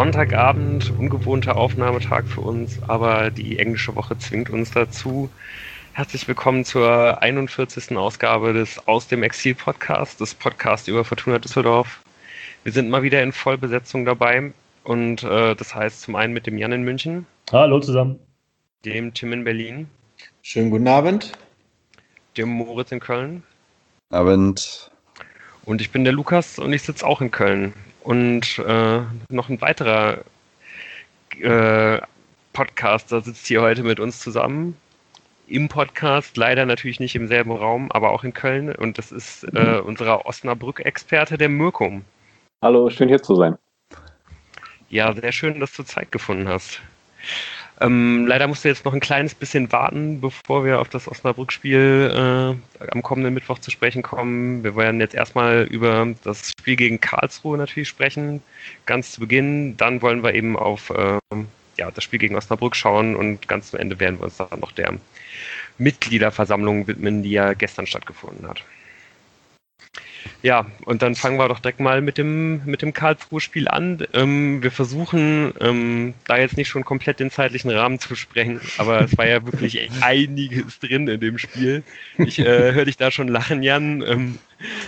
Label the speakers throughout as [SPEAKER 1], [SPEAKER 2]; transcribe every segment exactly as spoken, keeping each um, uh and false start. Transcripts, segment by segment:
[SPEAKER 1] Sonntagabend, ungewohnter Aufnahmetag für uns, aber die englische Woche zwingt uns dazu. Herzlich willkommen zur einundvierzigsten Ausgabe des Aus dem Exil Podcast, des Podcasts über Fortuna Düsseldorf. Wir sind mal wieder in Vollbesetzung dabei und äh, das heißt zum einen mit dem Jan in München.
[SPEAKER 2] Hallo zusammen.
[SPEAKER 1] Dem Tim in Berlin.
[SPEAKER 3] Schönen guten Abend.
[SPEAKER 1] Dem Moritz in Köln.
[SPEAKER 4] Abend.
[SPEAKER 1] Und ich bin der Lukas und ich sitze auch in Köln. Und äh, noch ein weiterer äh, Podcaster sitzt hier heute mit uns zusammen. Im Podcast, leider natürlich nicht im selben Raum, aber auch in Köln. Und das ist äh, unser Osnabrück-Experte, der Mirko.
[SPEAKER 5] Hallo, schön hier zu sein.
[SPEAKER 1] Ja, sehr schön, dass du Zeit gefunden hast. Ähm, leider musst du jetzt noch ein kleines bisschen warten, bevor wir auf das Osnabrück-Spiel äh, am kommenden Mittwoch zu sprechen kommen. Wir wollen jetzt erstmal über das Spiel gegen Karlsruhe natürlich sprechen, ganz zu Beginn. Dann wollen wir eben auf äh, ja, das Spiel gegen Osnabrück schauen und ganz zum Ende werden wir uns dann noch der Mitgliederversammlung widmen, die ja gestern stattgefunden hat. Ja, und dann fangen wir doch direkt mal mit dem, mit dem Karlsruhe-Spiel an. Ähm, wir versuchen, ähm, da jetzt nicht schon komplett den zeitlichen Rahmen zu sprengen, aber es war ja wirklich einiges drin in dem Spiel. Ich äh, höre dich da schon lachen, Jan. Ähm,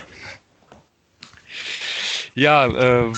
[SPEAKER 1] ja, äh,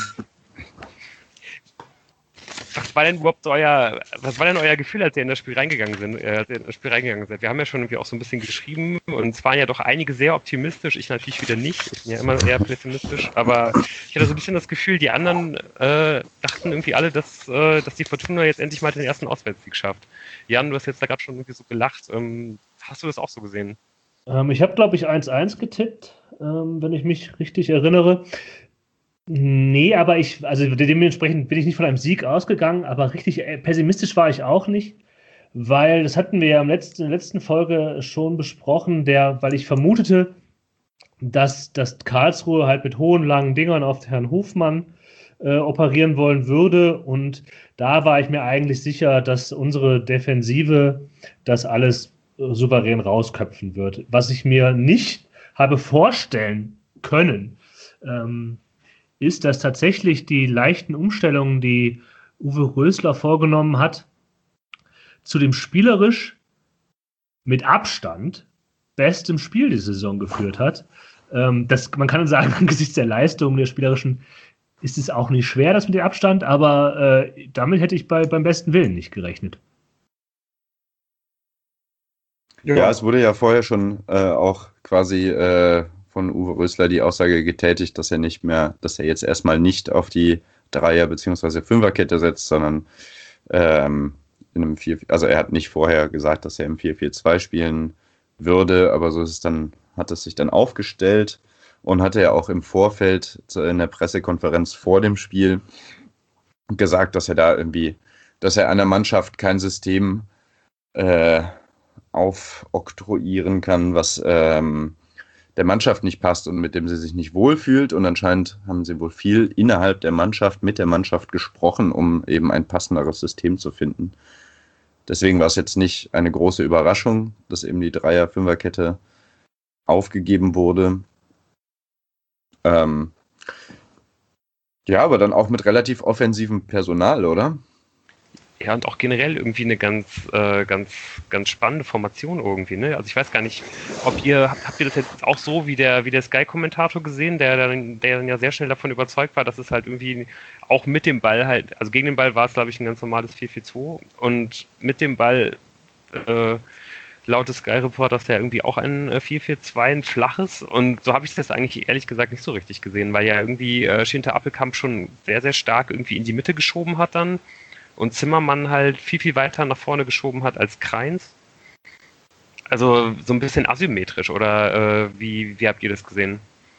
[SPEAKER 1] was war denn überhaupt euer, was war denn euer Gefühl, als ihr in das Spiel reingegangen sind, äh, als ihr in das Spiel reingegangen seid? Wir haben ja schon irgendwie auch so ein bisschen geschrieben und es waren ja doch einige sehr optimistisch, ich natürlich wieder nicht, ich bin ja immer eher pessimistisch, aber ich hatte so ein bisschen das Gefühl, die anderen äh, dachten irgendwie alle, dass, äh, dass die Fortuna jetzt endlich mal den ersten Auswärtssieg schafft. Jan, du hast jetzt da gerade schon irgendwie so gelacht, ähm, hast du das auch so gesehen?
[SPEAKER 2] Ähm, ich habe, glaube ich, eins eins getippt, ähm, wenn ich mich richtig erinnere. Nee, aber ich, also dementsprechend bin ich nicht von einem Sieg ausgegangen, aber richtig pessimistisch war ich auch nicht, weil das hatten wir ja im letzten, in der letzten Folge schon besprochen, der, weil ich vermutete, dass, dass Karlsruhe halt mit hohen, langen Dingern auf Herrn Hofmann äh, operieren wollen würde und da war ich mir eigentlich sicher, dass unsere Defensive das alles äh, souverän rausköpfen wird. Was ich mir nicht habe vorstellen können, ähm, ist, dass tatsächlich die leichten Umstellungen, die Uwe Rösler vorgenommen hat, zu dem spielerisch mit Abstand bestem Spiel die Saison geführt hat. Ähm, das, man kann sagen, angesichts der Leistung der spielerischen ist es auch nicht schwer, das mit dem Abstand, aber äh, damit hätte ich bei, beim besten Willen nicht gerechnet.
[SPEAKER 4] Ja, ja es wurde ja vorher schon äh, auch quasi äh, von Uwe Rösler die Aussage getätigt, dass er nicht mehr, dass er jetzt erstmal nicht auf die Dreier- bzw. Fünferkette setzt, sondern ähm, in einem vier, also er hat nicht vorher gesagt, dass er im vier vier zwei spielen würde, aber so ist es dann, hat es sich dann aufgestellt und hatte ja auch im Vorfeld in der Pressekonferenz vor dem Spiel gesagt, dass er da irgendwie, dass er einer Mannschaft kein System äh, aufoktroyieren kann, was ähm, der Mannschaft nicht passt und mit dem sie sich nicht wohlfühlt. Und anscheinend haben sie wohl viel innerhalb der Mannschaft, mit der Mannschaft gesprochen, um eben ein passenderes System zu finden. Deswegen war es jetzt nicht eine große Überraschung, dass eben die Dreier-Fünfer-Kette aufgegeben wurde. Ähm ja, aber dann auch mit relativ offensivem Personal, oder?
[SPEAKER 1] Ja, und auch generell irgendwie eine ganz, äh, ganz, ganz spannende Formation irgendwie, ne? Also ich weiß gar nicht, ob ihr, habt ihr das jetzt auch so wie der, wie der Sky-Kommentator gesehen, der dann, der dann ja sehr schnell davon überzeugt war, dass es halt irgendwie auch mit dem Ball halt, also gegen den Ball war es, glaube ich, ein ganz normales vier vier zwei und mit dem Ball, äh, laut des Sky-Reporters, der irgendwie auch ein äh, vier vier zwei, ein flaches und so habe ich das eigentlich ehrlich gesagt nicht so richtig gesehen, weil ja irgendwie äh, Schinter Appelkamp schon sehr, sehr stark irgendwie in die Mitte geschoben hat dann. Und Zimmermann halt viel, viel weiter nach vorne geschoben hat als Kreins. Also so ein bisschen asymmetrisch, oder äh, wie, wie habt ihr das gesehen?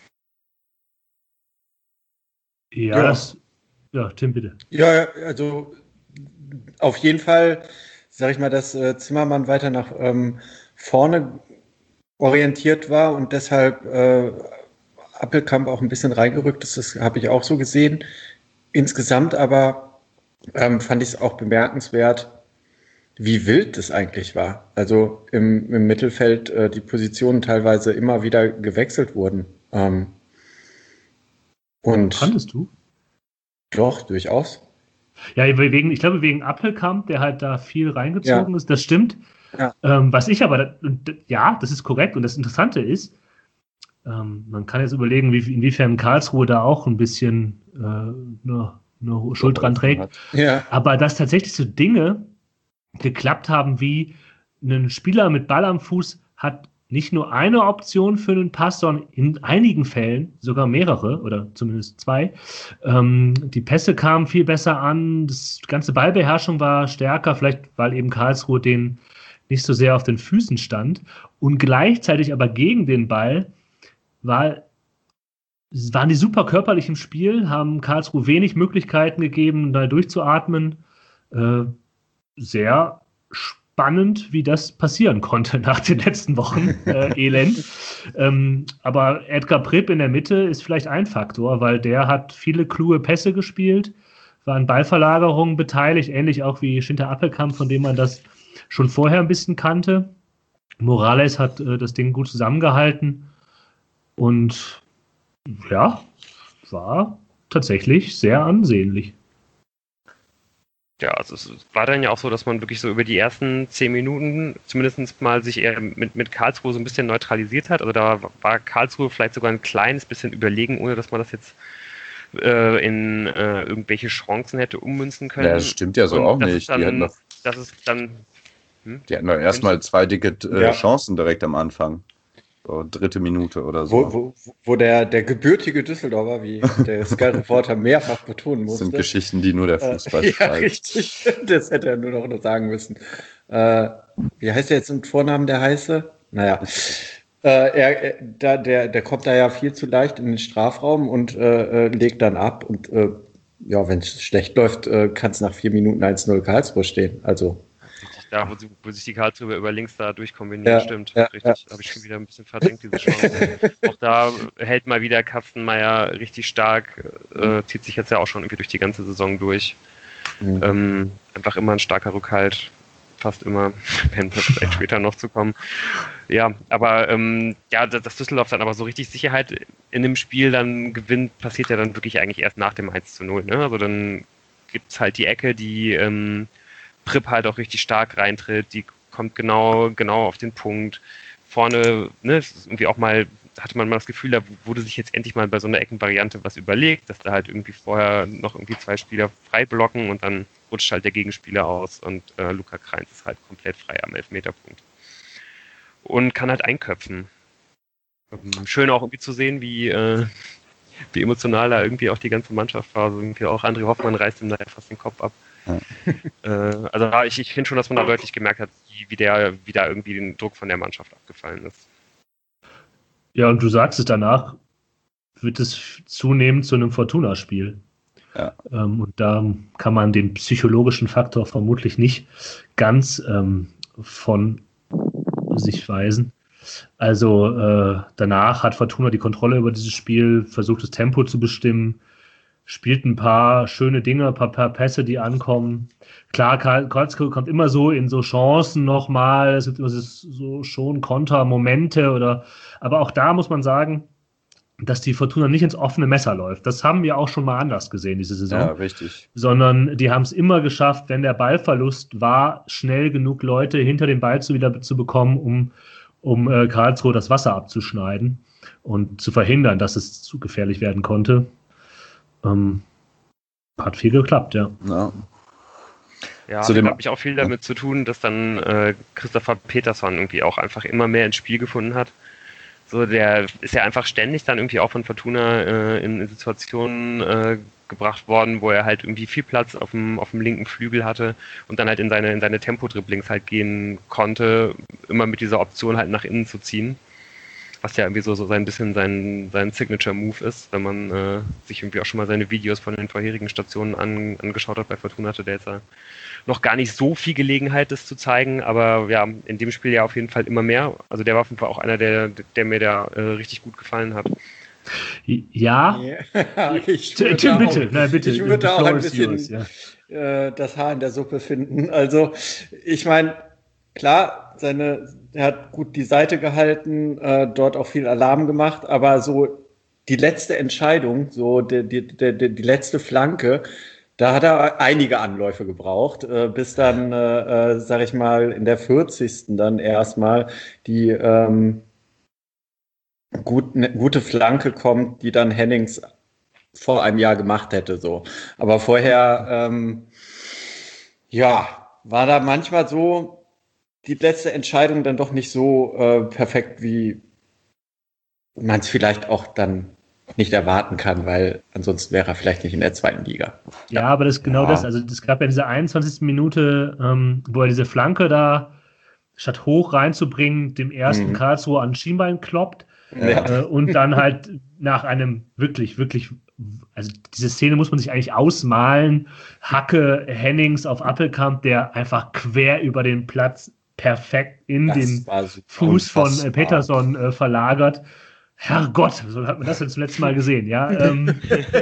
[SPEAKER 2] Ja, ja. Das, ja, Tim, bitte.
[SPEAKER 3] Ja, also auf jeden Fall, sag ich mal, dass äh, Zimmermann weiter nach ähm, vorne orientiert war und deshalb äh, Appelkamp auch ein bisschen reingerückt ist, das habe ich auch so gesehen. Insgesamt aber Ähm, fand ich es auch bemerkenswert, wie wild das eigentlich war. Also im, im Mittelfeld äh, die Positionen teilweise immer wieder gewechselt wurden. Ähm, und
[SPEAKER 2] Fandest du?
[SPEAKER 3] Doch, durchaus.
[SPEAKER 2] Ja, wegen, ich glaube, wegen Appelkamp, der halt da viel reingezogen
[SPEAKER 3] Ja.
[SPEAKER 2] ist, das stimmt.
[SPEAKER 3] Ja.
[SPEAKER 2] Ähm, was ich aber, ja, das ist korrekt und das Interessante ist, ähm, man kann jetzt überlegen, wie, inwiefern Karlsruhe da auch ein bisschen äh, eine, eine Schuld dran trägt.
[SPEAKER 3] Ja.
[SPEAKER 2] Aber dass tatsächlich so Dinge geklappt haben, wie ein Spieler mit Ball am Fuß hat nicht nur eine Option für einen Pass, sondern in einigen Fällen sogar mehrere oder zumindest zwei. Ähm, die Pässe kamen viel besser an, das ganze Ballbeherrschung war stärker, vielleicht weil eben Karlsruhe den nicht so sehr auf den Füßen stand und gleichzeitig aber gegen den Ball war, waren die super körperlich im Spiel, haben Karlsruhe wenig Möglichkeiten gegeben, da durchzuatmen. Äh, sehr spannend, wie das passieren konnte nach den letzten Wochen äh, Elend. Ähm, aber Edgar Pripp in der Mitte ist vielleicht ein Faktor, weil der hat viele kluge Pässe gespielt, war an Ballverlagerungen beteiligt, ähnlich auch wie Schinter Appelkamp, von dem man das schon vorher ein bisschen kannte. Morales hat äh, das Ding gut zusammengehalten und ja, war tatsächlich sehr ansehnlich.
[SPEAKER 1] Ja, also es war dann ja auch so, dass man wirklich so über die ersten zehn Minuten zumindest mal sich eher mit, mit Karlsruhe so ein bisschen neutralisiert hat. Also da war Karlsruhe vielleicht sogar ein kleines bisschen überlegen, ohne dass man das jetzt äh, in äh, irgendwelche Chancen hätte ummünzen können.
[SPEAKER 4] Ja, das stimmt ja so
[SPEAKER 1] Und
[SPEAKER 4] auch
[SPEAKER 1] das
[SPEAKER 4] nicht.
[SPEAKER 1] Ist dann,
[SPEAKER 4] die hatten doch,
[SPEAKER 1] das ist dann... Hm?
[SPEAKER 4] die hatten doch erstmal zwei dicke äh,
[SPEAKER 3] Ja.
[SPEAKER 4] Chancen direkt am Anfang. So dritte Minute oder so.
[SPEAKER 3] Wo, wo, wo der, der gebürtige Düsseldorfer, wie der Sky-Reporter mehrfach betonen
[SPEAKER 4] Das
[SPEAKER 3] musste.
[SPEAKER 4] sind Geschichten, die nur der Fußball
[SPEAKER 3] Äh, ja,
[SPEAKER 4] schreibt.
[SPEAKER 3] richtig. Das hätte er nur noch sagen müssen. Äh, wie heißt der jetzt im Vornamen, der Heiße? Naja. Äh, er, er, da, der, der kommt da ja viel zu leicht in den Strafraum und äh, äh, legt dann ab. Und äh, ja, wenn es schlecht läuft, äh, kann es nach vier Minuten eins null Karlsruhe stehen. Also.
[SPEAKER 1] Da, wo, wo sich die Karlsruhe über links da durchkombinieren,
[SPEAKER 3] Ja,
[SPEAKER 1] stimmt.
[SPEAKER 3] ja,
[SPEAKER 1] richtig.
[SPEAKER 3] ja.
[SPEAKER 1] Habe ich schon wieder ein bisschen verdrängt, diese Chance. Auch da hält mal wieder Kastenmeier richtig stark, äh, zieht sich jetzt ja auch schon irgendwie durch die ganze Saison durch.
[SPEAKER 3] Mhm.
[SPEAKER 1] Ähm, einfach immer ein starker Rückhalt, fast immer, wenn wir vielleicht später noch zu kommen. Ja, aber ähm, ja, dass Düsseldorf dann aber so richtig Sicherheit in dem Spiel dann gewinnt, passiert ja dann wirklich eigentlich erst nach dem eins zu null. Ne? Also dann gibt es halt die Ecke, die ähm, Pripp halt auch richtig stark reintritt, die kommt genau, genau auf den Punkt. Vorne, ne, ist irgendwie auch mal, hatte man mal das Gefühl, da wurde sich jetzt endlich mal bei so einer Eckenvariante was überlegt, dass da halt irgendwie vorher noch irgendwie zwei Spieler frei blocken und dann rutscht halt der Gegenspieler aus und äh, Luca Kreins ist halt komplett frei am Elfmeterpunkt. Und kann halt einköpfen. Ähm, schön auch irgendwie zu sehen, wie, äh, wie emotional da irgendwie auch die ganze Mannschaft war. Also irgendwie auch André Hoffmann reißt ihm da fast den Kopf ab.
[SPEAKER 4] Ja.
[SPEAKER 1] Äh, also da, ich, ich finde schon, dass man da deutlich gemerkt hat, wie, wie, der, wie da irgendwie den Druck von der Mannschaft abgefallen ist.
[SPEAKER 2] Ja, und du sagst es danach, wird es zunehmend zu einem Fortuna-Spiel.
[SPEAKER 4] Ja.
[SPEAKER 2] Ähm, und da kann man den psychologischen Faktor vermutlich nicht ganz ähm, von sich weisen. Also äh, danach hat Fortuna die Kontrolle über dieses Spiel, versucht das Tempo zu bestimmen, spielt ein paar schöne Dinge, ein paar, paar Pässe, die ankommen. Klar, Karlsruhe kommt immer so in so Chancen nochmal, es gibt immer so schon Kontermomente oder, aber auch da muss man sagen, dass die Fortuna nicht ins offene Messer läuft. Das haben wir auch schon mal anders gesehen, diese Saison.
[SPEAKER 4] Ja, richtig.
[SPEAKER 2] Sondern die haben es immer geschafft, wenn der Ballverlust war, schnell genug Leute hinter den Ball zu wieder zu bekommen, um, um äh, Karlsruhe das Wasser abzuschneiden und zu verhindern, dass es zu gefährlich werden konnte. Ähm, hat viel geklappt, ja.
[SPEAKER 4] Ja.
[SPEAKER 1] Ja,
[SPEAKER 4] Zu
[SPEAKER 1] hat,
[SPEAKER 4] dem-
[SPEAKER 1] glaube ich, auch viel damit zu tun, dass dann äh, Christopher Peterson irgendwie auch einfach immer mehr ins Spiel gefunden hat. So, der ist ja einfach ständig dann irgendwie auch von Fortuna äh, in, in Situationen äh, gebracht worden, wo er halt irgendwie viel Platz auf dem, auf dem linken Flügel hatte und dann halt in seine, in seine Tempo-Dribblings halt gehen konnte, immer mit dieser Option halt nach innen zu ziehen. Was ja irgendwie so, so ein bisschen sein, sein Signature-Move ist, wenn man äh, sich irgendwie auch schon mal seine Videos von den vorherigen Stationen an, angeschaut hat bei Fortuna, hatte der jetzt ja noch gar nicht so viel Gelegenheit, das zu zeigen, aber ja, in dem Spiel ja auf jeden Fall immer mehr. Also der war auf jeden Fall auch einer, der, der mir da äh, richtig gut gefallen hat.
[SPEAKER 2] Ja,
[SPEAKER 3] Ja, ich
[SPEAKER 2] Tim,
[SPEAKER 3] würde
[SPEAKER 2] Tim,
[SPEAKER 3] da
[SPEAKER 2] bitte,
[SPEAKER 3] auch,
[SPEAKER 2] nein, bitte.
[SPEAKER 3] ich würde
[SPEAKER 2] the
[SPEAKER 3] auch
[SPEAKER 2] floor
[SPEAKER 3] ein
[SPEAKER 2] is
[SPEAKER 3] bisschen
[SPEAKER 2] yours, ja.
[SPEAKER 3] äh, das Haar in der Suppe finden. Also ich meine, klar, seine, er hat gut die Seite gehalten, äh, dort auch viel Alarm gemacht, aber so die letzte Entscheidung, so die, die, die, die letzte Flanke, Da hat er einige Anläufe gebraucht, äh, bis dann, äh, sag ich mal, in der vierzigsten dann erstmal die ähm, gut, ne, gute Flanke kommt, die dann Hennings vor einem Jahr gemacht hätte. So. Aber vorher, ähm, ja, war da manchmal so die letzte Entscheidung dann doch nicht so äh, perfekt, wie man es vielleicht auch dann nicht erwarten kann, weil ansonsten wäre er vielleicht nicht in der zweiten Liga.
[SPEAKER 2] Ja, aber das ist genau
[SPEAKER 3] Ja.
[SPEAKER 2] das. Also es gab ja diese einundzwanzigste Minute, ähm, wo er diese Flanke da statt hoch reinzubringen, dem ersten
[SPEAKER 3] Mhm.
[SPEAKER 2] Karlsruhe an den Schienbein kloppt
[SPEAKER 3] Ja.
[SPEAKER 2] äh, und dann halt nach einem wirklich, wirklich, also diese Szene muss man sich eigentlich ausmalen. Hacke Hennings auf Appelkamp, der einfach quer über den Platz perfekt in
[SPEAKER 3] Das
[SPEAKER 2] den
[SPEAKER 3] war super.
[SPEAKER 2] Fuß von äh,
[SPEAKER 3] Unfassbar.
[SPEAKER 2] Peterson äh, verlagert. Herrgott, so hat man das jetzt zum letzten Mal gesehen, ja. Ähm,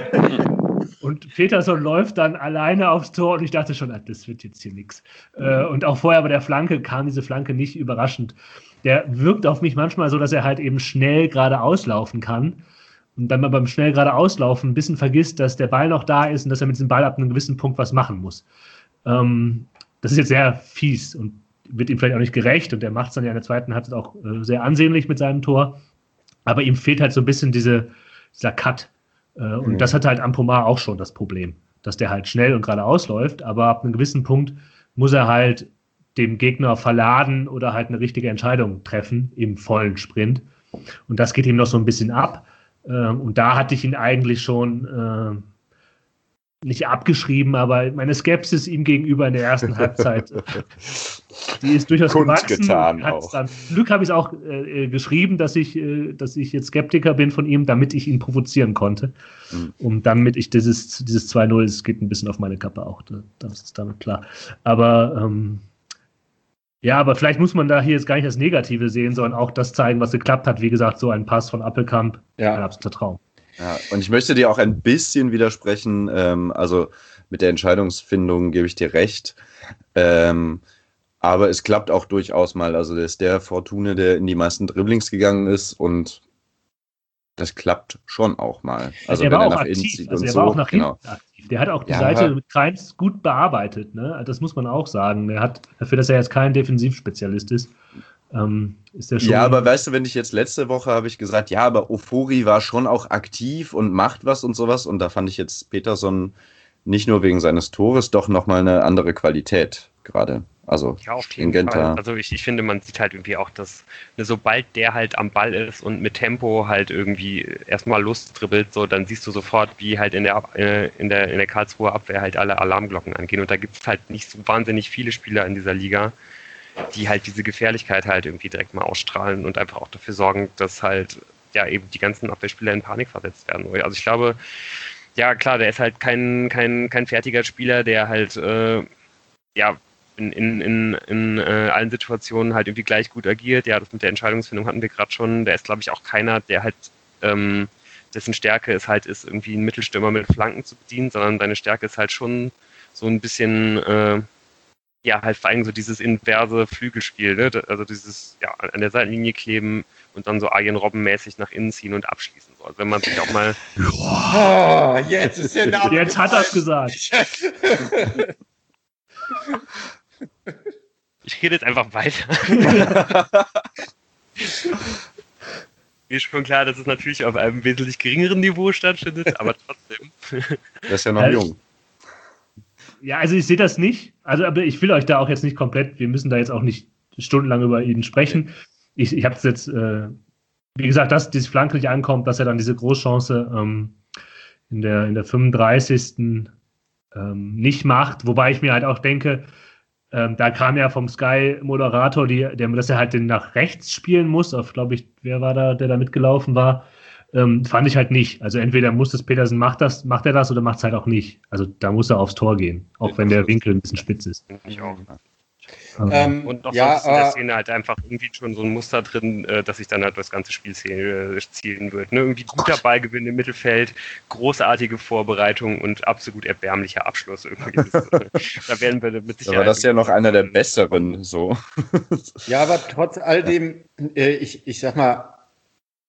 [SPEAKER 2] und Peterson läuft dann alleine aufs Tor und ich dachte schon, ah, das wird jetzt hier nichts. Äh, und auch vorher bei der Flanke kam diese Flanke nicht überraschend. Der wirkt auf mich manchmal so, dass er halt eben schnell gerade auslaufen kann. Und dann mal beim schnell gerade auslaufen ein bisschen vergisst, dass der Ball noch da ist und dass er mit diesem Ball ab einem gewissen Punkt was machen muss. Ähm, das ist jetzt sehr fies und wird ihm vielleicht auch nicht gerecht und er macht es dann ja in der zweiten Halbzeit auch äh, sehr ansehnlich mit seinem Tor. Aber ihm fehlt halt so ein bisschen diese, dieser Cut. Äh, und
[SPEAKER 3] Mhm.
[SPEAKER 2] das hat halt Ampomar auch schon das Problem, dass der halt schnell und gerade ausläuft, aber ab einem gewissen Punkt muss er halt dem Gegner verladen oder halt eine richtige Entscheidung treffen im vollen Sprint. Und das geht ihm noch so ein bisschen ab. Ähm, und da hatte ich ihn eigentlich schon äh, nicht abgeschrieben, aber meine Skepsis ihm gegenüber in der ersten Halbzeit, die ist durchaus
[SPEAKER 4] Kundgetan
[SPEAKER 2] gewachsen.
[SPEAKER 4] auch.
[SPEAKER 2] Dann, zum Glück habe ich es auch äh, geschrieben, dass ich, äh, dass ich jetzt Skeptiker bin von ihm, damit ich ihn provozieren konnte.
[SPEAKER 4] Mhm.
[SPEAKER 2] Und damit ich dieses, dieses zwei null, es geht ein bisschen auf meine Kappe auch, das ist damit klar. Aber ähm, ja, aber vielleicht muss man da hier jetzt gar nicht das Negative sehen, sondern auch das zeigen, was geklappt hat. Wie gesagt, so ein Pass von Appelkamp,
[SPEAKER 3] Ja.
[SPEAKER 2] ein absoluter Traum.
[SPEAKER 4] Ja, und ich möchte dir auch ein bisschen widersprechen. Ähm, also mit der Entscheidungsfindung gebe ich dir recht. Ähm, aber es klappt auch durchaus mal. Also der ist der Fortune, der in die meisten Dribblings gegangen ist und das klappt schon auch mal. Also
[SPEAKER 2] der
[SPEAKER 4] wenn
[SPEAKER 2] war
[SPEAKER 4] er
[SPEAKER 2] auch
[SPEAKER 4] nach innen
[SPEAKER 2] aktiv,
[SPEAKER 4] zieht
[SPEAKER 2] also
[SPEAKER 4] und
[SPEAKER 2] er
[SPEAKER 4] so.
[SPEAKER 2] war auch nach
[SPEAKER 4] Genau.
[SPEAKER 2] hinten aktiv. Der hat auch die
[SPEAKER 4] Ja.
[SPEAKER 2] Seite mit Kreins gut bearbeitet, ne? Das muss man auch sagen. Er hat, dafür, dass er jetzt kein Defensivspezialist ist, ähm, ist er schon.
[SPEAKER 4] Ja, aber weißt du, wenn ich jetzt letzte Woche habe ich gesagt, ja, aber Ofori war schon auch aktiv und macht was und sowas und da fand ich jetzt Peterson nicht nur wegen seines Tores doch nochmal eine andere Qualität gerade. Also
[SPEAKER 1] Ja, auf jeden
[SPEAKER 4] stringenter.
[SPEAKER 1] Fall. Also ich, ich finde, man sieht halt irgendwie auch, dass ne, sobald der halt am Ball ist und mit Tempo halt irgendwie erstmal Lust dribbelt, so, dann siehst du sofort, wie halt in der äh, in der in der Karlsruher Abwehr halt alle Alarmglocken angehen. Und da gibt es halt nicht so wahnsinnig viele Spieler in dieser Liga, die halt diese Gefährlichkeit halt irgendwie direkt mal ausstrahlen und einfach auch dafür sorgen, dass halt ja eben die ganzen Abwehrspieler in Panik versetzt werden. Also ich glaube, ja klar, der ist halt kein kein kein fertiger Spieler, der halt äh, ja in, in, in, in äh, allen Situationen halt irgendwie gleich gut agiert. Ja, das mit der Entscheidungsfindung hatten wir gerade schon. Der ist, glaube ich, auch keiner, der halt, ähm, dessen Stärke es halt ist, irgendwie einen Mittelstürmer mit Flanken zu bedienen, sondern seine Stärke ist halt schon so ein bisschen, äh, ja, halt vor allem so dieses inverse Flügelspiel, ne? Also dieses, ja, an der Seitenlinie kleben und dann so Arjen Robben-mäßig nach innen ziehen und abschließen. So. Also wenn man sich auch mal...
[SPEAKER 3] Oh, jetzt ist der Name.
[SPEAKER 2] Jetzt hat er es gesagt.
[SPEAKER 1] Ich rede jetzt einfach weiter. Mir ist schon klar, dass es natürlich auf einem wesentlich geringeren Niveau stattfindet, aber trotzdem.
[SPEAKER 4] Der ist ja noch
[SPEAKER 2] Also,
[SPEAKER 4] jung.
[SPEAKER 2] Ja, also ich sehe das nicht. Also, aber ich will euch da auch jetzt nicht komplett, wir müssen da jetzt auch nicht stundenlang über ihn sprechen. Ich, ich habe es jetzt, äh, wie gesagt, dass diese Flanke nicht ankommt, dass er dann diese Großchance ähm, in der, in der fünfunddreißigsten Ähm, nicht macht, wobei ich mir halt auch denke, ähm, da kam ja vom Sky-Moderator, die, der, dass er halt den nach rechts spielen muss, auf, glaube ich, wer war da, der da mitgelaufen war, ähm, fand ich halt nicht. Also entweder muss das Petersen macht das, macht er das oder macht es halt auch nicht. Also da muss er aufs Tor gehen, auch wenn der Winkel ein bisschen spitz ist.
[SPEAKER 1] Ich auch.
[SPEAKER 3] Ähm,
[SPEAKER 1] Und auch
[SPEAKER 3] ja,
[SPEAKER 1] sonst ist in der
[SPEAKER 3] aber-
[SPEAKER 1] Szene halt einfach irgendwie schon so ein Muster drin, äh, dass sich dann halt das ganze Spiel zielen, äh, zielen wird. Ne? Irgendwie guter Ballgewinn im Mittelfeld, großartige Vorbereitung und absolut erbärmlicher Abschluss. Irgendwie. Das, äh, da werden wir mit Sicherheit...
[SPEAKER 4] Aber das ist ja noch einer der besseren, so.
[SPEAKER 3] Ja, aber trotz all dem, äh, ich, ich sag mal,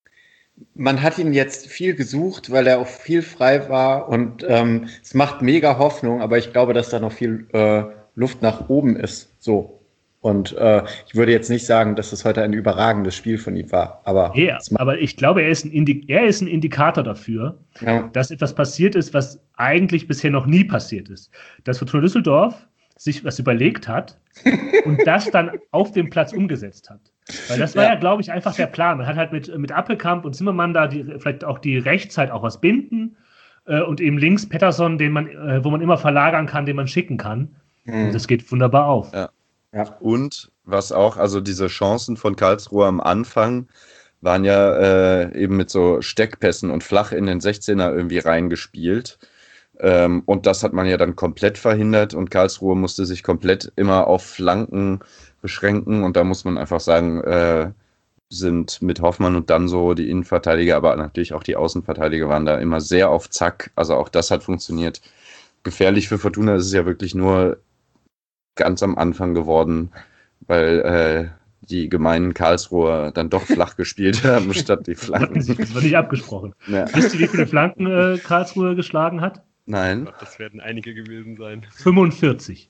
[SPEAKER 3] man hat ihn jetzt viel gesucht, weil er auch viel frei war und ähm, es macht mega Hoffnung, aber ich glaube, dass da noch viel äh, Luft nach oben ist. So. Und äh, ich würde jetzt nicht sagen, dass es heute ein überragendes Spiel von ihm war. Aber,
[SPEAKER 2] ja, aber ich glaube, er ist, ein Indi- er ist ein Indikator dafür, ja. dass etwas passiert ist, was eigentlich bisher noch nie passiert ist. Dass Fortuna Düsseldorf sich was überlegt hat und das dann auf dem Platz umgesetzt hat. Weil das war ja, ja glaube ich, einfach der Plan. Man hat halt mit, mit Appelkamp und Zimmermann da die, vielleicht auch die Rechtszeit auch was binden äh, und eben links Pettersson, den man, äh, wo man immer verlagern kann, den man schicken kann. Mhm. Und das geht wunderbar auf.
[SPEAKER 4] Ja. Ja. Und was auch, also diese Chancen von Karlsruhe am Anfang waren ja äh, eben mit so Steckpässen und flach in den sechzehner irgendwie reingespielt. Ähm, und das hat man ja dann komplett verhindert und Karlsruhe musste sich komplett immer auf Flanken beschränken. Und da muss man einfach sagen, äh, sind mit Hoffmann und dann so die Innenverteidiger, aber natürlich auch die Außenverteidiger waren da immer sehr auf Zack. Also auch das hat funktioniert. Gefährlich für Fortuna ist es ja wirklich nur ganz am Anfang geworden, weil äh, die gemeinen Karlsruher dann doch flach gespielt haben, statt die Flanken.
[SPEAKER 2] Das war nicht abgesprochen. Ja. Wisst ihr, wie viele Flanken äh, Karlsruhe geschlagen hat?
[SPEAKER 4] Nein.
[SPEAKER 1] Ich glaube, das werden einige gewesen sein.
[SPEAKER 2] fünfundvierzig.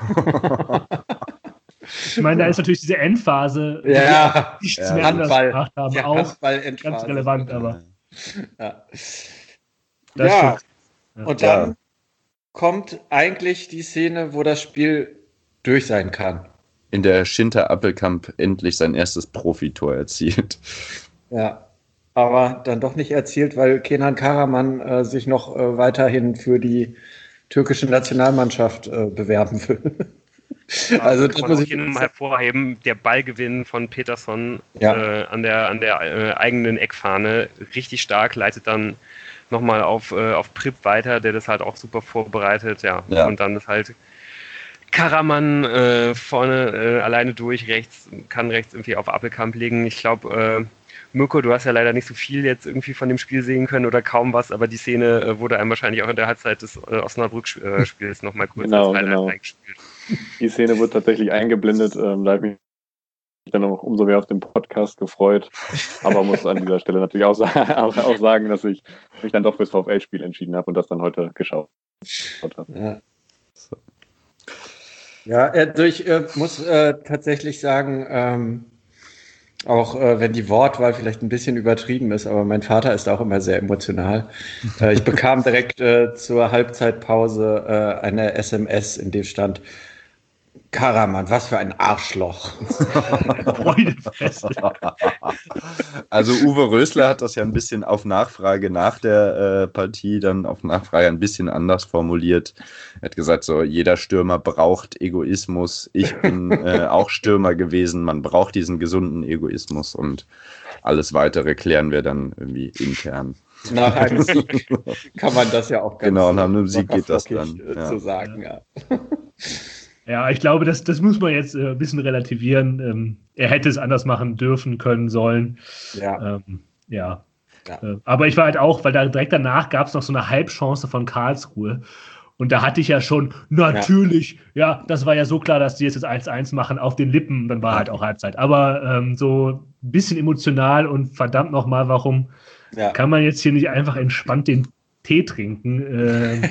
[SPEAKER 2] Ich meine, da ist natürlich diese Endphase,
[SPEAKER 3] ja,
[SPEAKER 2] die nichts
[SPEAKER 3] ja,
[SPEAKER 2] mehr anders gemacht haben,
[SPEAKER 3] ja,
[SPEAKER 2] auch ganz relevant, aber
[SPEAKER 3] ja,
[SPEAKER 2] das
[SPEAKER 3] ja. Und dann ja. kommt eigentlich die Szene, wo das Spiel durch sein kann.
[SPEAKER 4] In der Schinter Appelkamp endlich sein erstes Profitor erzielt.
[SPEAKER 3] Ja, aber dann doch nicht erzielt, weil Kenan Karaman äh, sich noch äh, weiterhin für die türkische Nationalmannschaft äh, bewerben will.
[SPEAKER 1] Also das muss ich Ihnen hervorheben, der Ballgewinn von Pettersson
[SPEAKER 3] ja.
[SPEAKER 1] äh, an der, an der äh, eigenen Eckfahne, richtig stark, leitet dann nochmal auf, äh, auf Pripp weiter, der das halt auch super vorbereitet, ja,
[SPEAKER 4] ja.
[SPEAKER 1] Und dann ist halt Karaman äh, vorne äh, alleine durch, rechts, kann rechts irgendwie auf Appelkamp legen. Ich glaube, äh, Mirko, du hast ja leider nicht so viel jetzt irgendwie von dem Spiel sehen können oder kaum was, aber die Szene äh, wurde einem wahrscheinlich auch in der Halbzeit des äh, Osnabrück-Spiels äh, nochmal kurz
[SPEAKER 5] genau,
[SPEAKER 1] als
[SPEAKER 5] genau.
[SPEAKER 1] eingespielt.
[SPEAKER 5] Die Szene wird tatsächlich eingeblendet, ähm, da habe ich mich dann auch umso mehr auf den Podcast gefreut, aber muss an dieser Stelle natürlich auch, auch, auch sagen, dass ich mich dann doch fürs VfL-Spiel entschieden habe und das dann heute geschaut habe.
[SPEAKER 3] Ja. So. Ja, also ich äh, muss äh, tatsächlich sagen, ähm, auch äh, wenn die Wortwahl vielleicht ein bisschen übertrieben ist, aber mein Vater ist auch immer sehr emotional. Äh, ich bekam direkt äh, zur Halbzeitpause äh, eine S M S, in dem stand: Karaman, was für ein Arschloch.
[SPEAKER 4] Also Uwe Rösler hat das ja ein bisschen auf Nachfrage nach der äh, Partie, dann auf Nachfrage ein bisschen anders formuliert. Er hat gesagt, so jeder Stürmer braucht Egoismus. Ich bin äh, auch Stürmer gewesen. Man braucht diesen gesunden Egoismus und alles Weitere klären wir dann irgendwie intern.
[SPEAKER 3] Nach einem Sieg kann man das ja auch ganz
[SPEAKER 4] genau, nach einem Sieg geht das dann.
[SPEAKER 3] Ja. Zu sagen, ja.
[SPEAKER 2] Ja, ich glaube, das, das muss man jetzt äh, ein bisschen relativieren. Ähm, er hätte es anders machen dürfen, können, sollen.
[SPEAKER 3] Ja.
[SPEAKER 2] Ähm, ja.
[SPEAKER 3] ja.
[SPEAKER 2] Äh, aber ich war halt auch, weil da direkt danach gab es noch so eine Halbchance von Karlsruhe. Und da hatte ich ja schon, natürlich, ja, ja das war ja so klar, dass die jetzt das eins eins machen auf den Lippen. Dann war ja. halt auch Halbzeit. Aber ähm, so ein bisschen emotional und verdammt nochmal, warum ja. kann man jetzt hier nicht einfach entspannt den Tee trinken? Äh,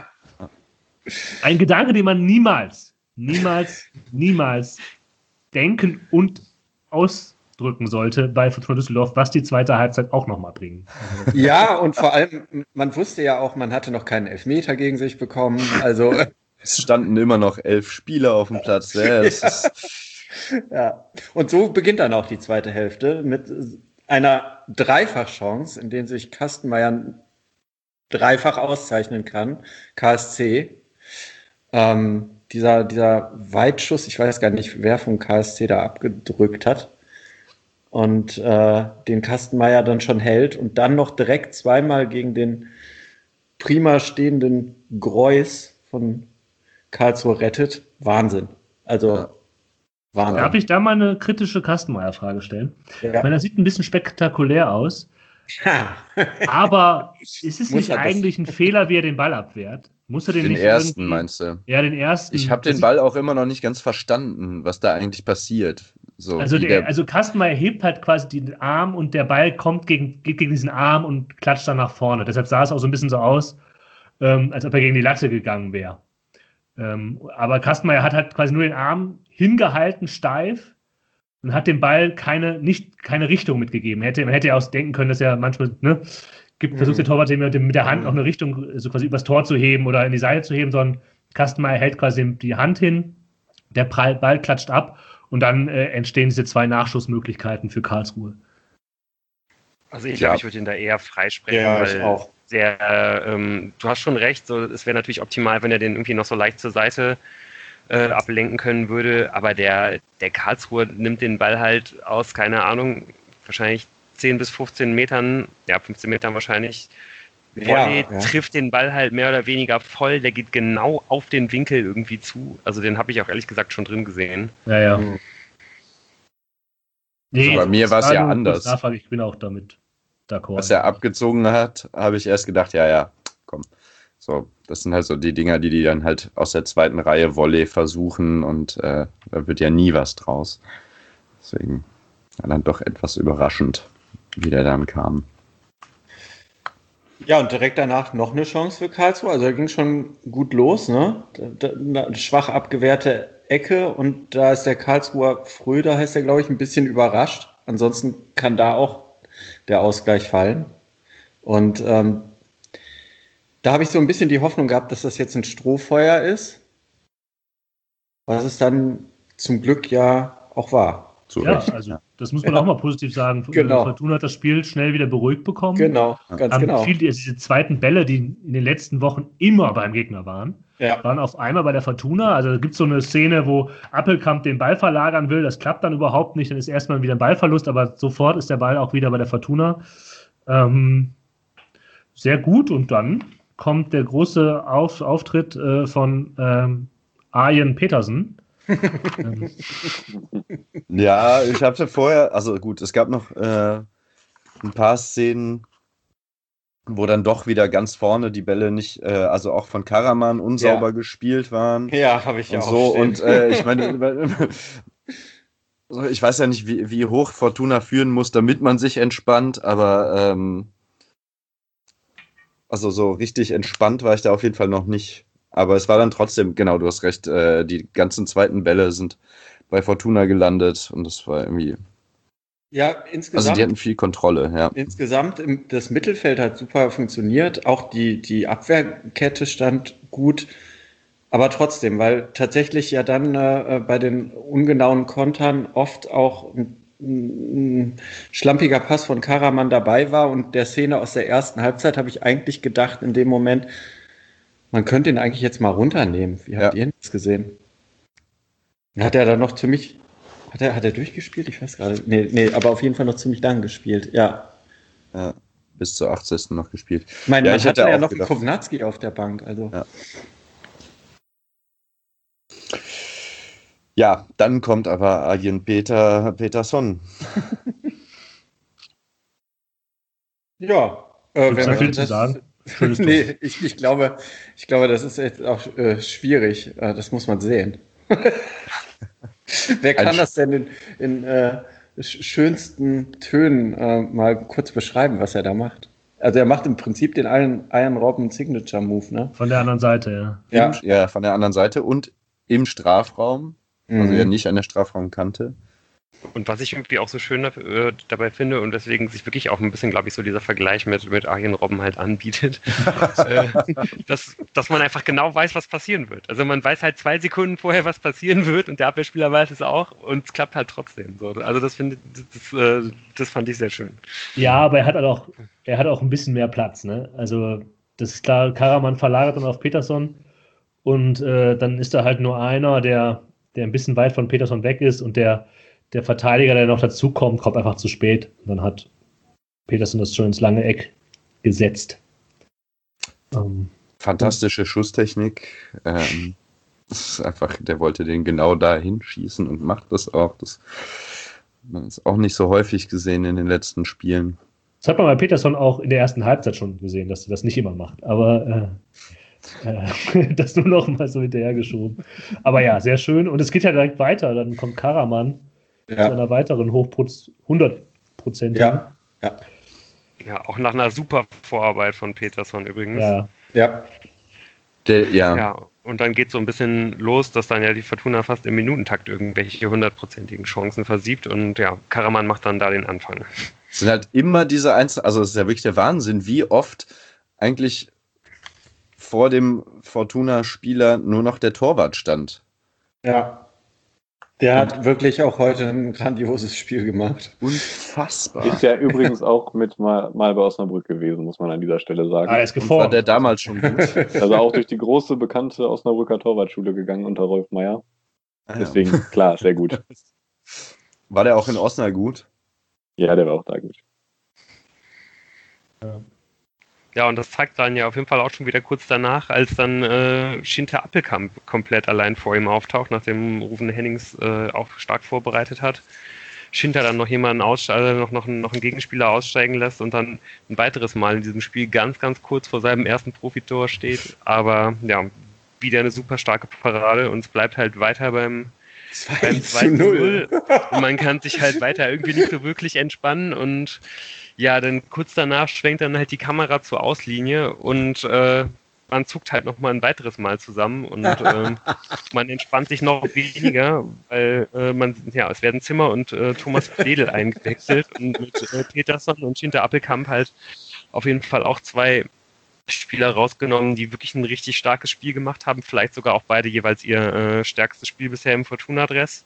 [SPEAKER 2] ein Gedanke, den man niemals niemals, niemals denken und ausdrücken sollte bei Fortuna Düsseldorf, was die zweite Halbzeit auch nochmal bringen.
[SPEAKER 3] Ja, und vor allem, man wusste ja auch, man hatte noch keinen Elfmeter gegen sich bekommen. Also
[SPEAKER 4] es standen immer noch elf Spieler auf dem Platz. Ja, das ist
[SPEAKER 3] ja. Und so beginnt dann auch die zweite Hälfte mit einer Dreifachchance, in der sich Kastenmeier dreifach auszeichnen kann. K S C. Ähm, Dieser, dieser Weitschuss, ich weiß gar nicht, wer vom K S C da abgedrückt hat und äh, den Kastenmeier dann schon hält und dann noch direkt zweimal gegen den prima stehenden Greus von Karlsruhe rettet. Wahnsinn. Also
[SPEAKER 4] ja.
[SPEAKER 3] Wahnsinn.
[SPEAKER 2] Darf ich da mal eine kritische Kastenmeier-Frage stellen? Ja. Ich meine, das sieht ein bisschen spektakulär aus,
[SPEAKER 3] ja.
[SPEAKER 2] aber ist es nicht eigentlich ein Fehler, wie er den Ball abwehrt? Muss er den,
[SPEAKER 4] den
[SPEAKER 2] nicht
[SPEAKER 4] ersten,
[SPEAKER 2] irgendwie...
[SPEAKER 4] meinst du?
[SPEAKER 2] Ja, den ersten.
[SPEAKER 4] Ich habe den Ball auch immer noch nicht ganz verstanden, was da eigentlich passiert. So,
[SPEAKER 2] also,
[SPEAKER 4] wie
[SPEAKER 2] der,
[SPEAKER 4] der,
[SPEAKER 2] also Kastenmeier hebt halt quasi den Arm und der Ball kommt gegen, geht gegen diesen Arm und klatscht dann nach vorne. Deshalb sah es auch so ein bisschen so aus, ähm, als ob er gegen die Latte gegangen wäre. Ähm, aber Kastenmeier hat halt quasi nur den Arm hingehalten, steif, und hat dem Ball keine, nicht, keine Richtung mitgegeben. Hätte, man hätte ja auch denken können, dass er manchmal, ne, gibt, versucht der Torwart mit, mit der Hand noch eine Richtung so quasi übers Tor zu heben oder in die Seite zu heben, sondern Kastenmeier hält quasi die Hand hin, der Ball klatscht ab und dann äh, entstehen diese zwei Nachschussmöglichkeiten für Karlsruhe.
[SPEAKER 1] Also ich
[SPEAKER 4] Ja.
[SPEAKER 1] glaube, ich würde ihn da eher freisprechen,
[SPEAKER 3] Ja, ich
[SPEAKER 1] weil
[SPEAKER 3] auch.
[SPEAKER 1] der, ähm, du hast schon recht, so, es wäre natürlich optimal, wenn er den irgendwie noch so leicht zur Seite äh, ablenken können würde, aber der, der Karlsruher nimmt den Ball halt aus, keine Ahnung, wahrscheinlich zehn bis fünfzehn Metern, ja, fünfzehn Metern wahrscheinlich, Volley,
[SPEAKER 3] Ja, ja.
[SPEAKER 1] trifft den Ball halt mehr oder weniger voll, der geht genau auf den Winkel irgendwie zu, also den habe ich auch ehrlich gesagt schon drin gesehen.
[SPEAKER 2] Ja, ja.
[SPEAKER 3] Mhm.
[SPEAKER 2] Nee,
[SPEAKER 4] Also bei mir
[SPEAKER 2] das
[SPEAKER 4] war es
[SPEAKER 2] war
[SPEAKER 4] ja
[SPEAKER 2] nur eine
[SPEAKER 4] anders.
[SPEAKER 2] kurze Nachfrage, ich bin auch damit d'accord.
[SPEAKER 4] was er abgezogen hat, habe ich erst gedacht, ja, ja, komm. So, das sind halt so die Dinger, die die dann halt aus der zweiten Reihe Volley versuchen und äh, da wird ja nie was draus. Deswegen war dann doch etwas überraschend, wie der dann kam.
[SPEAKER 3] Ja, und direkt danach noch eine Chance für Karlsruhe. Also da ging schon gut los, ne? Da, da, eine schwach abgewehrte Ecke und da ist der Karlsruher Fröder, heißt der, glaube ich, ein bisschen überrascht. Ansonsten kann da auch der Ausgleich fallen. Und ähm, da habe ich so ein bisschen die Hoffnung gehabt, dass das jetzt ein Strohfeuer ist. Was es dann zum Glück ja auch war.
[SPEAKER 4] Zu
[SPEAKER 2] Ja,
[SPEAKER 4] Recht.
[SPEAKER 2] also das muss man auch mal positiv sagen.
[SPEAKER 3] Genau.
[SPEAKER 2] Fortuna hat das Spiel schnell wieder beruhigt bekommen.
[SPEAKER 3] Genau, ganz
[SPEAKER 2] Haben
[SPEAKER 3] genau.
[SPEAKER 2] viel, diese zweiten Bälle, die in den letzten Wochen immer beim Gegner waren,
[SPEAKER 3] Ja.
[SPEAKER 2] waren auf einmal bei der Fortuna. Also da gibt es so eine Szene, wo Appelkamp den Ball verlagern will, das klappt dann überhaupt nicht, dann ist erstmal wieder ein Ballverlust, aber sofort ist der Ball auch wieder bei der Fortuna. Ähm, sehr gut, und dann kommt der große Auf, Auftritt äh, von ähm, Arjen Petersen. ähm,
[SPEAKER 4] Ja, ich habe vorher, also gut, es gab noch äh, ein paar Szenen, wo dann doch wieder ganz vorne die Bälle nicht, äh, also auch von Karaman unsauber
[SPEAKER 3] Ja.
[SPEAKER 4] gespielt waren.
[SPEAKER 3] Ja, habe ich
[SPEAKER 4] und
[SPEAKER 3] ja auch
[SPEAKER 4] so.
[SPEAKER 3] stehen.
[SPEAKER 4] Und äh, ich meine, so, ich weiß ja nicht, wie, wie hoch Fortuna führen muss, damit man sich entspannt, aber ähm, also so richtig entspannt war ich da auf jeden Fall noch nicht. Aber es war dann trotzdem, genau, du hast recht, äh, die ganzen zweiten Bälle sind bei Fortuna gelandet und das war irgendwie,
[SPEAKER 3] Ja,
[SPEAKER 4] also
[SPEAKER 3] insgesamt.
[SPEAKER 4] die hatten viel Kontrolle, ja.
[SPEAKER 3] Insgesamt, im- das Mittelfeld hat super funktioniert. Auch die, die Abwehrkette stand gut. Aber trotzdem, weil tatsächlich ja dann äh, bei den ungenauen Kontern oft auch ein, ein schlampiger Pass von Karaman dabei war. Und der Szene aus der ersten Halbzeit habe ich eigentlich gedacht, in dem Moment, man könnte ihn eigentlich jetzt mal runternehmen. Wie habt
[SPEAKER 4] Ja.
[SPEAKER 3] ihr das gesehen? Hat er da noch ziemlich, hat er, hat er durchgespielt? Ich weiß gerade. Nee, nee, aber auf jeden Fall noch ziemlich lang gespielt. Ja.
[SPEAKER 4] Ja, bis zur achtzigsten noch gespielt.
[SPEAKER 3] Ich meine,
[SPEAKER 4] Ja,
[SPEAKER 3] man
[SPEAKER 4] ich
[SPEAKER 3] hatte
[SPEAKER 4] hätte
[SPEAKER 3] ja
[SPEAKER 4] auch
[SPEAKER 3] noch einen
[SPEAKER 4] gedacht-
[SPEAKER 3] Kovnatski auf der Bank. Also.
[SPEAKER 4] Ja. Ja, dann kommt aber Arjen Peter Peterson.
[SPEAKER 3] Ja, äh,
[SPEAKER 2] Gibt's
[SPEAKER 3] wer
[SPEAKER 2] da
[SPEAKER 3] möchte
[SPEAKER 2] viel zu
[SPEAKER 3] das?
[SPEAKER 2] sagen? Schönes Tor.
[SPEAKER 3] Nee, ich, ich, glaube, ich glaube, das ist jetzt auch äh, schwierig. Äh, das muss man sehen. Wer kann
[SPEAKER 4] Ein-
[SPEAKER 3] das denn in, in äh, sch- schönsten Tönen äh, mal kurz beschreiben, was er da macht? Also er macht im Prinzip den Iron, Iron Robben Signature Move, ne?
[SPEAKER 2] Von der anderen Seite, ja.
[SPEAKER 3] Ja.
[SPEAKER 4] Im, ja, von der anderen Seite und im Strafraum, also
[SPEAKER 3] Mhm.
[SPEAKER 4] ja nicht an der Strafraumkante.
[SPEAKER 1] Und was ich irgendwie auch so schön äh, dabei finde und deswegen sich wirklich auch ein bisschen, glaube ich, so dieser Vergleich mit, mit Arjen Robben halt anbietet, äh, dass, dass man einfach genau weiß, was passieren wird. Also man weiß halt zwei Sekunden vorher, was passieren wird und der Abwehrspieler weiß es auch und es klappt halt trotzdem. So. Also das, finde, das, äh, das fand ich sehr schön.
[SPEAKER 2] Ja, aber er hat halt auch, er hat auch ein bisschen mehr Platz, ne? Also, das ist klar, Karaman verlagert dann auf Peterson und äh, dann ist da halt nur einer, der, der ein bisschen weit von Peterson weg ist und der, der Verteidiger, der noch dazukommt, kommt einfach zu spät. Und dann hat Peterson das schon ins lange Eck gesetzt. Ähm,
[SPEAKER 4] Fantastische Schusstechnik. Ähm, das ist einfach, der wollte den genau da hinschießen und macht das auch. Das man ist auch nicht so häufig gesehen in den letzten Spielen.
[SPEAKER 2] Das hat man bei Peterson auch in der ersten Halbzeit schon gesehen, dass er das nicht immer macht. Aber äh, äh, das nur noch mal so hinterhergeschoben. Aber ja, sehr schön. Und es geht ja direkt weiter. Dann kommt Karaman
[SPEAKER 3] Ja.
[SPEAKER 2] zu einer weiteren Hochproz- hundert Prozent.
[SPEAKER 3] Ja. Ja.
[SPEAKER 1] Ja, auch nach einer super Vorarbeit von Peterson übrigens.
[SPEAKER 2] Ja.
[SPEAKER 3] Ja.
[SPEAKER 4] Der, ja.
[SPEAKER 1] Ja, und dann geht so ein bisschen los, dass dann ja die Fortuna fast im Minutentakt irgendwelche hundertprozentigen Chancen versiebt und ja, Karaman macht dann da den Anfang.
[SPEAKER 4] Es sind halt immer diese Einzel-, also es ist ja wirklich der Wahnsinn, wie oft eigentlich vor dem Fortuna-Spieler nur noch der Torwart stand.
[SPEAKER 3] Ja. Der hat wirklich auch heute ein grandioses Spiel gemacht.
[SPEAKER 4] Unfassbar.
[SPEAKER 5] Ist ja übrigens auch mit mal, mal bei Osnabrück gewesen, muss man an dieser Stelle sagen.
[SPEAKER 2] Ah, er ist
[SPEAKER 4] Und war
[SPEAKER 2] geformt.
[SPEAKER 4] der damals schon gut?
[SPEAKER 5] Also auch durch die große, bekannte Osnabrücker Torwartschule gegangen unter Rolf Meyer. Deswegen, klar, sehr gut.
[SPEAKER 4] War der auch in Osnabrück gut?
[SPEAKER 5] Ja, der war auch da gut.
[SPEAKER 1] Ja, und das zeigt dann ja auf jeden Fall auch schon wieder kurz danach, als dann äh, Shinta Appelkamp komplett allein vor ihm auftaucht, nachdem Ruven Hennings äh, auch stark vorbereitet hat. Shinta dann noch jemanden ausste- also noch, noch, noch einen Gegenspieler aussteigen lässt und dann ein weiteres Mal in diesem Spiel ganz, ganz kurz vor seinem ersten Profitor steht. Aber ja, wieder eine super starke Parade und es bleibt halt weiter beim beim zwei zu null. Und man kann sich halt weiter irgendwie nicht so wirklich entspannen und ja, dann kurz danach schwenkt dann halt die Kamera zur Auslinie und äh, man zuckt halt nochmal ein weiteres Mal zusammen und äh, man entspannt sich noch weniger, weil äh, man, ja, es werden Zimmer und äh, Thomas Bledel eingewechselt und mit äh, Peterson und Shinta Appelkamp halt auf jeden Fall auch zwei Spieler rausgenommen, die wirklich ein richtig starkes Spiel gemacht haben, vielleicht sogar auch beide jeweils ihr äh, stärkstes Spiel bisher im Fortuna-Dress.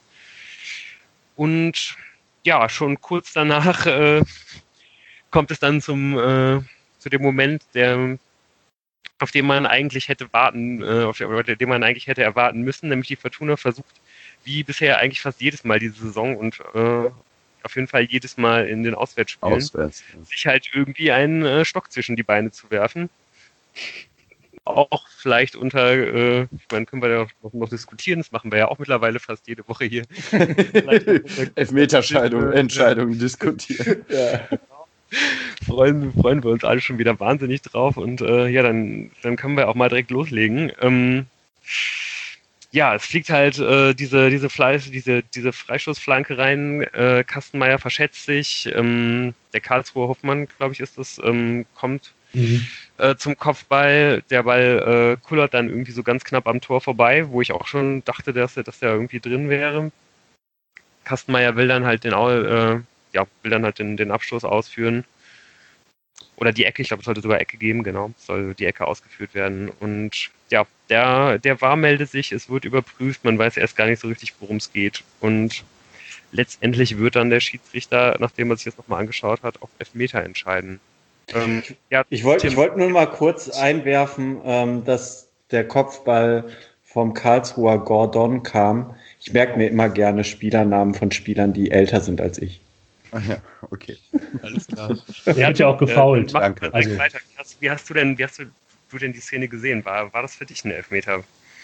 [SPEAKER 1] Und ja, schon kurz danach äh, kommt es dann zum äh, zu dem Moment, der auf den man eigentlich hätte warten, äh, auf den man eigentlich hätte erwarten müssen, nämlich die Fortuna versucht, wie bisher eigentlich fast jedes Mal diese Saison und äh, auf jeden Fall jedes Mal in den Auswärtsspielen,
[SPEAKER 4] Auswärts.
[SPEAKER 1] sich halt irgendwie einen äh, Stock zwischen die Beine zu werfen. Auch vielleicht unter, äh, ich meine, können wir ja noch, noch diskutieren, das machen wir ja auch mittlerweile fast jede Woche hier.
[SPEAKER 4] Elfmeterscheidung, Entscheidung diskutieren.
[SPEAKER 3] Ja.
[SPEAKER 1] freuen, freuen wir uns alle schon wieder wahnsinnig drauf und äh, ja, dann, dann können wir auch mal direkt loslegen. Ähm, ja, es fliegt halt äh, diese, diese, Fleisch, diese, diese Freistoßflanke rein, äh, Kastenmeier verschätzt sich, ähm, der Karlsruher Hoffmann, glaube ich, ist das, ähm, kommt mhm. äh, zum Kopfball, der Ball äh, kullert dann irgendwie so ganz knapp am Tor vorbei, wo ich auch schon dachte, dass er, dass der irgendwie drin wäre. Kastenmeier will dann halt den äh, ja, will dann halt den, den Abstoß ausführen. Oder die Ecke, ich glaube, es sollte sogar Ecke geben, genau. Soll die Ecke ausgeführt werden. Und ja, der, der V A R meldet sich, es wird überprüft, man weiß erst gar nicht so richtig, worum es geht. Und letztendlich wird dann der Schiedsrichter, nachdem er sich das nochmal angeschaut hat, auf Elfmeter entscheiden. Ähm, ja,
[SPEAKER 3] ich wollte ich wollt nur mal kurz einwerfen, ähm, dass der Kopfball vom Karlsruher Gordon kam. Ich merke mir immer gerne Spielernamen von Spielern, die älter sind als ich.
[SPEAKER 4] Ach ja, okay.
[SPEAKER 1] Alles klar.
[SPEAKER 2] Er hat ja auch gefoult.
[SPEAKER 1] Äh, mach,
[SPEAKER 4] Danke.
[SPEAKER 1] Also. Weiter. Wie, hast, wie hast du denn, wie hast du, du denn die Szene gesehen? War, war das für dich ein Elfmeter?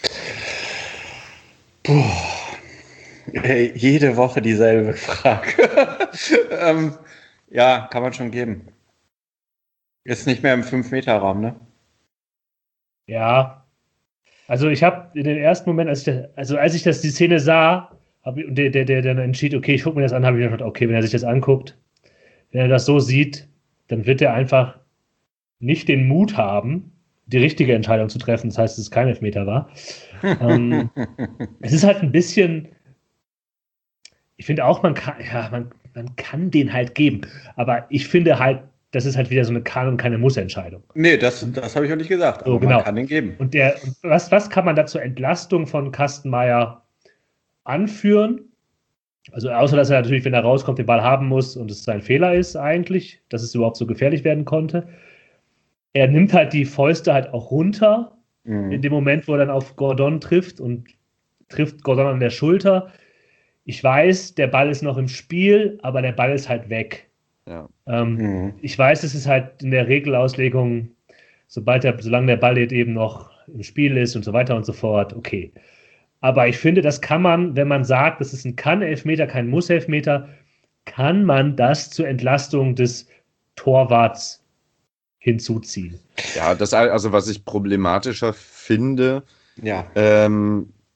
[SPEAKER 3] Puh. Hey, jede Woche dieselbe Frage. ähm, ja, kann man schon geben. Ist nicht mehr im fünf Meter Raum, ne?
[SPEAKER 2] Ja. Also ich habe in den ersten Moment, als ich das, also als ich das die Szene sah, hab ich, der, der, der dann entschied, okay, ich gucke mir das an, habe ich gedacht, okay, wenn er sich das anguckt, wenn er das so sieht, dann wird er einfach nicht den Mut haben, die richtige Entscheidung zu treffen. Das heißt, dass es kein Elfmeter war. ähm, es ist halt ein bisschen, ich finde auch, man kann, ja, man, man kann den halt geben. Aber ich finde halt, das ist halt wieder so eine Kann- und keine Muss-Entscheidung.
[SPEAKER 3] Nee, das, das habe ich auch nicht gesagt.
[SPEAKER 2] So,
[SPEAKER 3] aber
[SPEAKER 2] genau.
[SPEAKER 3] Man kann den geben.
[SPEAKER 2] Und der, was, was kann man da zur Entlastung von Kastenmeier anführen? Also außer, dass er natürlich, wenn er rauskommt, den Ball haben muss und es sein Fehler ist eigentlich, dass es überhaupt so gefährlich werden konnte. Er nimmt halt die Fäuste halt auch runter, mhm. in dem Moment, wo er dann auf Gordon trifft und trifft Gordon an der Schulter. Ich weiß, der Ball ist noch im Spiel, aber der Ball ist halt weg.
[SPEAKER 4] Ja.
[SPEAKER 2] Ähm,
[SPEAKER 3] mhm.
[SPEAKER 2] Ich weiß, es ist halt in der Regelauslegung, sobald der, solange der Ball jetzt eben noch im Spiel ist und so weiter und so fort, okay. Aber ich finde, das kann man, wenn man sagt, das ist ein Kann-Elfmeter, kein Muss-Elfmeter, kann man das zur Entlastung des Torwarts hinzuziehen.
[SPEAKER 4] Ja, das also was ich problematischer finde,
[SPEAKER 3] ja.
[SPEAKER 4] ähm,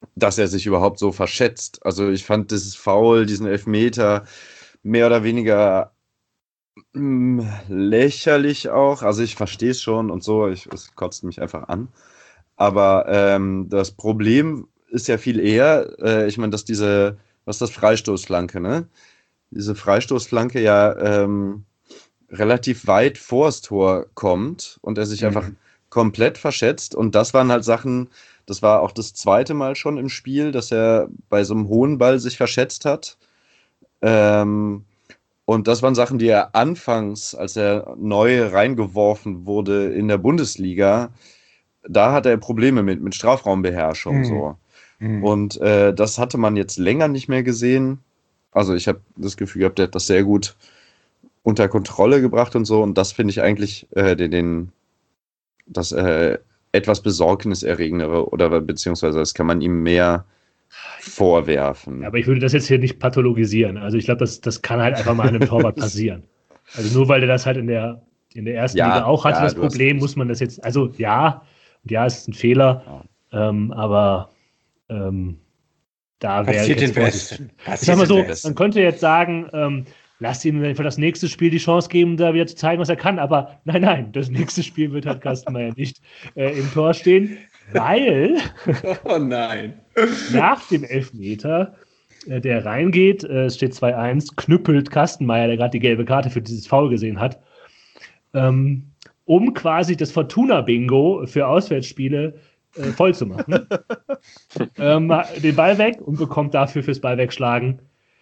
[SPEAKER 4] dass er sich überhaupt so verschätzt. Also ich fand dieses Foul, diesen Elfmeter mehr oder weniger mh, lächerlich auch. Also ich verstehe es schon und so, ich, es kotzt mich einfach an. Aber ähm, das Problem ist ja viel eher, äh, ich meine, dass diese, was ist das, Freistoßflanke, ne? Diese Freistoßflanke ja ähm, relativ weit vors Tor kommt und er sich mhm. einfach komplett verschätzt. Und das waren halt Sachen, das war auch das zweite Mal schon im Spiel, dass er bei so einem hohen Ball sich verschätzt hat. Ähm, und das waren Sachen, die er anfangs, als er neu reingeworfen wurde in der Bundesliga, da hatte er Probleme mit, mit Strafraumbeherrschung. Mhm. So. Mhm. Und äh, das hatte man jetzt länger nicht mehr gesehen. Also ich habe das Gefühl gehabt, der hat das sehr gut unter Kontrolle gebracht und so. Und das finde ich eigentlich äh, den, den das äh, etwas besorgniserregendere oder beziehungsweise das kann man ihm mehr vorwerfen.
[SPEAKER 2] Ja, aber ich würde das jetzt hier nicht pathologisieren. Also ich glaube, das, das kann halt einfach mal einem Torwart passieren. Also nur weil der das halt in der, in der ersten ja, Liga auch hatte, ja, das Problem, muss man das jetzt, also ja, ja, es ist ein Fehler, ja. ähm, aber ähm, da wäre ich jetzt vorsichtig. Ich sag mal so, man könnte jetzt sagen, ähm, lass ihm für das nächste Spiel die Chance geben, da wieder zu zeigen, was er kann. Aber nein, nein, das nächste Spiel wird halt Kastenmeier nicht äh, im Tor stehen, weil
[SPEAKER 3] oh nein.
[SPEAKER 2] nach dem Elfmeter, äh, der reingeht, äh, es steht zwei eins, knüppelt Kastenmeier, der gerade die gelbe Karte für dieses Foul gesehen hat, ähm, um quasi das Fortuna-Bingo für Auswärtsspiele äh, voll zu machen. ähm, den Ball weg und bekommt dafür fürs Ball wegschlagen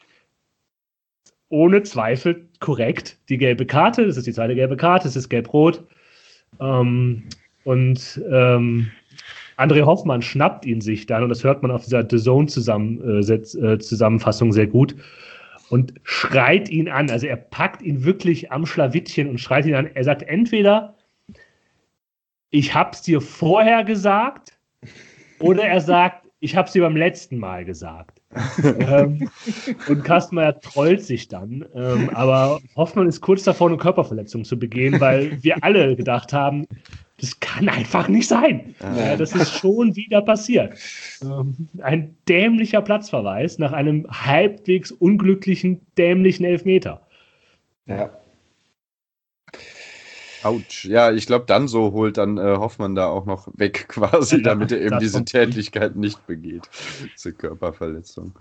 [SPEAKER 2] ohne Zweifel korrekt die gelbe Karte. Das ist die zweite gelbe Karte, das ist gelb-rot. Ähm, und ähm, André Hoffmann schnappt ihn sich dann, und das hört man auf dieser The Zone-Zusammenfassung sehr gut, und schreit ihn an. Also er packt ihn wirklich am Schlawittchen und schreit ihn an. Er sagt entweder, ich hab's dir vorher gesagt, oder er sagt, ich hab's dir beim letzten Mal gesagt. ähm, und Kastenmeier trollt sich dann. Ähm, aber Hoffmann ist kurz davor, eine Körperverletzung zu begehen, weil wir alle gedacht haben, das kann einfach nicht sein. Ja, das ist schon wieder passiert. Ähm, ein dämlicher Platzverweis nach einem halbwegs unglücklichen, dämlichen Elfmeter.
[SPEAKER 3] Ja.
[SPEAKER 4] Autsch. Ja, ich glaube, dann so holt dann äh, Hoffmann da auch noch weg quasi, ja, damit er eben diese Tätlichkeit nicht begeht. Diese Körperverletzung.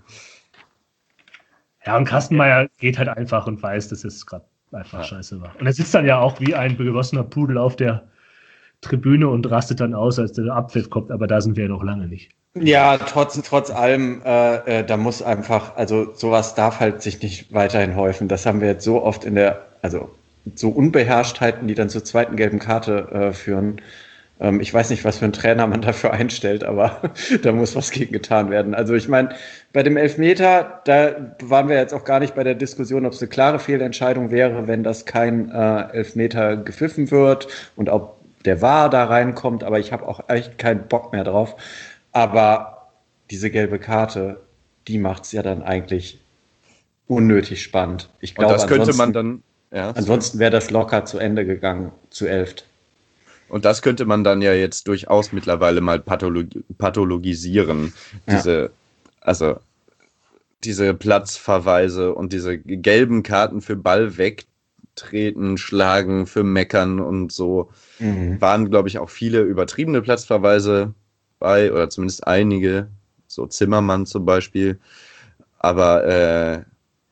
[SPEAKER 2] Ja, und Kastenmeier geht halt einfach und weiß, dass es gerade einfach ja. scheiße war. Und er sitzt dann ja auch wie ein begossener Pudel auf der Tribüne und rastet dann aus, als der Abpfiff kommt, aber da sind wir ja noch lange nicht.
[SPEAKER 3] Ja, trotz, trotz allem, äh, äh, da muss einfach, also sowas darf halt sich nicht weiterhin häufen. Das haben wir jetzt so oft in der, also so Unbeherrschtheiten, die dann zur zweiten gelben Karte äh, führen. Ähm, ich weiß nicht, was für einen Trainer man dafür einstellt, aber da muss was gegen getan werden. Also ich meine, bei dem Elfmeter, da waren wir jetzt auch gar nicht bei der Diskussion, ob es eine klare Fehlentscheidung wäre, wenn das kein äh, Elfmeter gepfiffen wird und ob der V A R da reinkommt, aber ich habe auch echt keinen Bock mehr drauf. Aber diese gelbe Karte, die macht es ja dann eigentlich unnötig spannend. Ich glaube,
[SPEAKER 4] das könnte man dann Ja,
[SPEAKER 3] ansonsten wäre das locker zu Ende gegangen, zu elft.
[SPEAKER 4] Und das könnte man dann ja jetzt durchaus mittlerweile mal pathologi- pathologisieren. Diese, ja. also diese Platzverweise und diese gelben Karten für Ball wegtreten, schlagen, für Meckern und so. Mhm. Waren, glaube ich, auch viele übertriebene Platzverweise bei, oder zumindest einige, so Zimmermann zum Beispiel. Aber äh,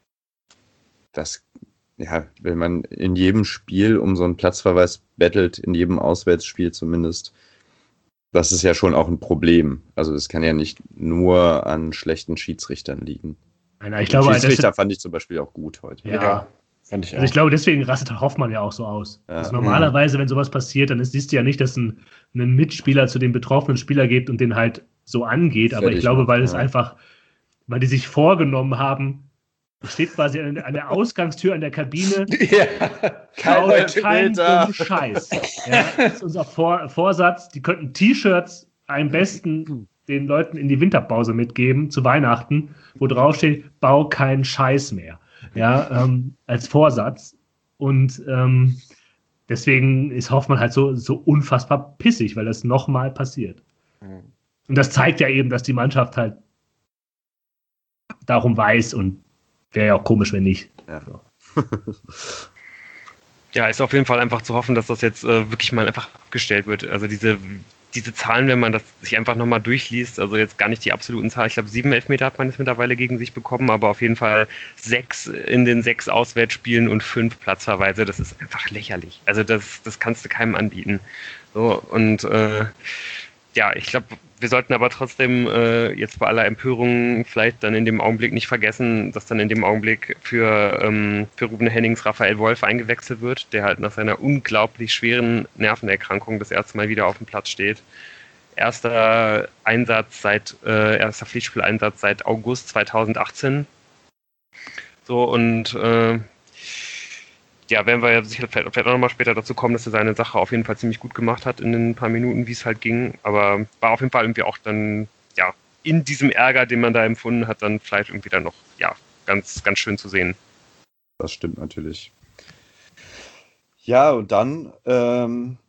[SPEAKER 4] das Ja, wenn man in jedem Spiel um so einen Platzverweis bettelt, in jedem Auswärtsspiel zumindest, das ist ja schon auch ein Problem. Also es kann ja nicht nur an schlechten Schiedsrichtern liegen.
[SPEAKER 2] Nein, ich glaube,
[SPEAKER 4] Schiedsrichter fand ich zum Beispiel auch gut heute.
[SPEAKER 2] Ja, ja fand ich auch. Also ich glaube, deswegen rastet Hoffmann ja auch so aus. Ja. Also normalerweise, wenn sowas passiert, dann ist, siehst du ja nicht, dass ein, ein Mitspieler zu dem betroffenen Spieler geht und den halt so angeht. Aber Fertig ich glaube, weil ja. es einfach, weil die sich vorgenommen haben, steht quasi an, an der Ausgangstür an der Kabine. Ja, kein, kein dummen Scheiß. Ja, das ist unser Vor- Vorsatz. Die könnten T-Shirts am besten den Leuten in die Winterpause mitgeben, zu Weihnachten, wo drauf steht, bau keinen Scheiß mehr. Ja, ähm, als Vorsatz. Und ähm, deswegen ist Hoffmann halt so, so unfassbar pissig, weil das nochmal passiert. Und das zeigt ja eben, dass die Mannschaft halt darum weiß und wäre ja auch komisch, wenn nicht.
[SPEAKER 4] Ja.
[SPEAKER 2] So.
[SPEAKER 1] Ja, ist auf jeden Fall einfach zu hoffen, dass das jetzt äh, wirklich mal einfach abgestellt wird. Also diese, diese Zahlen, wenn man das sich einfach nochmal durchliest, also jetzt gar nicht die absoluten Zahlen, ich glaube sieben Elfmeter hat man jetzt mittlerweile gegen sich bekommen, aber auf jeden Fall sechs in den sechs Auswärtsspielen und fünf Platzverweise, das ist einfach lächerlich. Also das, das kannst du keinem anbieten. So, und äh, ja, ich glaube, wir sollten aber trotzdem äh, jetzt bei aller Empörung vielleicht dann in dem Augenblick nicht vergessen, dass dann in dem Augenblick für, ähm, für Ruben Hennings Raphael Wolf eingewechselt wird, der halt nach seiner unglaublich schweren Nervenerkrankung das erste Mal wieder auf dem Platz steht. Erster Einsatz seit, äh, erster Pflichtspieleinsatz seit August zweitausendachtzehn. So, und äh, ja, werden wir ja sicher vielleicht, vielleicht auch nochmal später dazu kommen, dass er seine Sache auf jeden Fall ziemlich gut gemacht hat in den paar Minuten, wie es halt ging. Aber war auf jeden Fall irgendwie auch dann, ja, in diesem Ärger, den man da empfunden hat, dann vielleicht irgendwie dann noch, ja, ganz, ganz schön zu sehen.
[SPEAKER 4] Das stimmt natürlich. Ja, und dann ähm,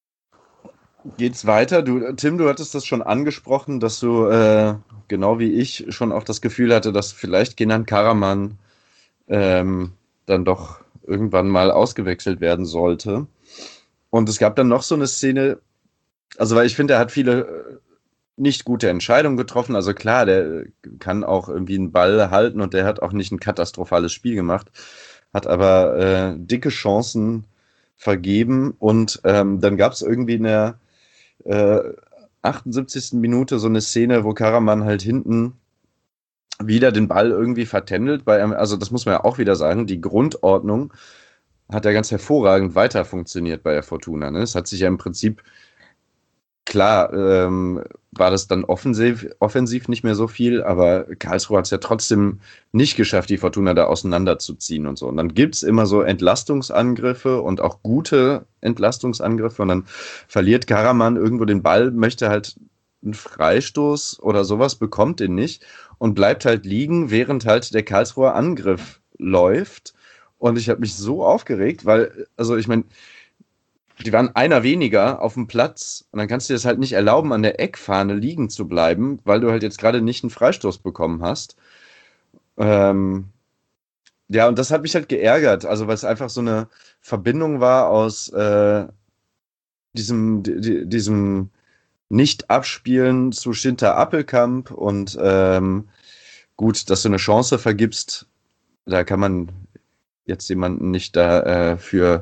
[SPEAKER 4] geht's weiter. Du, Tim, du hattest das schon angesprochen, dass du, äh, genau wie ich, schon auch das Gefühl hatte, dass vielleicht Kenan Karaman ähm, dann doch irgendwann mal ausgewechselt werden sollte. Und es gab dann noch so eine Szene, also weil ich finde, er hat viele nicht gute Entscheidungen getroffen. Also klar, der kann auch irgendwie einen Ball halten und der hat auch nicht ein katastrophales Spiel gemacht, hat aber äh, dicke Chancen vergeben und ähm, dann gab es irgendwie in der äh, achtundsiebzigsten Minute so eine Szene, wo Karaman halt hinten wieder den Ball irgendwie vertändelt, bei einem, also das muss man ja auch wieder sagen, die Grundordnung hat ja ganz hervorragend weiter funktioniert bei der Fortuna. Ne? Es hat sich ja im Prinzip, klar, ähm, war das dann offensiv, offensiv nicht mehr so viel, aber Karlsruhe hat es ja trotzdem nicht geschafft, die Fortuna da auseinanderzuziehen und so. Und dann gibt es immer so Entlastungsangriffe und auch gute Entlastungsangriffe und dann verliert Karaman irgendwo den Ball, möchte halt einen Freistoß oder sowas, bekommt den nicht und bleibt halt liegen, während halt der Karlsruher Angriff läuft. Und ich habe mich so aufgeregt, weil, also ich meine, die waren einer weniger auf dem Platz und dann kannst du dir das halt nicht erlauben, an der Eckfahne liegen zu bleiben, weil du halt jetzt gerade nicht einen Freistoß bekommen hast. Ähm, ja, und das hat mich halt geärgert, also weil es einfach so eine Verbindung war aus äh, diesem, di- diesem Nicht-Abspielen zu Schinter Appelkamp und ähm, gut, dass du eine Chance vergibst, da kann man jetzt jemanden nicht dafür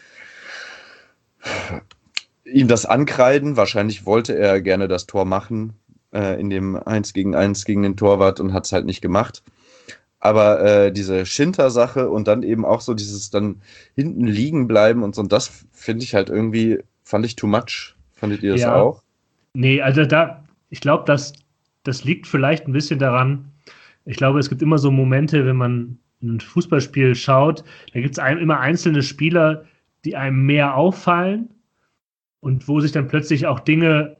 [SPEAKER 4] äh, ihm das ankreiden. Wahrscheinlich wollte er gerne das Tor machen äh, in dem eins gegen eins gegen den Torwart und hat es halt nicht gemacht. Aber äh, diese Schinter-Sache und dann eben auch so dieses dann hinten liegen bleiben und so, und das finde ich halt irgendwie, fand ich too much. Fandet ihr das
[SPEAKER 2] Ja.
[SPEAKER 4] auch?
[SPEAKER 2] Nee, also da, ich glaube, das, das liegt vielleicht ein bisschen daran, ich glaube, es gibt immer so Momente, wenn man ein Fußballspiel schaut, da gibt es einem immer einzelne Spieler, die einem mehr auffallen und wo sich dann plötzlich auch Dinge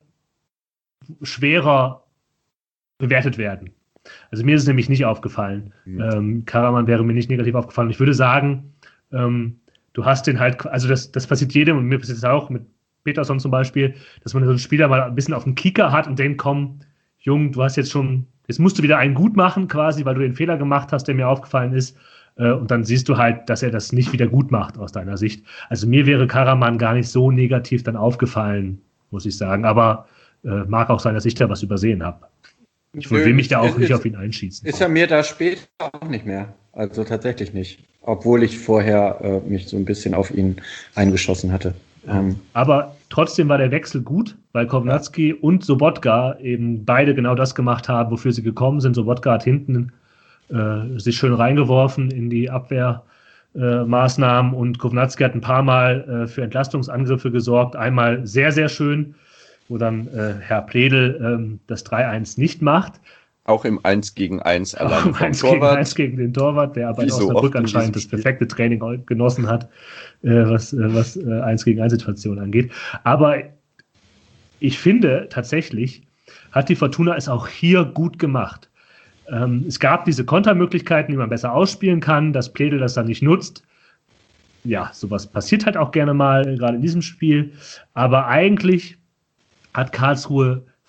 [SPEAKER 2] schwerer bewertet werden. Also mir ist es nämlich nicht aufgefallen. Mhm. Ähm, Karaman wäre mir nicht negativ aufgefallen. Ich würde sagen, ähm, du hast den halt, also das, das passiert jedem und mir passiert es auch mit Peterson zum Beispiel, dass man so einen Spieler mal ein bisschen auf den Kicker hat und denkt, komm, Jung, du hast jetzt schon, jetzt musst du wieder einen gut machen quasi, weil du den Fehler gemacht hast, der mir aufgefallen ist. Äh, und dann siehst du halt, dass er das nicht wieder gut macht aus deiner Sicht. Also mir wäre Karaman gar nicht so negativ dann aufgefallen, muss ich sagen. Aber äh, mag auch sein, dass ich da was übersehen habe. Ich will mich da auch
[SPEAKER 3] ist,
[SPEAKER 2] nicht auf ihn einschießen.
[SPEAKER 3] Ist er mir da später auch nicht mehr. Also tatsächlich nicht. Obwohl ich vorher äh, mich so ein bisschen auf ihn eingeschossen hatte. Ähm,
[SPEAKER 2] Aber trotzdem war der Wechsel gut, weil Kovnatski ja. und Sobotka eben beide genau das gemacht haben, wofür sie gekommen sind. Sobotka hat hinten äh, sich schön reingeworfen in die Abwehrmaßnahmen äh, und Kovnatski hat ein paar Mal äh, für Entlastungsangriffe gesorgt. Einmal sehr, sehr schön, wo dann äh, Herr Pledel ähm, das drei eins nicht macht.
[SPEAKER 4] Auch im eins gegen eins allein
[SPEAKER 2] vom eins gegen eins gegen den Torwart, der aber in
[SPEAKER 4] so
[SPEAKER 2] Osnabrück anscheinend das perfekte Training genossen hat, äh, was, äh, was äh, eins gegen eins Situationen angeht. Aber ich finde tatsächlich, hat die Fortuna es auch hier gut gemacht. Ähm, es gab diese Kontermöglichkeiten, die man besser ausspielen kann, dass Pledel das dann nicht nutzt. Ja, sowas passiert halt auch gerne mal, gerade in diesem Spiel. Aber eigentlich hat Karlsruhe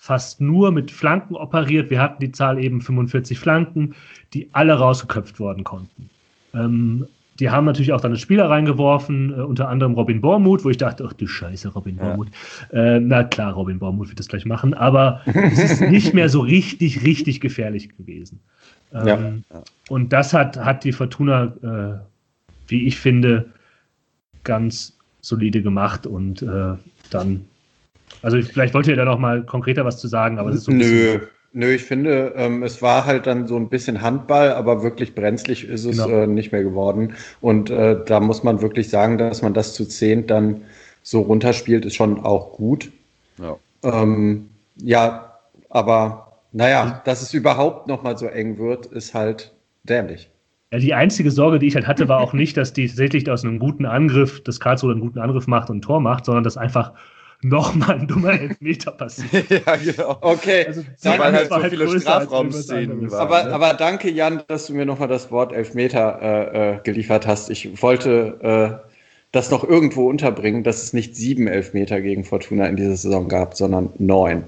[SPEAKER 2] fast nur mit Flanken operiert. Wir hatten die Zahl eben fünfundvierzig Flanken, die alle rausgeköpft worden konnten. Ähm, die haben natürlich auch dann einen Spieler reingeworfen, äh, unter anderem Robin Bormuth, wo ich dachte, ach du Scheiße, Robin ja. Bormuth. Äh, na klar, Robin Bormuth wird das gleich machen, aber es ist nicht mehr so richtig, richtig gefährlich gewesen. Ähm, ja. Ja. Und das hat, hat die Fortuna, äh, wie ich finde, ganz solide gemacht und äh, dann, also vielleicht wollt ihr da noch mal konkreter was zu sagen, aber es ist so ein
[SPEAKER 3] Nö.
[SPEAKER 2] bisschen...
[SPEAKER 3] Nö, ich finde, ähm, es war halt dann so ein bisschen Handball, aber wirklich brenzlig ist es genau. äh, nicht mehr geworden. Und äh, da muss man wirklich sagen, dass man das zu zehn dann so runterspielt, ist schon auch gut. Ja, ähm, ja aber naja, dass es überhaupt noch mal so eng wird, ist halt dämlich.
[SPEAKER 2] Ja, die einzige Sorge, die ich halt hatte, war auch nicht, dass die tatsächlich aus einem guten Angriff, dass Karlsruhe einen guten Angriff macht und ein Tor macht, sondern dass einfach nochmal ein dummer Elfmeter passiert.
[SPEAKER 3] Ja, genau. Okay,
[SPEAKER 2] also,
[SPEAKER 3] weil halt so viele Strafraumszenen waren. Aber, ne? aber danke, Jan, dass du mir nochmal das Wort Elfmeter äh, äh, geliefert hast. Ich wollte äh, das noch irgendwo unterbringen, dass es nicht sieben Elfmeter gegen Fortuna in dieser Saison gab, sondern neun.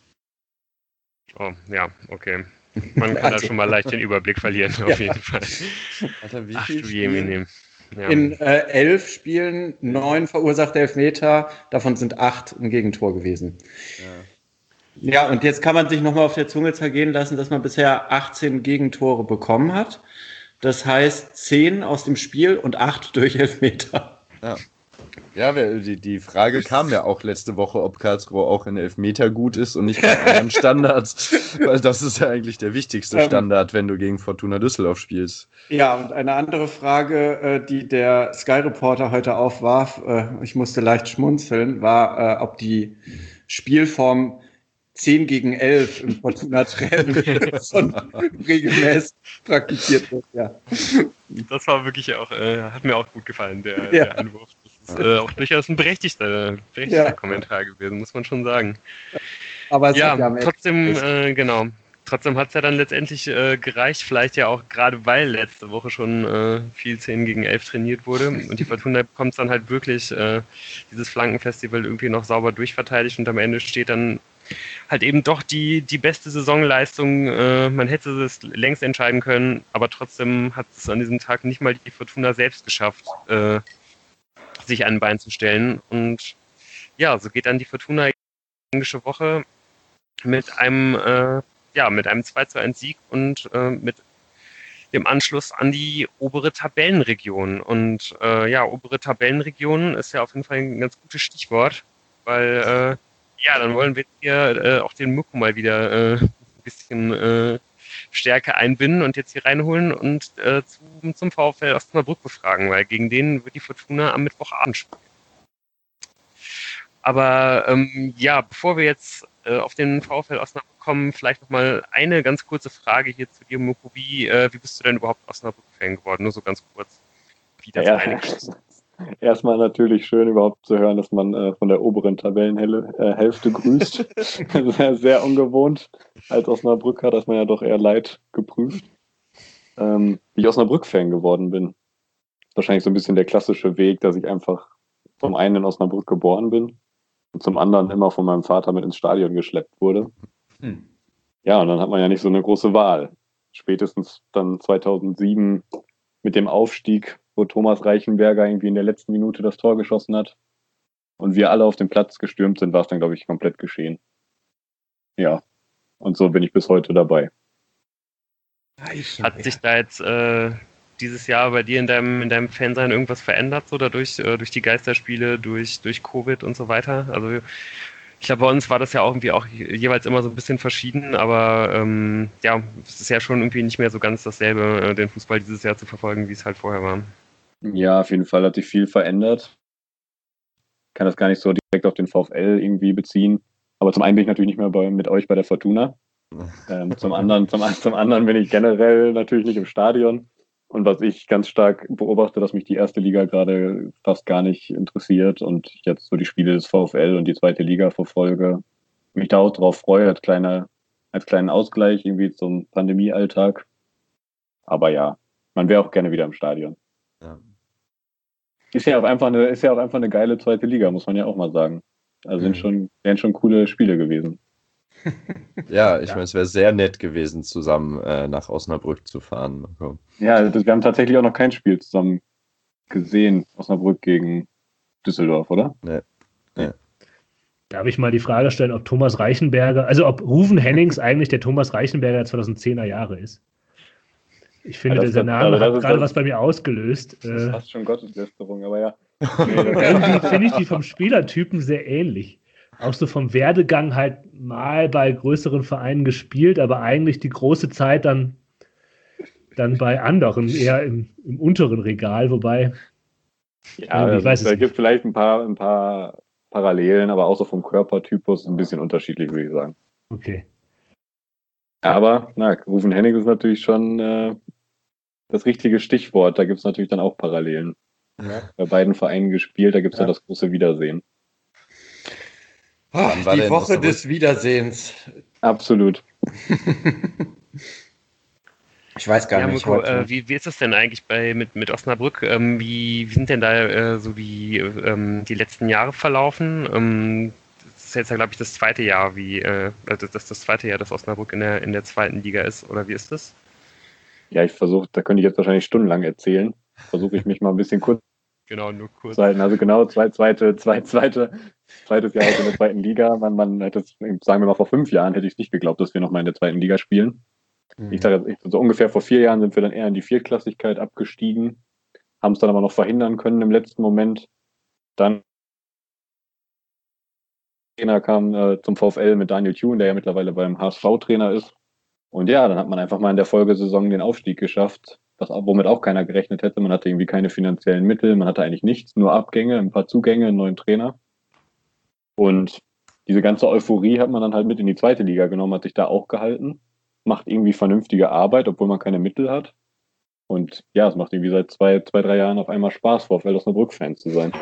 [SPEAKER 1] Oh, ja, okay. Man kann also, da schon mal leicht den Überblick verlieren, auf ja. jeden Fall.
[SPEAKER 3] Alter, wie
[SPEAKER 1] Ach
[SPEAKER 3] viel
[SPEAKER 1] du Jemine.
[SPEAKER 3] Ja. In äh, elf Spielen neun verursachte Elfmeter, davon sind acht ein Gegentor gewesen. Ja, ja, und jetzt kann man sich nochmal auf der Zunge zergehen lassen, dass man bisher achtzehn Gegentore bekommen hat. Das heißt zehn aus dem Spiel und acht durch Elfmeter.
[SPEAKER 4] Ja, ja die, die Frage kam ja auch letzte Woche, ob Karlsruhe auch in Elfmeter gut ist und nicht bei anderen Standards. Weil das ist ja eigentlich der wichtigste Standard, wenn du gegen Fortuna Düsseldorf spielst.
[SPEAKER 3] Ja, und eine andere Frage, die der Sky-Reporter heute aufwarf, ich musste leicht schmunzeln, war, ob die Spielform zehn gegen elf im Fortuna-Training schon regelmäßig praktiziert wird. Ja.
[SPEAKER 1] Das war wirklich auch, äh, hat mir auch gut gefallen, der,
[SPEAKER 3] ja.
[SPEAKER 1] der Anwurf. Das ist äh, auch durchaus ein berechtigter, berechtigter ja. Kommentar gewesen, muss man schon sagen.
[SPEAKER 3] Aber es
[SPEAKER 1] ja,
[SPEAKER 3] hat ja am
[SPEAKER 1] trotzdem, äh, genau. Trotzdem hat es ja dann letztendlich äh, gereicht, vielleicht ja auch gerade weil letzte Woche schon äh, viel zehn gegen elf trainiert wurde und die Fortuna bekommt es dann halt wirklich äh, dieses Flankenfestival irgendwie noch sauber durchverteidigt und am Ende steht dann halt eben doch die, die beste Saisonleistung. Äh, man hätte es längst entscheiden können, aber trotzdem hat es an diesem Tag nicht mal die Fortuna selbst geschafft, äh, sich an ein Bein zu stellen. Und ja, so geht dann die Fortuna englische Woche mit einem äh, ja, mit einem zwei zu eins Sieg und äh, mit dem Anschluss an die obere Tabellenregion. Und äh, ja, obere Tabellenregion ist ja auf jeden Fall ein ganz gutes Stichwort, weil äh, ja, dann wollen wir hier äh, auch den Mirko mal wieder äh, ein bisschen äh, Stärke einbinden und jetzt hier reinholen und äh, zum, zum VfL Osnabrück befragen, weil gegen den wird die Fortuna am Mittwochabend spielen. Aber ähm, ja, bevor wir jetzt äh, auf den VfL Osnabrück kommen, vielleicht nochmal eine ganz kurze Frage hier zu dir, Mirko. Wie, äh, wie bist du denn überhaupt Osnabrück-Fan geworden? Nur so ganz kurz. Wie das
[SPEAKER 5] ja, erstmal natürlich schön überhaupt zu hören, dass man äh, von der oberen Tabellenhälfte äh, grüßt. sehr, sehr ungewohnt als Osnabrücker, dass man ja doch eher Leid geprüft. Ähm, wie ich Osnabrück-Fan geworden bin. Wahrscheinlich so ein bisschen der klassische Weg, dass ich einfach zum einen in Osnabrück geboren bin und zum anderen immer von meinem Vater mit ins Stadion geschleppt wurde. Hm. Ja, und dann hat man ja nicht so eine große Wahl. Spätestens dann zweitausendsieben mit dem Aufstieg, wo Thomas Reichenberger irgendwie in der letzten Minute das Tor geschossen hat und wir alle auf den Platz gestürmt sind, war es dann, glaube ich, komplett geschehen. Ja, und so bin ich bis heute dabei.
[SPEAKER 1] Hat sich da jetzt äh, dieses Jahr bei dir in deinem, in deinem Fansein irgendwas verändert, so dadurch, äh, durch die Geisterspiele, durch, durch Covid und so weiter? Also ich glaube, bei uns war das ja auch irgendwie auch jeweils immer so ein bisschen verschieden, aber ähm, ja, es ist ja schon irgendwie nicht mehr so ganz dasselbe, äh, den Fußball dieses Jahr zu verfolgen, wie es halt vorher war.
[SPEAKER 5] Ja, auf jeden Fall hat sich viel verändert. Ich kann das gar nicht so direkt auf den VfL irgendwie beziehen. Aber zum einen bin ich natürlich nicht mehr bei, mit euch bei der Fortuna. Ähm, zum anderen, zum, zum anderen bin ich generell natürlich nicht im Stadion. Und was ich ganz stark beobachte, dass mich die erste Liga gerade fast gar nicht interessiert und ich jetzt so die Spiele des VfL und die zweite Liga verfolge, mich da auch drauf freue, als, kleiner, als kleinen Ausgleich irgendwie zum Pandemiealltag. Aber ja, man wäre auch gerne wieder im Stadion. Ja. Ist ja auch einfach eine, ist ja auch einfach eine geile zweite Liga, muss man ja auch mal sagen. Also sind schon, wären schon coole Spiele gewesen.
[SPEAKER 4] Ja, ich
[SPEAKER 2] Ja.
[SPEAKER 4] meine, es wäre sehr nett gewesen, zusammen äh, nach Osnabrück zu fahren. Okay.
[SPEAKER 5] Ja, das, wir haben tatsächlich auch noch kein Spiel zusammen gesehen, Osnabrück gegen Düsseldorf, oder?
[SPEAKER 2] Darf ich mal die Frage stellen, ob Thomas Reichenberger, also ob Ruven Hennings eigentlich der Thomas Reichenberger der zweitausendzehner Jahre ist? Ich finde,
[SPEAKER 5] Ja, das-
[SPEAKER 2] dieser
[SPEAKER 5] das-
[SPEAKER 2] Name
[SPEAKER 5] also das
[SPEAKER 2] hat
[SPEAKER 5] ist-
[SPEAKER 2] gerade
[SPEAKER 5] das-
[SPEAKER 2] was bei mir ausgelöst.
[SPEAKER 5] Das ist
[SPEAKER 2] Äh,
[SPEAKER 5] fast schon Gotteslästerung, aber ja.
[SPEAKER 2] irgendwie finde ich die vom Spielertypen sehr ähnlich. Auch so vom Werdegang halt mal bei größeren Vereinen gespielt, aber eigentlich die große Zeit dann, dann bei anderen, eher im, im unteren Regal, wobei,
[SPEAKER 5] Ja,
[SPEAKER 2] ich
[SPEAKER 5] also,
[SPEAKER 2] weiß es
[SPEAKER 5] da
[SPEAKER 2] nicht.
[SPEAKER 5] gibt vielleicht ein paar, ein paar Parallelen, aber auch so vom Körpertypus ein bisschen unterschiedlich, würde ich sagen.
[SPEAKER 2] Okay.
[SPEAKER 5] Aber, na, Rufen Hennig ist natürlich schon äh, das richtige Stichwort. Da gibt es natürlich dann auch Parallelen.
[SPEAKER 3] Ja.
[SPEAKER 5] Bei beiden Vereinen gespielt, da gibt es ja.
[SPEAKER 3] Ja.
[SPEAKER 5] das große Wiedersehen.
[SPEAKER 3] Ah,
[SPEAKER 4] Wann war
[SPEAKER 3] die
[SPEAKER 4] denn
[SPEAKER 3] Woche
[SPEAKER 4] Osnabrück?
[SPEAKER 3] des Wiedersehens.
[SPEAKER 5] Absolut.
[SPEAKER 3] Ich weiß gar
[SPEAKER 1] Ja,
[SPEAKER 3] nicht.
[SPEAKER 1] Mirko,
[SPEAKER 3] heute.
[SPEAKER 1] äh, wie, wie ist das denn eigentlich bei mit, mit Osnabrück? Ähm, wie, wie sind denn da äh, so die, ähm, die letzten Jahre verlaufen? Ähm, das ist jetzt ja, glaube ich, das zweite Jahr, wie äh, das, das, das zweite Jahr, dass Osnabrück in der, in der zweiten Liga ist, oder wie ist das?
[SPEAKER 5] Ja, ich versuche, da könnte ich jetzt wahrscheinlich stundenlang erzählen. Versuche ich mich mal ein bisschen kurz
[SPEAKER 1] Genau, nur kurz.
[SPEAKER 5] zu halten. Also genau, zwei, zweite, zwei, zweite, zweites Jahr in der zweiten Liga. Man, man hätte es, sagen wir mal, vor fünf Jahren hätte ich es nicht geglaubt, dass wir nochmal in der zweiten Liga spielen.
[SPEAKER 3] Mhm.
[SPEAKER 5] Ich sage jetzt, so ungefähr vor vier Jahren sind wir dann eher in die Viertklassigkeit abgestiegen, haben es dann aber noch verhindern können im letzten Moment. Dann der Trainer kam äh, zum VfL mit Daniel Thune, der ja mittlerweile beim H S V-Trainer ist. Und ja, dann hat man einfach mal in der Folgesaison den Aufstieg geschafft, was, womit auch keiner gerechnet hätte. Man hatte irgendwie keine finanziellen Mittel, man hatte eigentlich nichts, nur Abgänge, ein paar Zugänge, einen neuen Trainer. Und diese ganze Euphorie hat man dann halt mit in die zweite Liga genommen, hat sich da auch gehalten, macht irgendwie vernünftige Arbeit, obwohl man keine Mittel hat. Und ja, es macht irgendwie seit zwei, zwei drei Jahren auf einmal Spaß, VfL Osnabrück-Fan zu sein.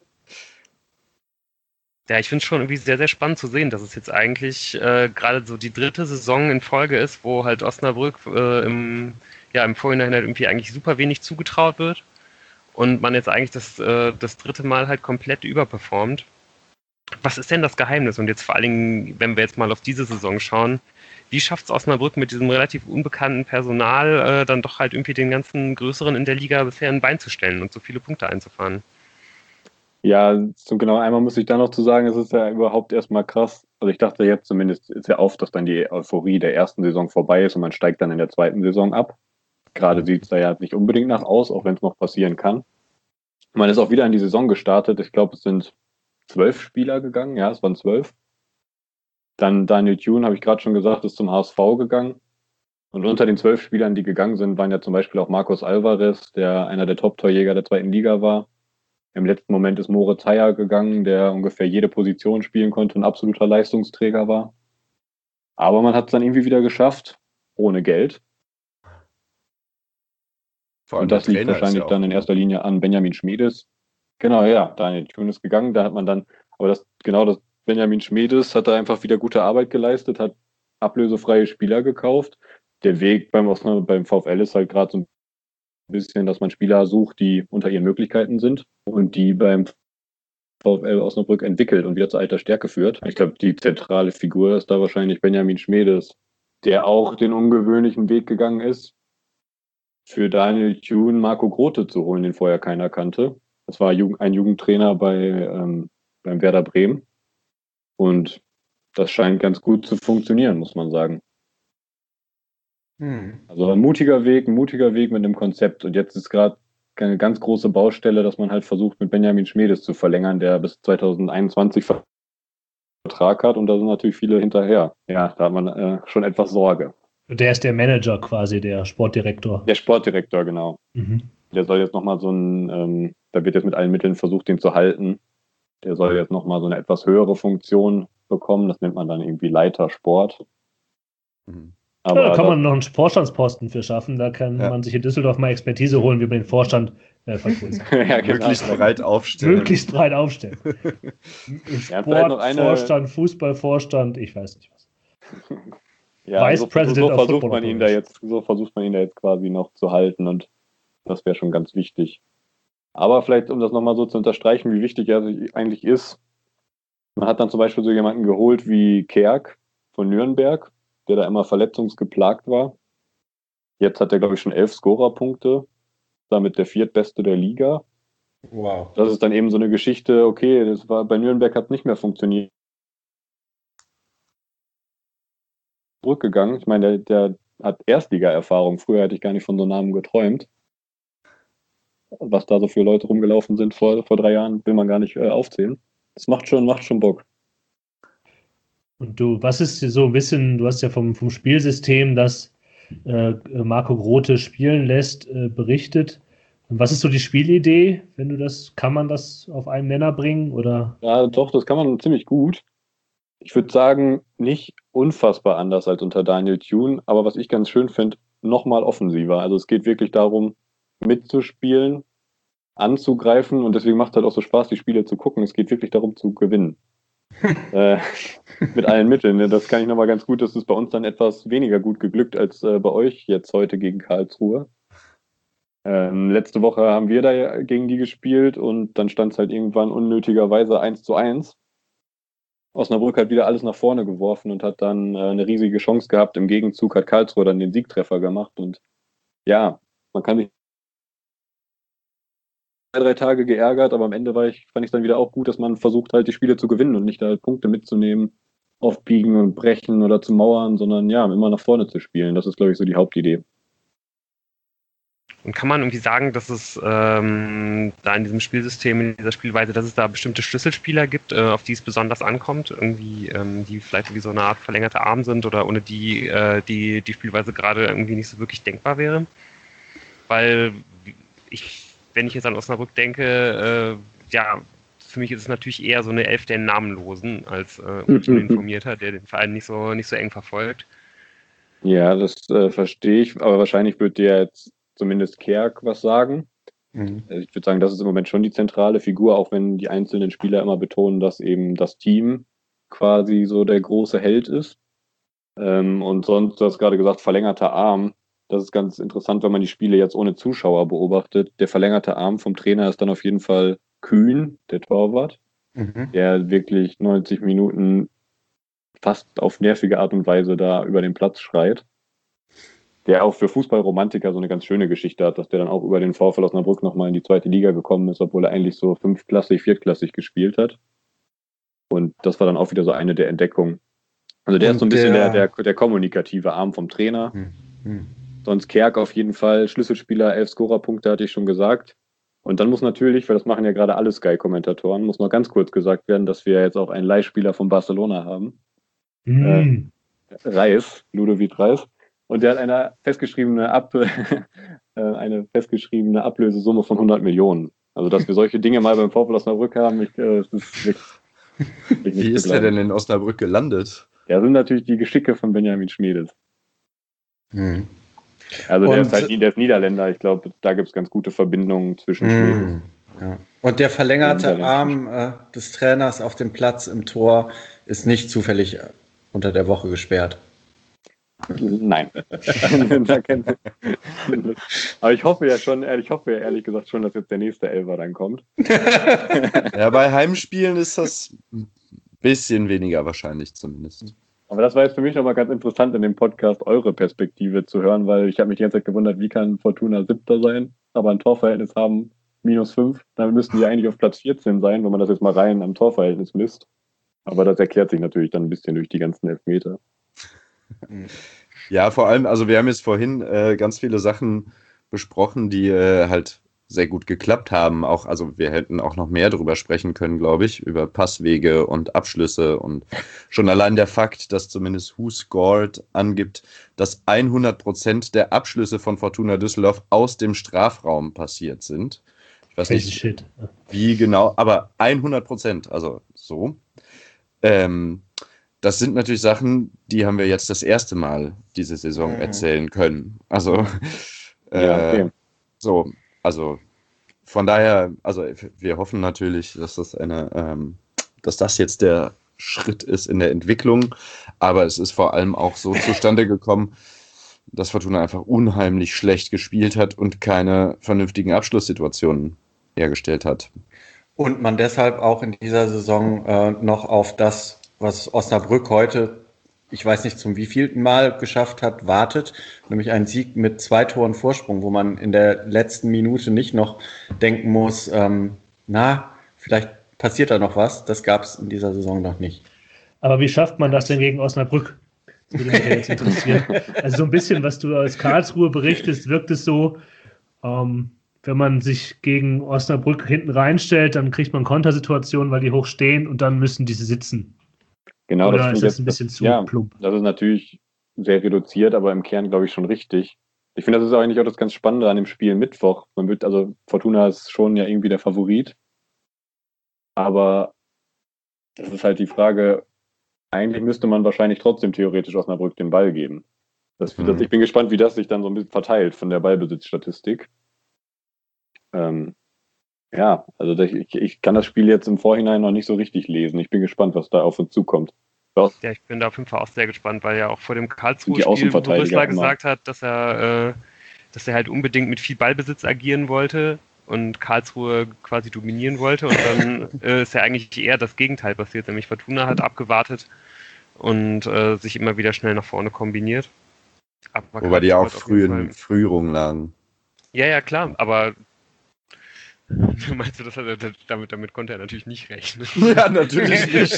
[SPEAKER 1] Ja, ich finde es schon irgendwie sehr, sehr spannend zu sehen, dass es jetzt eigentlich äh, gerade so die dritte Saison in Folge ist, wo halt Osnabrück äh, im, ja, im Vorhinein halt irgendwie eigentlich super wenig zugetraut wird und man jetzt eigentlich das, äh, das dritte Mal halt komplett überperformt. Was ist denn das Geheimnis? Und jetzt vor allen Dingen, wenn wir jetzt mal auf diese Saison schauen, wie schafft es Osnabrück mit diesem relativ unbekannten Personal äh, dann doch halt irgendwie den ganzen Größeren in der Liga bisher ein Bein zu stellen und so viele Punkte einzufahren?
[SPEAKER 5] Ja, so genau, einmal muss ich da noch zu sagen, es ist ja überhaupt erstmal krass. Also ich dachte jetzt zumindest ist ja oft, dass dann die Euphorie der ersten Saison vorbei ist und man steigt dann in der zweiten Saison ab. Gerade sieht es da ja nicht unbedingt nach aus, auch wenn es noch passieren kann. Man ist auch wieder in die Saison gestartet. Ich glaube, es sind zwölf Spieler gegangen. Ja, es waren zwölf. Dann Daniel Thune, habe ich gerade schon gesagt, ist zum H S V gegangen. Und unter den zwölf Spielern, die gegangen sind, waren ja zum Beispiel auch Marcos Alvarez, der einer der Top-Torjäger der zweiten Liga war. Im letzten Moment ist Moritz Heyer gegangen, der ungefähr jede Position spielen konnte und absoluter Leistungsträger war. Aber man hat es dann irgendwie wieder geschafft, ohne Geld.
[SPEAKER 4] Vor allem
[SPEAKER 5] Und das
[SPEAKER 4] der
[SPEAKER 5] liegt
[SPEAKER 4] Trainer ist
[SPEAKER 5] wahrscheinlich
[SPEAKER 4] ja auch
[SPEAKER 5] dann in erster Linie an Benjamin Schmedes. Genau, ja, Daniel Thune ist gegangen, da hat man dann, aber das, genau das, Benjamin Schmedes hat da einfach wieder gute Arbeit geleistet, hat ablösefreie Spieler gekauft. Der Weg beim, beim VfL ist halt gerade so ein bisschen, dass man Spieler sucht, die unter ihren Möglichkeiten sind und die beim VfL Osnabrück entwickelt und wieder zu alter Stärke führt. Ich glaube, die zentrale Figur ist da wahrscheinlich Benjamin Schmedes, der auch den ungewöhnlichen Weg gegangen ist, für Daniel Thune Marco Grote zu holen, den vorher keiner kannte. Das war ein Jugendtrainer bei, ähm, beim Werder Bremen. Und das scheint ganz gut zu funktionieren, muss man sagen.
[SPEAKER 3] Hm.
[SPEAKER 5] Also ein mutiger Weg, ein mutiger Weg mit einem Konzept. Und jetzt ist gerade eine ganz große Baustelle, dass man halt versucht, mit Benjamin Schmedes zu verlängern, der bis zwanzig einundzwanzig Vertrag hat. Und da sind natürlich viele hinterher. Ja, da hat man äh, schon etwas Sorge.
[SPEAKER 2] Der ist der Manager quasi, der Sportdirektor.
[SPEAKER 5] Der Sportdirektor, genau.
[SPEAKER 2] Mhm.
[SPEAKER 5] Der soll jetzt nochmal so ein, ähm, da wird jetzt mit allen Mitteln versucht, den zu halten. Der soll jetzt nochmal so eine etwas höhere Funktion bekommen. Das nennt man dann irgendwie Leiter Sport.
[SPEAKER 4] Mhm.
[SPEAKER 5] Aber
[SPEAKER 2] ja, da kann
[SPEAKER 5] das,
[SPEAKER 2] man noch einen Vorstandsposten für schaffen. Da kann
[SPEAKER 4] Ja.
[SPEAKER 2] man sich in Düsseldorf mal Expertise holen, wie man den Vorstand äh, vergrößert.
[SPEAKER 5] ja, genau.
[SPEAKER 4] Möglichst breit aufstellen.
[SPEAKER 2] Möglichst breit aufstellen.
[SPEAKER 5] Ja, vielleicht
[SPEAKER 2] Sport,
[SPEAKER 5] noch eine-
[SPEAKER 2] Vorstand, Fußballvorstand, ich weiß nicht was.
[SPEAKER 5] Ja,
[SPEAKER 2] Vice
[SPEAKER 5] so, so,
[SPEAKER 2] President
[SPEAKER 5] so
[SPEAKER 2] of
[SPEAKER 5] versucht
[SPEAKER 2] Football
[SPEAKER 5] man ihn da
[SPEAKER 2] Operations.
[SPEAKER 5] jetzt, so versucht man ihn da jetzt quasi noch zu halten und das wäre schon ganz wichtig. Aber vielleicht, um das nochmal so zu unterstreichen, wie wichtig er eigentlich ist, man hat dann zum Beispiel so jemanden geholt wie Kerk, von Nürnberg, der da immer verletzungsgeplagt war. Jetzt hat er, glaube ich, schon elf Scorerpunkte, damit der viertbeste der Liga.
[SPEAKER 3] Wow.
[SPEAKER 5] Das ist dann eben so eine Geschichte, okay, das war bei Nürnberg hat nicht mehr funktioniert. Zurückgegangen. Ich meine, der, der hat Erstliga-Erfahrung. Früher hätte ich gar nicht von so einem Namen geträumt. Was da so für Leute rumgelaufen sind vor, vor drei Jahren, will man gar nicht äh, aufzählen. Das macht schon, macht schon Bock.
[SPEAKER 2] Und du, was ist so ein bisschen, du hast ja vom, vom Spielsystem, das äh, Marco Grote spielen lässt, äh, berichtet. Und was ist so die Spielidee, wenn du das, kann man das auf einen Nenner bringen, oder?
[SPEAKER 5] Ja, doch, das kann man ziemlich gut. Ich würde sagen, nicht unfassbar anders als unter Daniel Thune, aber was ich ganz schön finde, nochmal offensiver. Also es geht wirklich darum, mitzuspielen, anzugreifen und deswegen macht es halt auch so Spaß, die Spiele zu gucken. Es geht wirklich darum zu gewinnen. äh, mit allen Mitteln. Ne? Das kann ich nochmal ganz gut, das ist bei uns dann etwas weniger gut geglückt als äh, bei euch jetzt heute gegen Karlsruhe. Ähm, letzte Woche haben wir da gegen die gespielt und dann stand es halt irgendwann unnötigerweise eins zu eins. Osnabrück hat wieder alles nach vorne geworfen und hat dann äh, eine riesige Chance gehabt. Im Gegenzug hat Karlsruhe dann den Siegtreffer gemacht und ja, man kann sich zwei, drei Tage geärgert, aber am Ende war ich, fand ich es dann wieder auch gut, dass man versucht halt die Spiele zu gewinnen und nicht da halt Punkte mitzunehmen, aufbiegen und brechen oder zu mauern, sondern ja, immer nach vorne zu spielen. Das ist, glaube ich, so die Hauptidee.
[SPEAKER 1] Und kann man irgendwie sagen, dass es ähm, da in diesem Spielsystem, in dieser Spielweise, dass es da bestimmte Schlüsselspieler gibt, äh, auf die es besonders ankommt, irgendwie, ähm, die vielleicht wie so eine Art verlängerte Arm sind oder ohne die äh, die, die Spielweise gerade irgendwie nicht so wirklich denkbar wäre? Weil ich, wenn ich jetzt an Osnabrück denke, äh, ja, für mich ist es natürlich eher so eine Elf der Namenlosen als äh, uninformierter, der den Verein nicht so, nicht so eng verfolgt.
[SPEAKER 5] Ja, das äh, verstehe ich, aber wahrscheinlich wird dir jetzt zumindest Kerk was sagen. Mhm. Ich würde sagen, das ist im Moment schon die zentrale Figur, auch wenn die einzelnen Spieler immer betonen, dass eben das Team quasi so der große Held ist. Ähm, und sonst, du hast gerade gesagt, verlängerter Arm. Das ist ganz interessant, wenn man die Spiele jetzt ohne Zuschauer beobachtet. Der verlängerte Arm vom Trainer ist dann auf jeden Fall Kühn, der Torwart, mhm. der wirklich neunzig Minuten fast auf nervige Art und Weise da über den Platz schreit. Der auch für Fußballromantiker so eine ganz schöne Geschichte hat, dass der dann auch über den VfL Osnabrück nochmal in die zweite Liga gekommen ist, obwohl er eigentlich so fünfklassig, viertklassig gespielt hat. Und das war dann auch wieder so eine der Entdeckungen. Also der und ist so ein bisschen der, der, der kommunikative Arm vom Trainer. Hm, hm. Sonst Kerk auf jeden Fall, Schlüsselspieler, elf Scorerpunkte hatte ich schon gesagt. Und dann muss natürlich, weil das machen ja gerade alle Sky-Kommentatoren, muss noch ganz kurz gesagt werden, dass wir jetzt auch einen Leihspieler von Barcelona haben. Hm. Äh, Reis, Ludovic Reis. Und der hat eine festgeschriebene, Ab eine festgeschriebene Ablösesumme von hundert Millionen. Also, dass wir solche Dinge mal beim VfL Osnabrück haben, ich, äh, das ist wirklich, wirklich
[SPEAKER 4] Wie ist der denn in Osnabrück gelandet?
[SPEAKER 5] Ja, sind natürlich die Geschicke von Benjamin Schmiedes. Hm. Also, der
[SPEAKER 3] Und,
[SPEAKER 5] ist halt der ist Niederländer. Ich glaube, da gibt es ganz gute Verbindungen zwischen
[SPEAKER 3] hm,
[SPEAKER 5] Schmiedes.
[SPEAKER 3] Ja. Und der verlängerte Arm äh, des Trainers auf dem Platz im Tor ist nicht zufällig unter der Woche gesperrt.
[SPEAKER 5] Nein. Aber ich hoffe ja schon, ich hoffe ja ehrlich gesagt schon, dass jetzt der nächste Elfer dann kommt.
[SPEAKER 4] Ja, bei Heimspielen ist das ein bisschen weniger wahrscheinlich zumindest.
[SPEAKER 5] Aber das war jetzt für mich nochmal ganz interessant in dem Podcast, eure Perspektive zu hören, weil ich habe mich die ganze Zeit gewundert, wie kann Fortuna Siebter sein, aber ein Torverhältnis haben, minus fünf, dann müssten die eigentlich auf Platz vierzehn sein, wenn man das jetzt mal rein am Torverhältnis misst. Aber das erklärt sich natürlich dann ein bisschen durch die ganzen Elfmeter.
[SPEAKER 4] Ja, vor allem, also wir haben jetzt vorhin äh, ganz viele Sachen besprochen, die äh, halt sehr gut geklappt haben. Auch, also wir hätten auch noch mehr darüber sprechen können, glaube ich, über Passwege und Abschlüsse und schon allein der Fakt, dass zumindest Who Scored angibt, dass hundert Prozent der Abschlüsse von Fortuna Düsseldorf aus dem Strafraum passiert sind. Ich weiß nicht, Shit. wie genau, aber hundert Prozent, also so. Ähm, Das sind natürlich Sachen, die haben wir jetzt das erste Mal diese Saison erzählen können. Also, äh, ja, okay. so, also von daher, also wir hoffen natürlich, dass das eine, ähm, dass das jetzt der Schritt ist in der Entwicklung. Aber es ist vor allem auch so zustande gekommen, dass Fortuna einfach unheimlich schlecht gespielt hat und keine vernünftigen Abschlusssituationen hergestellt hat.
[SPEAKER 3] Und man deshalb auch in dieser Saison äh, noch auf das, was Osnabrück heute ich weiß nicht zum wievielten Mal geschafft hat, wartet. Nämlich einen Sieg mit zwei Toren Vorsprung, wo man in der letzten Minute nicht noch denken muss, ähm, na, vielleicht passiert da noch was. Das gab es in dieser Saison noch nicht.
[SPEAKER 2] Aber wie schafft man das denn gegen Osnabrück? Das würde mich jetzt interessieren. Also so ein bisschen, was du aus Karlsruhe berichtest, wirkt es so, ähm, wenn man sich gegen Osnabrück hinten reinstellt, dann kriegt man Kontersituationen, weil die hoch stehen und dann müssen diese sitzen.
[SPEAKER 5] Genau,
[SPEAKER 2] Oder
[SPEAKER 5] das
[SPEAKER 2] ist
[SPEAKER 5] ist
[SPEAKER 2] das ein bisschen zu
[SPEAKER 5] ja,
[SPEAKER 2] plump?
[SPEAKER 5] Das ist natürlich sehr reduziert, aber im Kern, glaube ich, schon richtig. Ich finde, das ist eigentlich auch das ganz Spannende an dem Spiel Mittwoch. Man wird, also Fortuna ist schon ja irgendwie der Favorit. Aber das ist halt die Frage, eigentlich müsste man wahrscheinlich trotzdem theoretisch Osnabrück den Ball geben. Das, mhm. das, ich bin gespannt, wie das sich dann so ein bisschen verteilt von der Ballbesitzstatistik. Ähm, ja, also ich, ich kann das Spiel jetzt im Vorhinein noch nicht so richtig lesen. Ich bin gespannt, was da auf uns zukommt.
[SPEAKER 1] Ja, ich bin da auf jeden Fall auch sehr gespannt, weil ja auch vor dem
[SPEAKER 5] Karlsruhe-Spiel
[SPEAKER 1] Rösler gesagt hat, dass er, äh, dass er halt unbedingt mit viel Ballbesitz agieren wollte und Karlsruhe quasi dominieren wollte. Und dann äh, ist ja eigentlich eher das Gegenteil passiert, nämlich Fortuna hat abgewartet und äh, sich immer wieder schnell nach vorne kombiniert.
[SPEAKER 4] Aber Wobei die auch früh in Frührung lagen.
[SPEAKER 1] Ja, ja, klar, aber meinst du, das hat er, damit, damit konnte er natürlich nicht rechnen?
[SPEAKER 4] Ja, natürlich nicht.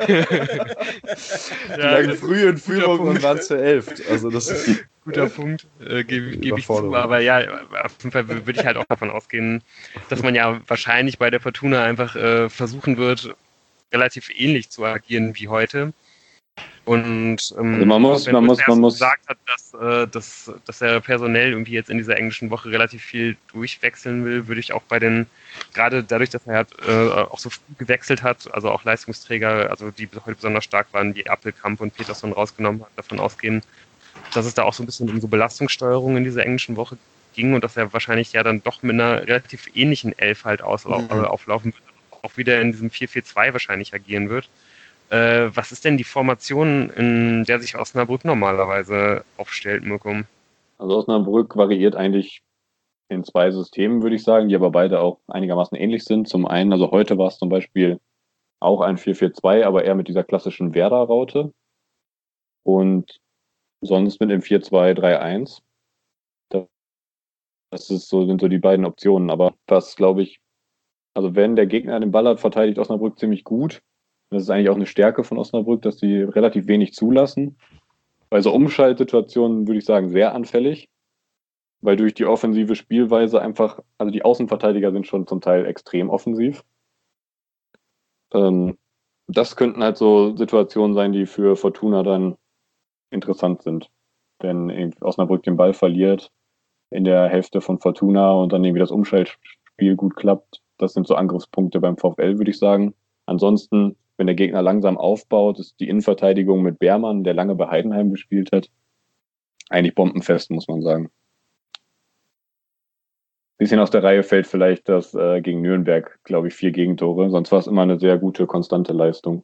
[SPEAKER 4] Die
[SPEAKER 1] ja,
[SPEAKER 4] lagen früh in Führung und waren zur elf. Also das ist
[SPEAKER 1] guter Punkt, äh, gebe geb ich zu. Aber ja, auf jeden Fall würde ich halt auch davon ausgehen, dass man ja wahrscheinlich bei der Fortuna einfach äh, versuchen wird, relativ ähnlich zu agieren wie heute. Und ähm,
[SPEAKER 5] also man muss, man muss, man muss
[SPEAKER 1] gesagt hat, dass, äh, dass, dass er personell irgendwie jetzt in dieser englischen Woche relativ viel durchwechseln will, würde ich auch bei den, gerade dadurch, dass er halt, äh, auch so früh gewechselt hat, also auch Leistungsträger, also die heute besonders stark waren, wie Appelkamp und Peterson rausgenommen hat, davon ausgehen, dass es da auch so ein bisschen um so Belastungssteuerung in dieser englischen Woche ging und dass er wahrscheinlich ja dann doch mit einer relativ ähnlichen Elf halt auslau- mhm. äh, auflaufen wird, auch wieder in diesem vier vier zwei wahrscheinlich agieren wird. Äh, was ist denn die Formation, in der sich Osnabrück normalerweise aufstellt, Mirko?
[SPEAKER 5] Also Osnabrück variiert eigentlich in zwei Systemen, würde ich sagen, die aber beide auch einigermaßen ähnlich sind. Zum einen, also heute war es zum Beispiel auch ein vier vier zwei, aber eher mit dieser klassischen Werder-Raute. Und sonst mit dem vier zwei drei eins. Das ist so, sind so die beiden Optionen. Aber was, glaube ich, also wenn der Gegner den Ball hat, verteidigt Osnabrück ziemlich gut. Das ist eigentlich auch eine Stärke von Osnabrück, dass sie relativ wenig zulassen. Bei so Umschaltsituationen würde ich sagen, sehr anfällig, weil durch die offensive Spielweise einfach, also die Außenverteidiger sind schon zum Teil extrem offensiv. Ähm, das könnten halt so Situationen sein, die für Fortuna dann interessant sind. Wenn Osnabrück den Ball verliert in der Hälfte von Fortuna und dann irgendwie das Umschaltspiel gut klappt. Das sind so Angriffspunkte beim VfL, würde ich sagen. Ansonsten, wenn der Gegner langsam aufbaut, ist die Innenverteidigung mit Beermann, der lange bei Heidenheim gespielt hat, eigentlich bombenfest, muss man sagen. Bisschen aus der Reihe fällt vielleicht das äh, gegen Nürnberg, glaube ich, vier Gegentore. Sonst war es immer eine sehr gute, konstante Leistung.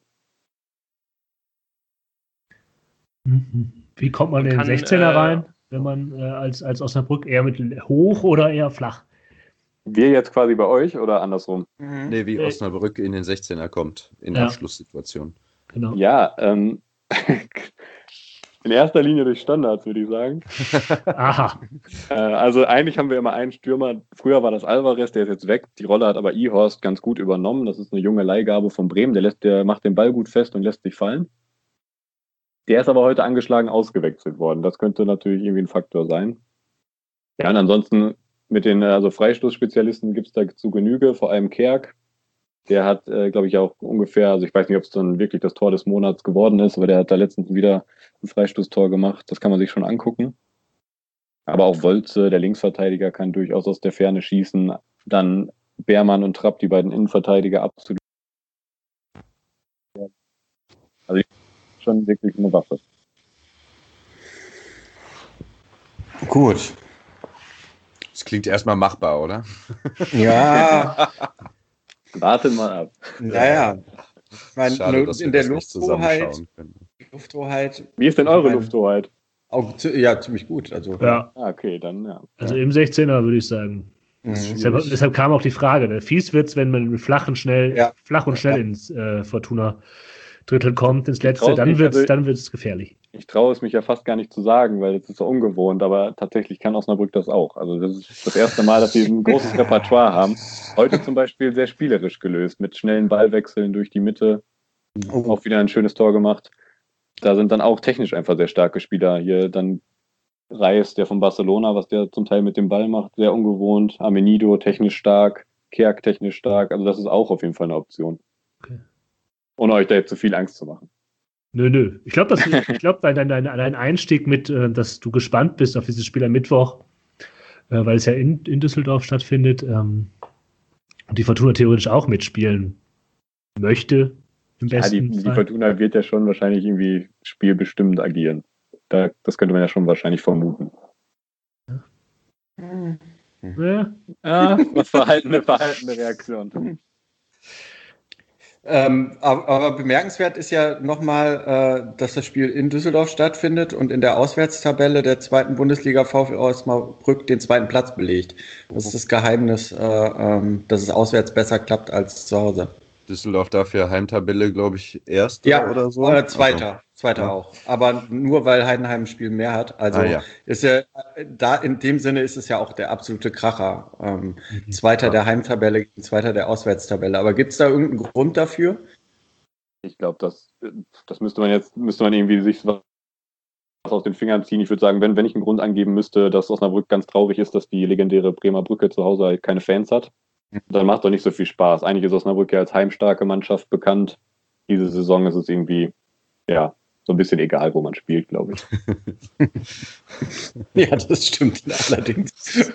[SPEAKER 2] Wie kommt man in den sechzehner äh, rein, wenn man äh, als, als Osnabrück eher mit hoch oder eher flach?
[SPEAKER 5] Wir jetzt quasi bei euch oder andersrum?
[SPEAKER 4] Mhm. Nee, wie Osnabrück in den sechzehner kommt, in ja. Abschlusssituation.
[SPEAKER 2] Genau.
[SPEAKER 5] Ja, ähm, in erster Linie durch Standards, würde ich sagen.
[SPEAKER 2] Aha.
[SPEAKER 5] Äh, also eigentlich haben wir immer einen Stürmer, früher war das Alvarez, der ist jetzt weg, die Rolle hat aber Ihorst ganz gut übernommen, das ist eine junge Leihgabe von Bremen, der, lässt, der macht den Ball gut fest und lässt sich fallen. Der ist aber heute angeschlagen ausgewechselt worden, das könnte natürlich irgendwie ein Faktor sein. Ja, und ansonsten mit den also Freistoßspezialisten gibt es dazu Genüge, vor allem Kerk. Der hat, äh, glaube ich, auch ungefähr, also ich weiß nicht, ob es dann wirklich das Tor des Monats geworden ist, aber der hat da letztens wieder ein Freistoßtor gemacht. Das kann man sich schon angucken. Aber auch Wolze, der Linksverteidiger, kann durchaus aus der Ferne schießen. Dann Beermann und Trapp, die beiden Innenverteidiger, absolut. Also schon wirklich eine Waffe.
[SPEAKER 4] Gut. Das klingt erstmal machbar, oder?
[SPEAKER 3] Ja.
[SPEAKER 5] Warte mal ab.
[SPEAKER 3] Naja. Ich meine,
[SPEAKER 4] Schade, dass
[SPEAKER 3] in
[SPEAKER 4] wir
[SPEAKER 3] der
[SPEAKER 4] das nicht zusammenschauen können.
[SPEAKER 3] Lufthoheit.
[SPEAKER 5] Wie ist denn eure Lufthoheit?
[SPEAKER 3] Auch, ja, ziemlich gut. Also,
[SPEAKER 2] ja.
[SPEAKER 5] Ah, okay, dann ja.
[SPEAKER 2] Also im sechzehner würde ich sagen. Mhm. Deshalb, deshalb kam auch die Frage. Ne? Fies wird es, wenn man flach und schnell, ja. flach und schnell ja. ins äh, Fortuna-Drittel kommt, ins letzte, dann wird es dann wird's gefährlich.
[SPEAKER 5] ich traue es mich ja fast gar nicht zu sagen, weil es ist so ungewohnt, aber tatsächlich kann Osnabrück das auch. Also das ist das erste Mal, dass sie ein großes Repertoire haben. Heute zum Beispiel sehr spielerisch gelöst, mit schnellen Ballwechseln durch die Mitte. Auch wieder ein schönes Tor gemacht. Da sind dann auch technisch einfach sehr starke Spieler. Hier dann Reis, der von Barcelona, was der zum Teil mit dem Ball macht, sehr ungewohnt. Amenido, technisch stark. Kerk, technisch stark. Also das ist auch auf jeden Fall eine Option. Okay. Ohne euch da jetzt zu viel Angst zu machen.
[SPEAKER 2] Nö, nö. Ich glaube, ich glaub, dein, dein, dein Einstieg mit, äh, dass du gespannt bist auf dieses Spiel am Mittwoch, äh, weil es ja in, in Düsseldorf stattfindet ähm, und die Fortuna theoretisch auch mitspielen möchte. Im
[SPEAKER 5] ja,
[SPEAKER 2] besten
[SPEAKER 5] die,
[SPEAKER 2] Fall.
[SPEAKER 5] die Fortuna wird ja schon wahrscheinlich irgendwie spielbestimmend agieren. Da, das könnte man ja schon wahrscheinlich vermuten.
[SPEAKER 2] Ja. Ja.
[SPEAKER 5] Ja, was verhaltene, verhaltene Reaktion.
[SPEAKER 3] Ähm, aber, aber bemerkenswert ist ja nochmal, äh, dass das Spiel in Düsseldorf stattfindet und in der Auswärtstabelle der zweiten Bundesliga VfL Osnabrück den zweiten Platz belegt. Das ist das Geheimnis, äh, ähm, dass es auswärts besser klappt als zu Hause.
[SPEAKER 4] Düsseldorf dafür Heimtabelle, glaube ich, erster
[SPEAKER 3] ja,
[SPEAKER 4] oder so?
[SPEAKER 3] Äh, zweiter, also, zweiter
[SPEAKER 4] ja.
[SPEAKER 3] auch. Aber nur weil Heidenheim ein Spiel mehr hat. Also ah, ja. ist ja da in dem Sinne ist es ja auch der absolute Kracher. Ähm, mhm. Zweiter ja. der Heimtabelle, Zweiter der Auswärtstabelle. Aber gibt es da irgendeinen Grund dafür?
[SPEAKER 5] Ich glaube, das, das müsste man jetzt müsste man irgendwie sich was aus den Fingern ziehen. Ich würde sagen, wenn, wenn ich einen Grund angeben müsste, dass Osnabrück ganz traurig ist, dass die legendäre Bremer Brücke zu Hause halt keine Fans hat, dann macht doch nicht so viel Spaß. Eigentlich ist Osnabrück ja als heimstarke Mannschaft bekannt. Diese Saison ist es irgendwie, ja, so ein bisschen egal, wo man spielt, glaube ich.
[SPEAKER 3] Ja, das stimmt allerdings.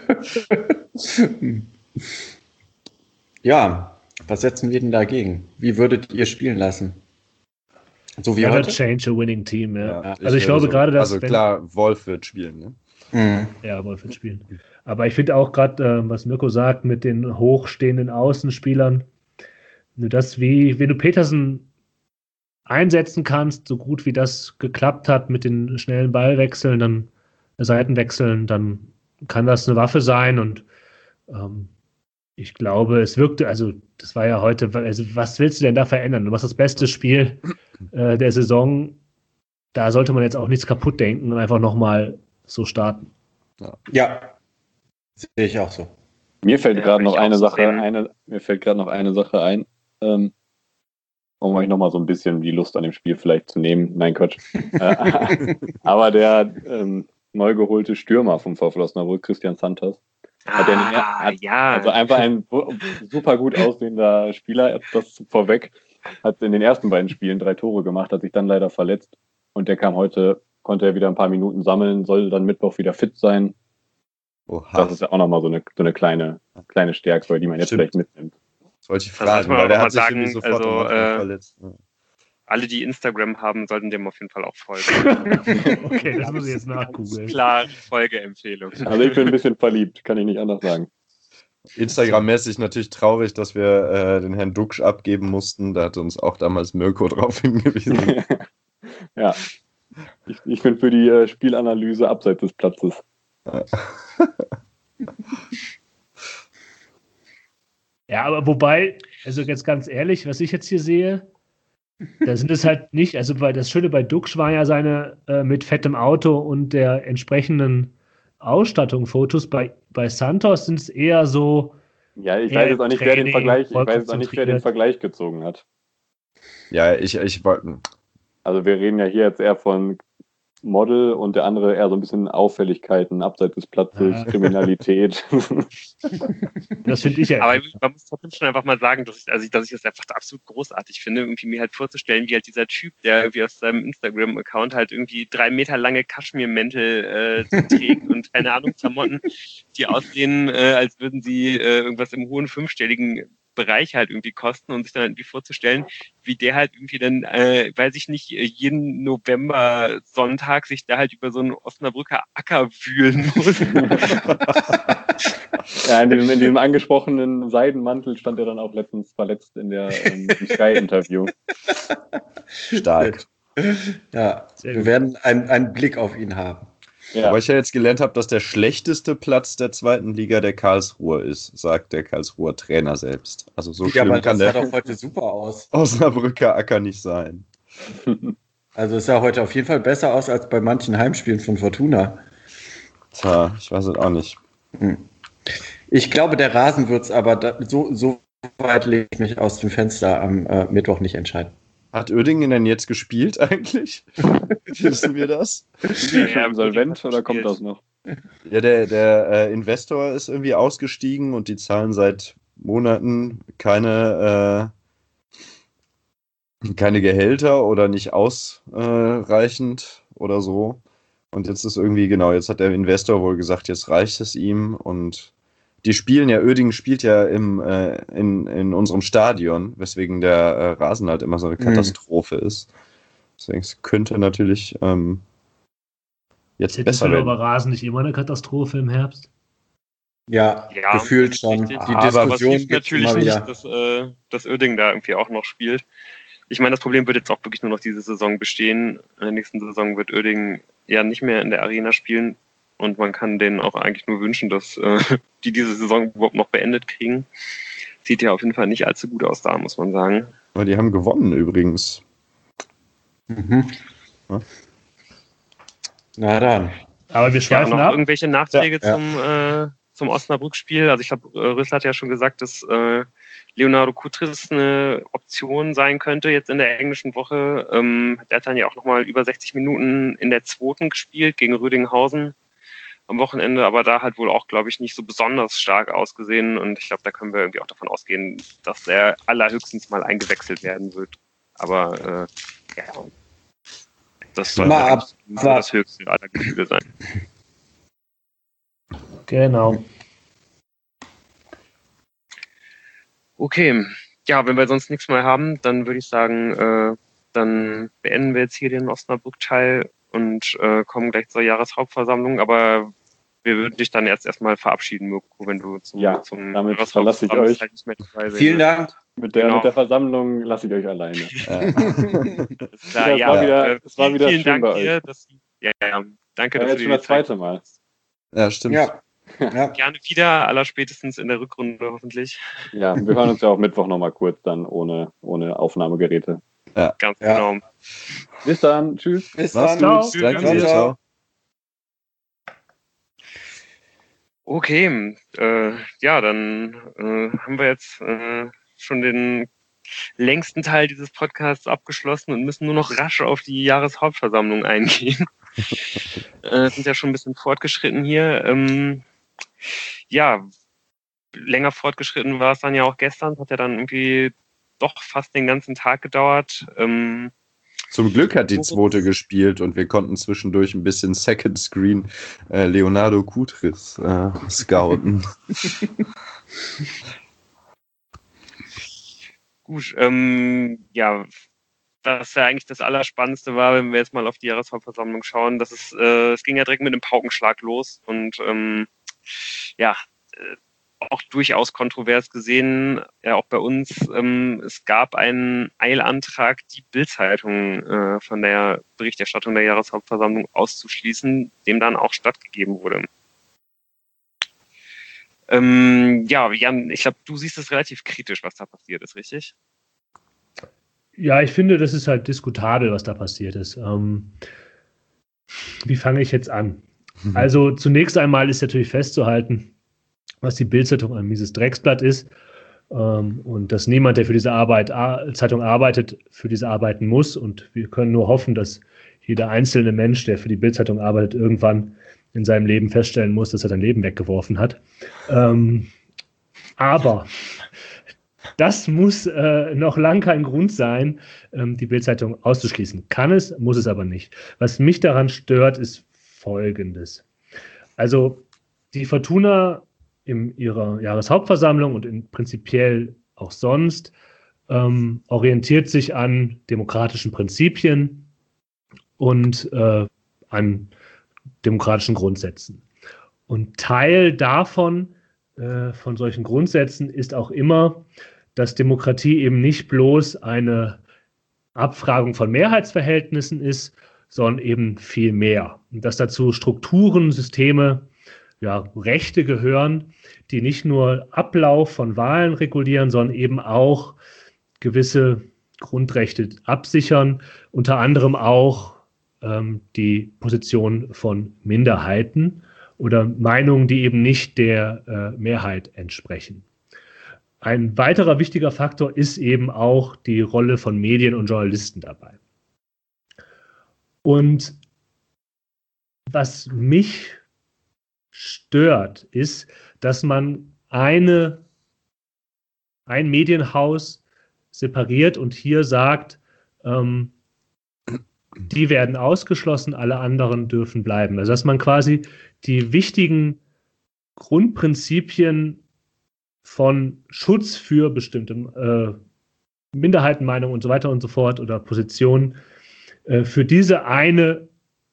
[SPEAKER 3] Ja, was setzen wir denn dagegen? Wie würdet ihr spielen lassen?
[SPEAKER 2] So wie heute? Change a winning team, ja. ja also ich, ich glaube
[SPEAKER 4] so,
[SPEAKER 2] gerade, dass...
[SPEAKER 4] Also klar, Wolf wird spielen, ne?
[SPEAKER 2] Mhm. Ja, Wolf wird spielen. Aber ich finde auch gerade, äh, was Mirko sagt, mit den hochstehenden Außenspielern, wenn du das wie, wenn du Petersen einsetzen kannst, so gut wie das geklappt hat mit den schnellen Ballwechseln, dann Seitenwechseln, dann kann das eine Waffe sein und ähm, ich glaube, es wirkte, also das war ja heute, also was willst du denn da verändern? Du machst das beste Spiel äh, der Saison, da sollte man jetzt auch nichts kaputt denken und einfach nochmal so starten.
[SPEAKER 3] Ja. ja, sehe ich auch so.
[SPEAKER 5] Mir fällt ja, gerade noch eine Sache, so eine, mir fällt gerade noch eine Sache ein, ähm, um euch nochmal so ein bisschen die Lust an dem Spiel vielleicht zu nehmen. Nein, Quatsch. äh, aber der ähm, neu geholte Stürmer vom VfL Osnabrück, Christian Santos,
[SPEAKER 1] ah,
[SPEAKER 5] hat, den, hat
[SPEAKER 1] ja.
[SPEAKER 5] also einfach ein super gut aussehender Spieler, das vorweg, hat in den ersten beiden Spielen drei Tore gemacht, hat sich dann leider verletzt und der kam heute, konnte er wieder ein paar Minuten sammeln, soll dann Mittwoch wieder fit sein. Oha. Das ist ja auch nochmal so eine, so eine kleine, kleine Stärke, die man jetzt Stimmt. vielleicht mitnimmt.
[SPEAKER 4] Das wollte ich fragen, weil der hat sich irgendwie sofort
[SPEAKER 1] also, äh,
[SPEAKER 4] verletzt. Ja.
[SPEAKER 1] Alle, die Instagram haben, sollten dem auf jeden Fall auch folgen.
[SPEAKER 2] Okay, das muss ich jetzt nachgoogeln.
[SPEAKER 1] Klar, Folgeempfehlung.
[SPEAKER 5] Also ich bin ein bisschen verliebt, kann ich nicht anders sagen.
[SPEAKER 4] Instagram-mäßig natürlich traurig, dass wir äh, den Herrn Duxch abgeben mussten. Da hat uns auch damals Mirko drauf hingewiesen.
[SPEAKER 5] Ja, ich, ich bin für die äh, Spielanalyse abseits des Platzes.
[SPEAKER 2] Ja, aber wobei, also jetzt ganz ehrlich, was ich jetzt hier sehe, da sind es halt nicht, also weil das Schöne bei Duxch war ja seine äh, mit fettem Auto und der entsprechenden Ausstattung Fotos. Bei, bei Santos sind es eher so.
[SPEAKER 5] Ja, ich weiß jetzt auch nicht, Training, wer den Vergleich, ich weiß jetzt auch nicht, wer den Vergleich gezogen hat.
[SPEAKER 4] Ja, ich, ich wollte.
[SPEAKER 5] Also wir reden ja hier jetzt eher von Model und der andere eher so ein bisschen Auffälligkeiten, abseits des Platzes, ah. Kriminalität.
[SPEAKER 2] Das finde ich ja.
[SPEAKER 1] Aber man muss trotzdem schon einfach mal sagen, dass ich, also, dass ich das einfach absolut großartig finde, irgendwie mir halt vorzustellen, wie halt dieser Typ, der irgendwie auf seinem Instagram-Account halt irgendwie drei Meter lange Kaschmirmäntel äh, trägt und keine Ahnung, Klamotten, die aussehen, äh, als würden sie äh, irgendwas im hohen fünfstelligen Bereich halt irgendwie kosten und sich dann irgendwie vorzustellen, wie der halt irgendwie dann, äh, weiß ich nicht, jeden November Sonntag sich da halt über so einen Osnabrücker Acker wühlen muss.
[SPEAKER 5] Ja, in diesem, in diesem angesprochenen Seidenmantel stand er dann auch letztens verletzt in der ähm, im Sky-Interview.
[SPEAKER 3] Stark. Ja, wir werden einen, einen Blick auf ihn haben.
[SPEAKER 4] Ja. Aber ich ja jetzt gelernt habe, dass der schlechteste Platz der zweiten Liga der Karlsruher ist, sagt der Karlsruher Trainer selbst. Also so
[SPEAKER 3] ja,
[SPEAKER 4] schlimm
[SPEAKER 3] aber
[SPEAKER 4] kann
[SPEAKER 3] das
[SPEAKER 4] der
[SPEAKER 3] sah doch heute super aus.
[SPEAKER 4] Osnabrücker Acker nicht sein.
[SPEAKER 3] Also es sah heute auf jeden Fall besser aus als bei manchen Heimspielen von Fortuna.
[SPEAKER 4] Tja, ich weiß es auch nicht.
[SPEAKER 3] Ich glaube, der Rasen wird es aber da, so, so weit lege ich mich aus dem Fenster am äh, Mittwoch nicht entscheiden.
[SPEAKER 4] Hat Uerdingen denn jetzt gespielt eigentlich? Wissen wir das?
[SPEAKER 5] Ist die schon insolvent oder kommt das noch?
[SPEAKER 4] Ja, der, der äh, Investor ist irgendwie ausgestiegen und die zahlen seit Monaten keine, äh, keine Gehälter oder nicht ausreichend oder so. Und jetzt ist irgendwie, genau, jetzt hat der Investor wohl gesagt, jetzt reicht es ihm. Und die spielen ja, Uerdingen spielt ja im, äh, in, in unserem Stadion, weswegen der äh, Rasen halt immer so eine Katastrophe mhm. ist. Deswegen es könnte natürlich ähm, jetzt
[SPEAKER 2] ist
[SPEAKER 4] besser werden.
[SPEAKER 2] Aber Rasen nicht immer eine Katastrophe im Herbst?
[SPEAKER 3] Ja, ja gefühlt schon.
[SPEAKER 1] Die aber Diskussion was natürlich nicht, dass, äh, dass Uerdingen da irgendwie auch noch spielt. Ich meine, das Problem wird jetzt auch wirklich nur noch diese Saison bestehen. In der nächsten Saison wird Uerdingen ja nicht mehr in der Arena spielen und man kann denen auch eigentlich nur wünschen, dass äh, die diese Saison überhaupt noch beendet kriegen. Sieht ja auf jeden Fall nicht allzu gut aus da, muss man sagen.
[SPEAKER 4] Aber die haben gewonnen übrigens.
[SPEAKER 3] Mhm. Ja. Na dann.
[SPEAKER 2] Aber wir schweifen
[SPEAKER 1] ja, noch
[SPEAKER 2] ab.
[SPEAKER 1] Irgendwelche Nachträge
[SPEAKER 3] ja, ja.
[SPEAKER 1] zum, äh, zum Osnabrück-Spiel. Also ich glaube, Rössler hat ja schon gesagt, dass äh, Leonardo Kutris eine Option sein könnte jetzt in der englischen Woche. Ähm, der hat dann ja auch nochmal über sechzig Minuten in der zweiten gespielt gegen Rödinghausen am Wochenende, aber da hat wohl auch, glaube ich, nicht so besonders stark ausgesehen und ich glaube, da können wir irgendwie auch davon ausgehen, dass er allerhöchstens mal eingewechselt werden wird. Aber äh, ja, das soll
[SPEAKER 3] ab,
[SPEAKER 1] das höchste aller Gefühle sein.
[SPEAKER 2] Genau.
[SPEAKER 1] Okay, ja, wenn wir sonst nichts mehr haben, dann würde ich sagen, äh, dann beenden wir jetzt hier den Osnabrück-Teil und äh, kommen gleich zur Jahreshauptversammlung, aber wir würden dich dann jetzt erstmal verabschieden, Mirko, wenn du zum,
[SPEAKER 5] ja,
[SPEAKER 1] zum
[SPEAKER 5] damit verlasse ich euch.
[SPEAKER 1] Halt nicht mehr dabei
[SPEAKER 3] Vielen Dank.
[SPEAKER 5] Mit der,
[SPEAKER 1] genau.
[SPEAKER 5] mit der Versammlung lasse ich euch alleine.
[SPEAKER 1] Ja. Klar,
[SPEAKER 5] ja,
[SPEAKER 1] ja,
[SPEAKER 5] war wieder,
[SPEAKER 1] äh,
[SPEAKER 5] es war wieder
[SPEAKER 1] vielen
[SPEAKER 5] schön
[SPEAKER 1] Dank
[SPEAKER 5] bei
[SPEAKER 1] dir.
[SPEAKER 5] euch.
[SPEAKER 1] Dass, ja, ja, danke,
[SPEAKER 5] ja,
[SPEAKER 1] dass
[SPEAKER 5] jetzt
[SPEAKER 1] du
[SPEAKER 5] schon
[SPEAKER 1] dir
[SPEAKER 5] das zweite Mal.
[SPEAKER 4] Ja, stimmt.
[SPEAKER 3] Ja. Ja.
[SPEAKER 1] Gerne wieder, allerspätestens in der Rückrunde hoffentlich.
[SPEAKER 5] Ja, wir hören uns ja auch Mittwoch nochmal kurz dann ohne, ohne Aufnahmegeräte.
[SPEAKER 4] Ja.
[SPEAKER 1] Ganz
[SPEAKER 3] ja.
[SPEAKER 1] genau.
[SPEAKER 5] Bis dann. Tschüss.
[SPEAKER 3] Bis
[SPEAKER 4] Mach's
[SPEAKER 3] dann.
[SPEAKER 4] gut. Danke
[SPEAKER 3] ciao,
[SPEAKER 4] dir.
[SPEAKER 3] ciao.
[SPEAKER 4] Ciao.
[SPEAKER 1] Okay, äh, ja, dann äh, haben wir jetzt äh, schon den längsten Teil dieses Podcasts abgeschlossen und müssen nur noch rasch auf die Jahreshauptversammlung eingehen. äh, sind ja schon ein bisschen fortgeschritten hier. Ähm, ja, länger fortgeschritten war es dann ja auch gestern. Hat ja dann irgendwie doch fast den ganzen Tag gedauert. Ähm,
[SPEAKER 4] Zum Glück hat die zweite gespielt und wir konnten zwischendurch ein bisschen Second Screen äh, Leonardo Kutris äh, scouten.
[SPEAKER 1] Gut, ähm, ja, was ja eigentlich das Allerspannendste war, wenn wir jetzt mal auf die Jahreshauptversammlung schauen, dass es, äh, es ging ja direkt mit dem Paukenschlag los und ähm, ja, äh, auch durchaus kontrovers gesehen, ja auch bei uns, ähm, es gab einen Eilantrag, die Bild-Zeitung äh, von der Berichterstattung der Jahreshauptversammlung auszuschließen, dem dann auch stattgegeben wurde. Ähm, ja, Jan, ich glaube, du siehst es relativ kritisch, was da passiert ist, richtig?
[SPEAKER 2] Ja, ich finde, das ist halt diskutabel, was da passiert ist. Ähm, wie fange ich jetzt an? Mhm. Also zunächst einmal ist natürlich festzuhalten, was die Bild-Zeitung ein mieses Drecksblatt ist ähm, und dass niemand, der für diese Arbeit, Zeitung arbeitet, für diese arbeiten muss und wir können nur hoffen, dass jeder einzelne Mensch, der für die Bild-Zeitung arbeitet, irgendwann in seinem Leben feststellen muss, dass er sein Leben weggeworfen hat. Ähm, aber das muss äh, noch lang kein Grund sein, ähm, die Bild-Zeitung auszuschließen. Kann es, muss es aber nicht. Was mich daran stört, ist Folgendes. Also die Fortuna in ihrer Jahreshauptversammlung und in prinzipiell auch sonst ähm, orientiert sich an demokratischen Prinzipien und äh, an demokratischen Grundsätzen. Und Teil davon, äh, von solchen Grundsätzen, ist auch immer, dass Demokratie eben nicht bloß eine Abfragung von Mehrheitsverhältnissen ist, sondern eben viel mehr. Und dass dazu Strukturen, Systeme, ja, Rechte gehören, die nicht nur Ablauf von Wahlen regulieren, sondern eben auch gewisse Grundrechte absichern, unter anderem auch ähm, die Position von Minderheiten oder Meinungen, die eben nicht der äh, Mehrheit entsprechen. Ein weiterer wichtiger Faktor ist eben auch die Rolle von Medien und Journalisten dabei. Und was mich stört, ist, dass man eine, ein Medienhaus separiert und hier sagt, ähm, die werden ausgeschlossen, alle anderen dürfen bleiben. Also dass man quasi die wichtigen Grundprinzipien von Schutz für bestimmte äh, Minderheitenmeinungen und so weiter und so fort oder Positionen äh, für diese eine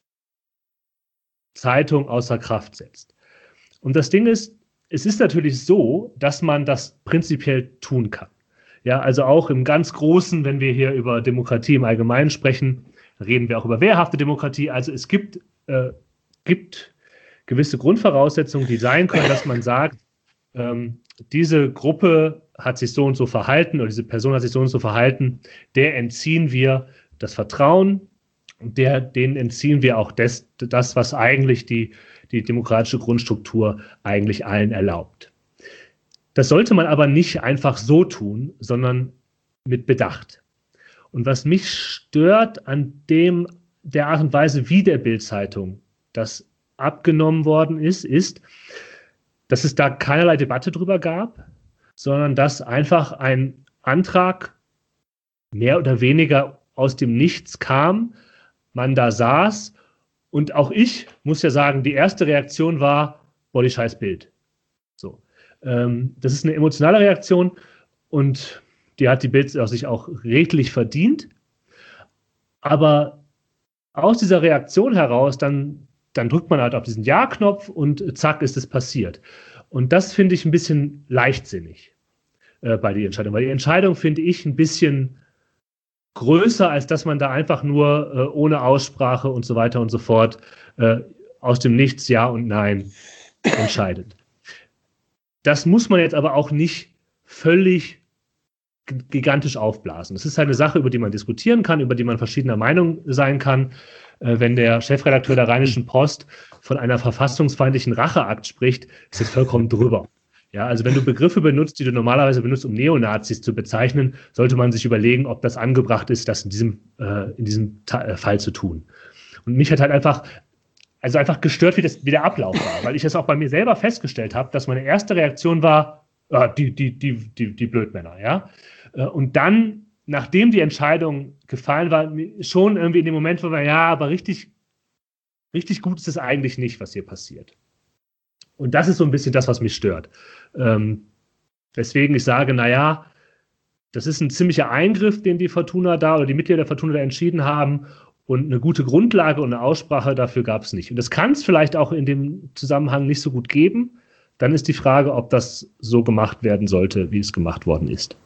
[SPEAKER 2] Zeitung außer Kraft setzt. Und das Ding ist, es ist natürlich so, dass man das prinzipiell tun kann. Ja, also auch im ganz Großen, wenn wir hier über Demokratie im Allgemeinen sprechen, reden wir auch über wehrhafte Demokratie. Also es gibt, äh, gibt gewisse Grundvoraussetzungen, die sein können, dass man sagt, ähm, diese Gruppe hat sich so und so verhalten oder diese Person hat sich so und so verhalten, der entziehen wir das Vertrauen und der, denen entziehen wir auch das, das was eigentlich die, die demokratische Grundstruktur eigentlich allen erlaubt. Das sollte man aber nicht einfach so tun, sondern mit Bedacht. Und was mich stört an dem, der Art und Weise, wie der Bild-Zeitung das abgenommen worden ist, ist, dass es da keinerlei Debatte drüber gab, sondern dass einfach ein Antrag mehr oder weniger aus dem Nichts kam, man da saß und auch ich muss ja sagen, die erste Reaktion war, boah, die scheiß Bild. So. Ähm, das ist eine emotionale Reaktion und die hat die Bild sich auch redlich verdient. Aber aus dieser Reaktion heraus, dann, dann drückt man halt auf diesen Ja-Knopf und zack, ist es passiert. Und das finde ich ein bisschen leichtsinnig äh, bei der Entscheidung. Weil die Entscheidung finde ich ein bisschen größer, als dass man da einfach nur äh, ohne Aussprache und so weiter und so fort äh, aus dem Nichts Ja und Nein entscheidet. Das muss man jetzt aber auch nicht völlig gigantisch aufblasen. Das ist halt eine Sache, über die man diskutieren kann, über die man verschiedener Meinung sein kann. Äh, wenn der Chefredakteur der Rheinischen Post von einer verfassungsfeindlichen Racheakt spricht, ist das vollkommen drüber. Ja, also wenn du Begriffe benutzt, die du normalerweise benutzt, um Neonazis zu bezeichnen, sollte man sich überlegen, ob das angebracht ist, das in diesem, äh, in diesem Ta- Fall zu tun. Und mich hat halt einfach, also einfach gestört, wie, das, wie der Ablauf war, weil ich es auch bei mir selber festgestellt habe, dass meine erste Reaktion war, äh, die, die, die, die, die Blödmänner, ja. Und dann, nachdem die Entscheidung gefallen war, schon irgendwie in dem Moment, wo wir, ja, aber richtig, richtig gut ist es eigentlich nicht, was hier passiert. Und das ist so ein bisschen das, was mich stört. Ähm, weswegen ich sage, naja, das ist ein ziemlicher Eingriff, den die Fortuna da oder die Mitglieder der Fortuna da entschieden haben. Und eine gute Grundlage und eine Aussprache dafür gab es nicht. Und das kann es vielleicht auch in dem Zusammenhang nicht so gut geben. Dann ist die Frage, ob das so gemacht werden sollte, wie es gemacht worden ist.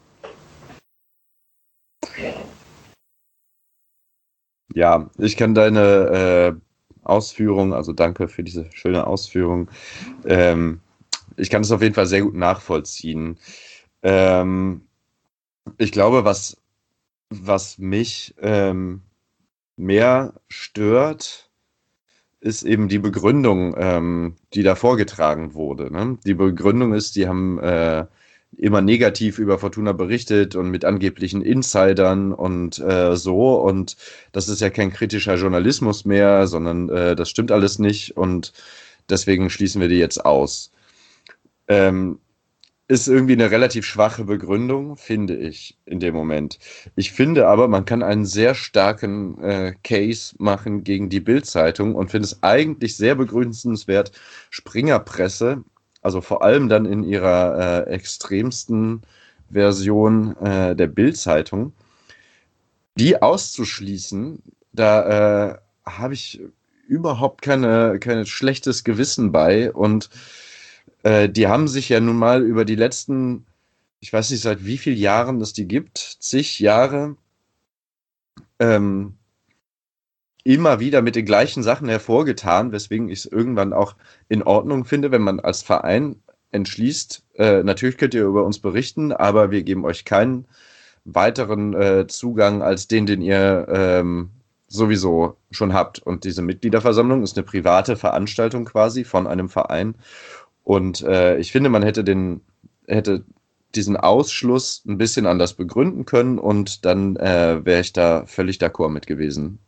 [SPEAKER 4] Ja, ich kann deine äh, Ausführung, also danke für diese schöne Ausführung. Ähm, ich kann es auf jeden Fall sehr gut nachvollziehen. Ähm, ich glaube, was, was mich ähm, mehr stört, ist eben die Begründung, ähm, die da vorgetragen wurde. Ne? Die Begründung ist, die haben äh, immer negativ über Fortuna berichtet und mit angeblichen Insidern und äh, so. Und das ist ja kein kritischer Journalismus mehr, sondern äh, das stimmt alles nicht. Und deswegen schließen wir die jetzt aus. Ähm, ist irgendwie eine relativ schwache Begründung, finde ich, in dem Moment. Ich finde aber, man kann einen sehr starken äh, Case machen gegen die Bild-Zeitung und finde es eigentlich sehr begrüßenswert, Springerpresse, also vor allem dann in ihrer äh, extremsten Version äh, der Bild-Zeitung, die auszuschließen, da äh, habe ich überhaupt keine, kein schlechtes Gewissen bei. Und äh, die haben sich ja nun mal über die letzten, ich weiß nicht, seit wie vielen Jahren es die gibt, zig Jahre, ähm, immer wieder mit den gleichen Sachen hervorgetan, weswegen ich es irgendwann auch in Ordnung finde, wenn man als Verein entschließt, äh, natürlich könnt ihr über uns berichten, aber wir geben euch keinen weiteren äh, Zugang als den, den ihr ähm, sowieso schon habt. Und diese Mitgliederversammlung ist eine private Veranstaltung quasi von einem Verein. Und äh, ich finde, man hätte den, hätte diesen Ausschluss ein bisschen anders begründen können und dann äh, wäre ich da völlig d'accord mit gewesen.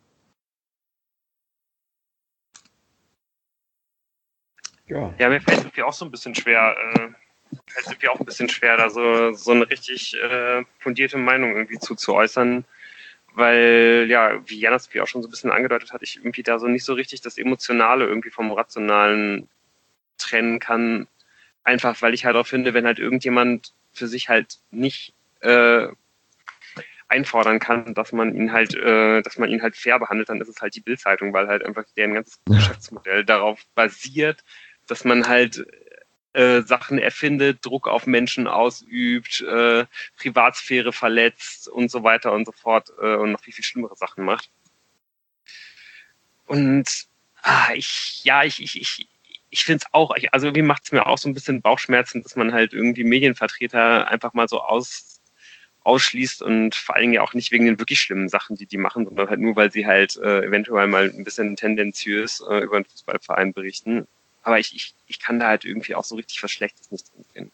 [SPEAKER 1] Ja, ja, mir fällt es irgendwie auch so ein bisschen schwer, äh, fällt es irgendwie auch ein bisschen schwer, da so, so eine richtig äh, fundierte Meinung irgendwie zu, zu äußern, weil, ja, wie Janas auch schon so ein bisschen angedeutet hat, ich irgendwie da so nicht so richtig das Emotionale irgendwie vom Rationalen trennen kann, einfach weil ich halt auch finde, wenn halt irgendjemand für sich halt nicht äh, einfordern kann, dass man ihn halt, äh, dass man ihn halt fair behandelt, dann ist es halt die Bild-Zeitung, weil halt einfach deren ganzes Geschäftsmodell darauf basiert, dass man halt äh, Sachen erfindet, Druck auf Menschen ausübt, äh, Privatsphäre verletzt und so weiter und so fort äh, und noch viel, viel schlimmere Sachen macht. Und ah, ich, ja, ich, ich, ich, ich finde es auch, also irgendwie macht es mir auch so ein bisschen Bauchschmerzen, dass man halt irgendwie Medienvertreter einfach mal so aus, ausschließt und vor allen Dingen ja auch nicht wegen den wirklich schlimmen Sachen, die die machen, sondern halt nur, weil sie halt äh, eventuell mal ein bisschen tendenziös äh, über einen Fußballverein berichten. Aber ich, ich, ich kann da halt irgendwie auch so richtig was Schlechtes nicht drin sehen.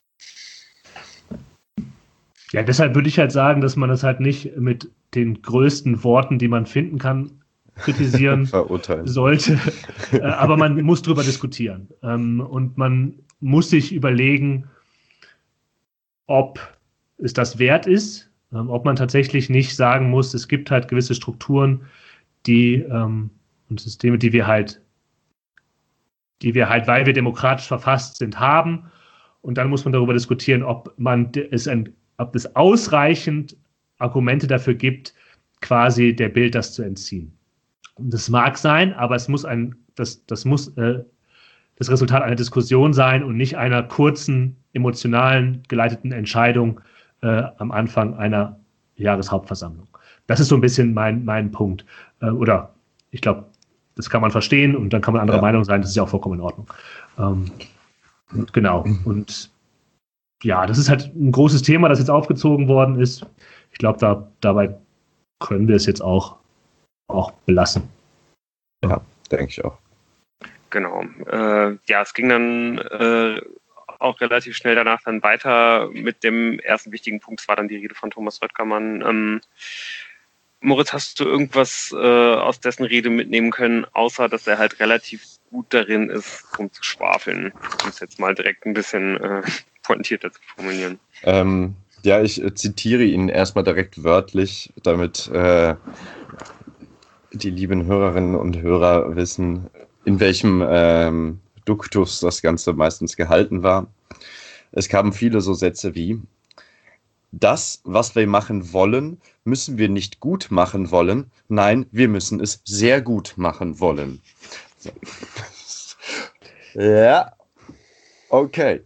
[SPEAKER 2] Ja, deshalb würde ich halt sagen, dass man das halt nicht mit den größten Worten, die man finden kann, kritisieren sollte. Aber man muss drüber diskutieren. Und man muss sich überlegen, ob es das wert ist, ob man tatsächlich nicht sagen muss, es gibt halt gewisse Strukturen, die und Systeme, die wir halt, die wir halt, weil wir demokratisch verfasst sind, haben. Und dann muss man darüber diskutieren, ob man es ein, ob es ausreichend Argumente dafür gibt, quasi der Bild das zu entziehen. Das mag sein, aber es muss ein, das, das muss äh, das Resultat einer Diskussion sein und nicht einer kurzen, emotionalen, geleiteten Entscheidung äh, am Anfang einer Jahreshauptversammlung. Das ist so ein bisschen mein, mein Punkt. Äh, oder ich glaube, das kann man verstehen und dann kann man anderer ja. Meinung sein, das ist ja auch vollkommen in Ordnung. Ähm, und genau. Und ja, das ist halt ein großes Thema, das jetzt aufgezogen worden ist. Ich glaube, da, dabei können wir es jetzt auch auch belassen.
[SPEAKER 4] Ja, denke ich auch.
[SPEAKER 1] Genau. Äh, ja, es ging dann äh, auch relativ schnell danach dann weiter mit dem ersten wichtigen Punkt. Es war dann die Rede von Thomas Röttgermann. Ähm, Moritz, hast du irgendwas äh, aus dessen Rede mitnehmen können, außer dass er halt relativ gut darin ist, rumzuschwafeln, um es jetzt mal direkt ein bisschen äh, pointierter zu formulieren?
[SPEAKER 4] Ähm, ja, ich äh, zitiere ihn erstmal direkt wörtlich, damit äh, die lieben Hörerinnen und Hörer wissen, in welchem ähm, Duktus das Ganze meistens gehalten war. Es kamen viele so Sätze wie: Das, was wir machen wollen, müssen wir nicht gut machen wollen. Nein, wir müssen es sehr gut machen wollen. So. Ja, okay.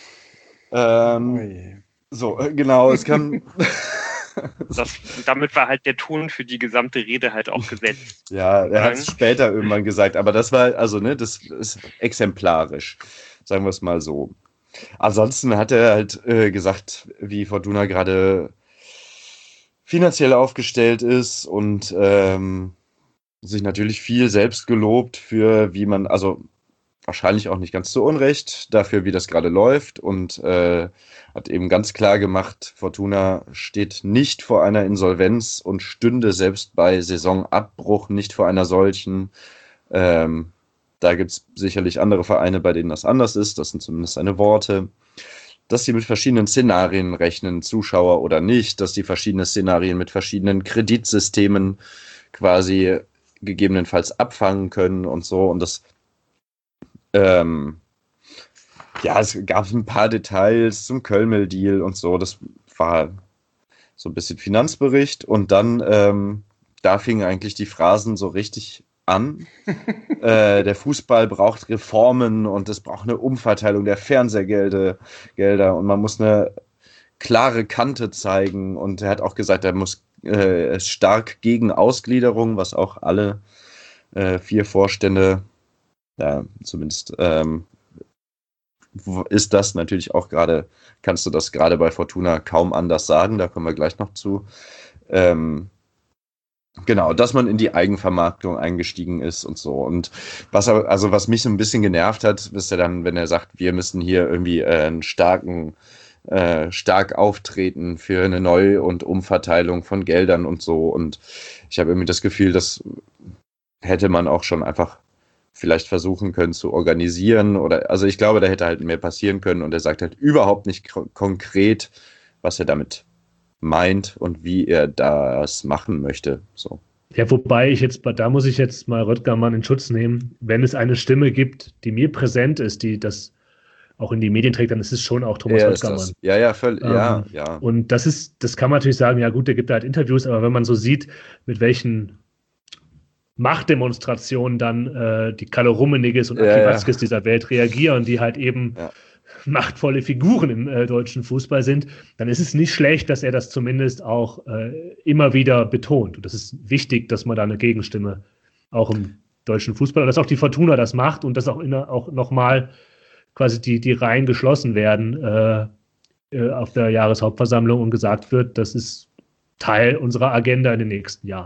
[SPEAKER 4] Ähm, so, genau, es kann...
[SPEAKER 1] Das, damit war halt der Ton für die gesamte Rede halt auch gesetzt.
[SPEAKER 4] Ja, er hat es später irgendwann gesagt, aber das war, also, ne, das ist exemplarisch, sagen wir es mal so. Ansonsten hat er halt äh, gesagt, wie Fortuna gerade finanziell aufgestellt ist und ähm, sich natürlich viel selbst gelobt für, wie man, also wahrscheinlich auch nicht ganz zu Unrecht, dafür, wie das gerade läuft und äh, hat eben ganz klar gemacht, Fortuna steht nicht vor einer Insolvenz und stünde selbst bei Saisonabbruch nicht vor einer solchen. Ähm, da gibt es sicherlich andere Vereine, bei denen das anders ist, das sind zumindest seine Worte. Dass sie mit verschiedenen Szenarien rechnen, Zuschauer oder nicht, dass die verschiedene Szenarien mit verschiedenen Kreditsystemen quasi gegebenenfalls abfangen können und so und das Ähm, ja, es gab ein paar Details zum Kölmel-Deal und so. Das war so ein bisschen Finanzbericht. Und dann, ähm, da fingen eigentlich die Phrasen so richtig an. äh, der Fußball braucht Reformen und es braucht eine Umverteilung der Fernsehgelder Gelder und man muss eine klare Kante zeigen. Und er hat auch gesagt, er muss äh, stark gegen Ausgliederung, was auch alle äh, vier Vorstände ja, zumindest ähm, ist das natürlich auch gerade, kannst du das gerade bei Fortuna kaum anders sagen, da kommen wir gleich noch zu. Ähm, genau, dass man in die Eigenvermarktung eingestiegen ist und so. Und was also was mich so ein bisschen genervt hat, ist ja dann, wenn er sagt, wir müssen hier irgendwie äh, einen starken, äh, stark auftreten für eine Neu- und Umverteilung von Geldern und so. Und ich habe irgendwie das Gefühl, das hätte man auch schon einfach vielleicht versuchen können zu organisieren. Oder also ich glaube, da hätte halt mehr passieren können und er sagt halt überhaupt nicht k- konkret, was er damit meint und wie er das machen möchte. So.
[SPEAKER 2] Ja, wobei ich jetzt, da muss ich jetzt mal Röttgermann in Schutz nehmen. Wenn es eine Stimme gibt, die mir präsent ist, die das auch in die Medien trägt, dann ist es schon auch Thomas
[SPEAKER 4] Er ist
[SPEAKER 2] Röttgermann.
[SPEAKER 4] das. Ja, ja, völlig,
[SPEAKER 2] Ähm,
[SPEAKER 4] ja, ja.
[SPEAKER 2] Und das ist, das kann man natürlich sagen, ja gut, der gibt halt Interviews, aber wenn man so sieht, mit welchen Machtdemonstrationen dann äh, die Kalle Rummeniges und
[SPEAKER 4] Ja,
[SPEAKER 2] Aki
[SPEAKER 4] ja.
[SPEAKER 2] Watzkes dieser Welt reagieren, die halt eben
[SPEAKER 4] Ja.
[SPEAKER 2] machtvolle Figuren im äh, deutschen Fußball sind, dann ist es nicht schlecht, dass er das zumindest auch äh, immer wieder betont. Und das ist wichtig, dass man da eine Gegenstimme auch im deutschen Fußball, und dass auch die Fortuna das macht und dass auch, in, auch nochmal quasi die, die Reihen geschlossen werden äh, äh, auf der Jahreshauptversammlung und gesagt wird, das ist Teil unserer Agenda in den nächsten Jahren.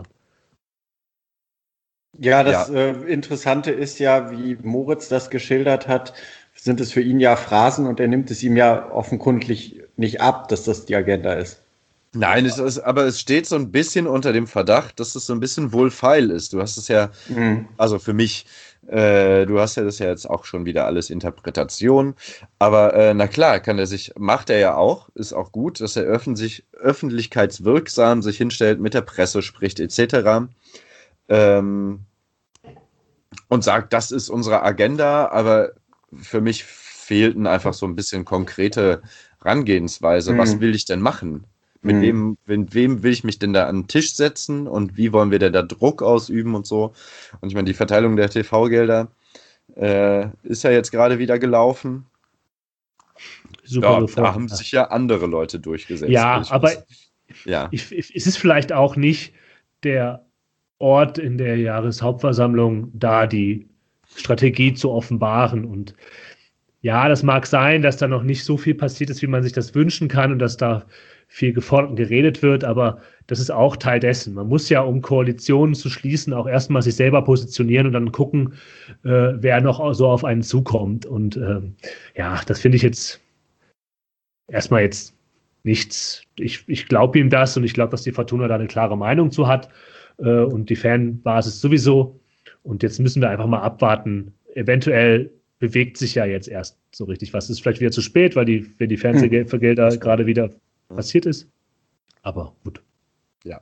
[SPEAKER 3] Ja, das
[SPEAKER 4] Ja.
[SPEAKER 3] Äh, Interessante ist ja, wie Moritz das geschildert hat, sind es für ihn ja Phrasen und er nimmt es ihm ja offenkundig nicht ab, dass das die Agenda ist.
[SPEAKER 4] Nein, es ist, aber es steht so ein bisschen unter dem Verdacht, dass es so ein bisschen wohlfeil ist. Du hast es ja,
[SPEAKER 3] Mhm.
[SPEAKER 4] also für mich, äh, du hast ja das ja jetzt auch schon wieder alles Interpretation, aber äh, na klar, kann er sich, macht er ja auch, ist auch gut, dass er öffentlich, öffentlichkeitswirksam sich hinstellt, mit der Presse spricht et cetera. Ähm, und sagt, das ist unsere Agenda, aber für mich fehlten einfach so ein bisschen konkrete Herangehensweise.
[SPEAKER 3] Mhm.
[SPEAKER 4] Was will ich denn machen? Mit
[SPEAKER 3] Mhm.
[SPEAKER 4] wem, mit wem will ich mich denn da an den Tisch setzen und wie wollen wir denn da Druck ausüben und so? Und ich meine, die Verteilung der T V-Gelder äh, ist ja jetzt gerade wieder gelaufen.
[SPEAKER 2] Super
[SPEAKER 4] Ja,
[SPEAKER 2] Reform.
[SPEAKER 4] da haben sich ja andere Leute durchgesetzt.
[SPEAKER 2] Ja,
[SPEAKER 4] Ich
[SPEAKER 2] aber
[SPEAKER 4] weiß. Ja.
[SPEAKER 2] ich, ich, es ist vielleicht auch nicht der Ort in der Jahreshauptversammlung, da die Strategie zu offenbaren. Und ja, das mag sein, dass da noch nicht so viel passiert ist, wie man sich das wünschen kann und dass da viel gefordert und geredet wird, aber das ist auch Teil dessen. Man muss ja, um Koalitionen zu schließen, auch erstmal sich selber positionieren und dann gucken, äh, wer noch so auf einen zukommt. Und ähm, ja, das finde ich jetzt erstmal jetzt nichts. Ich, ich glaube ihm das und ich glaube, dass die Fortuna da eine klare Meinung zu hat äh, und die Fanbasis sowieso. Und jetzt müssen wir einfach mal abwarten. Eventuell bewegt sich ja jetzt erst so richtig was. Es ist vielleicht wieder zu spät, weil die, wenn die Fernsehgelder hm. gerade wieder passiert ist. Aber gut.
[SPEAKER 4] Ja.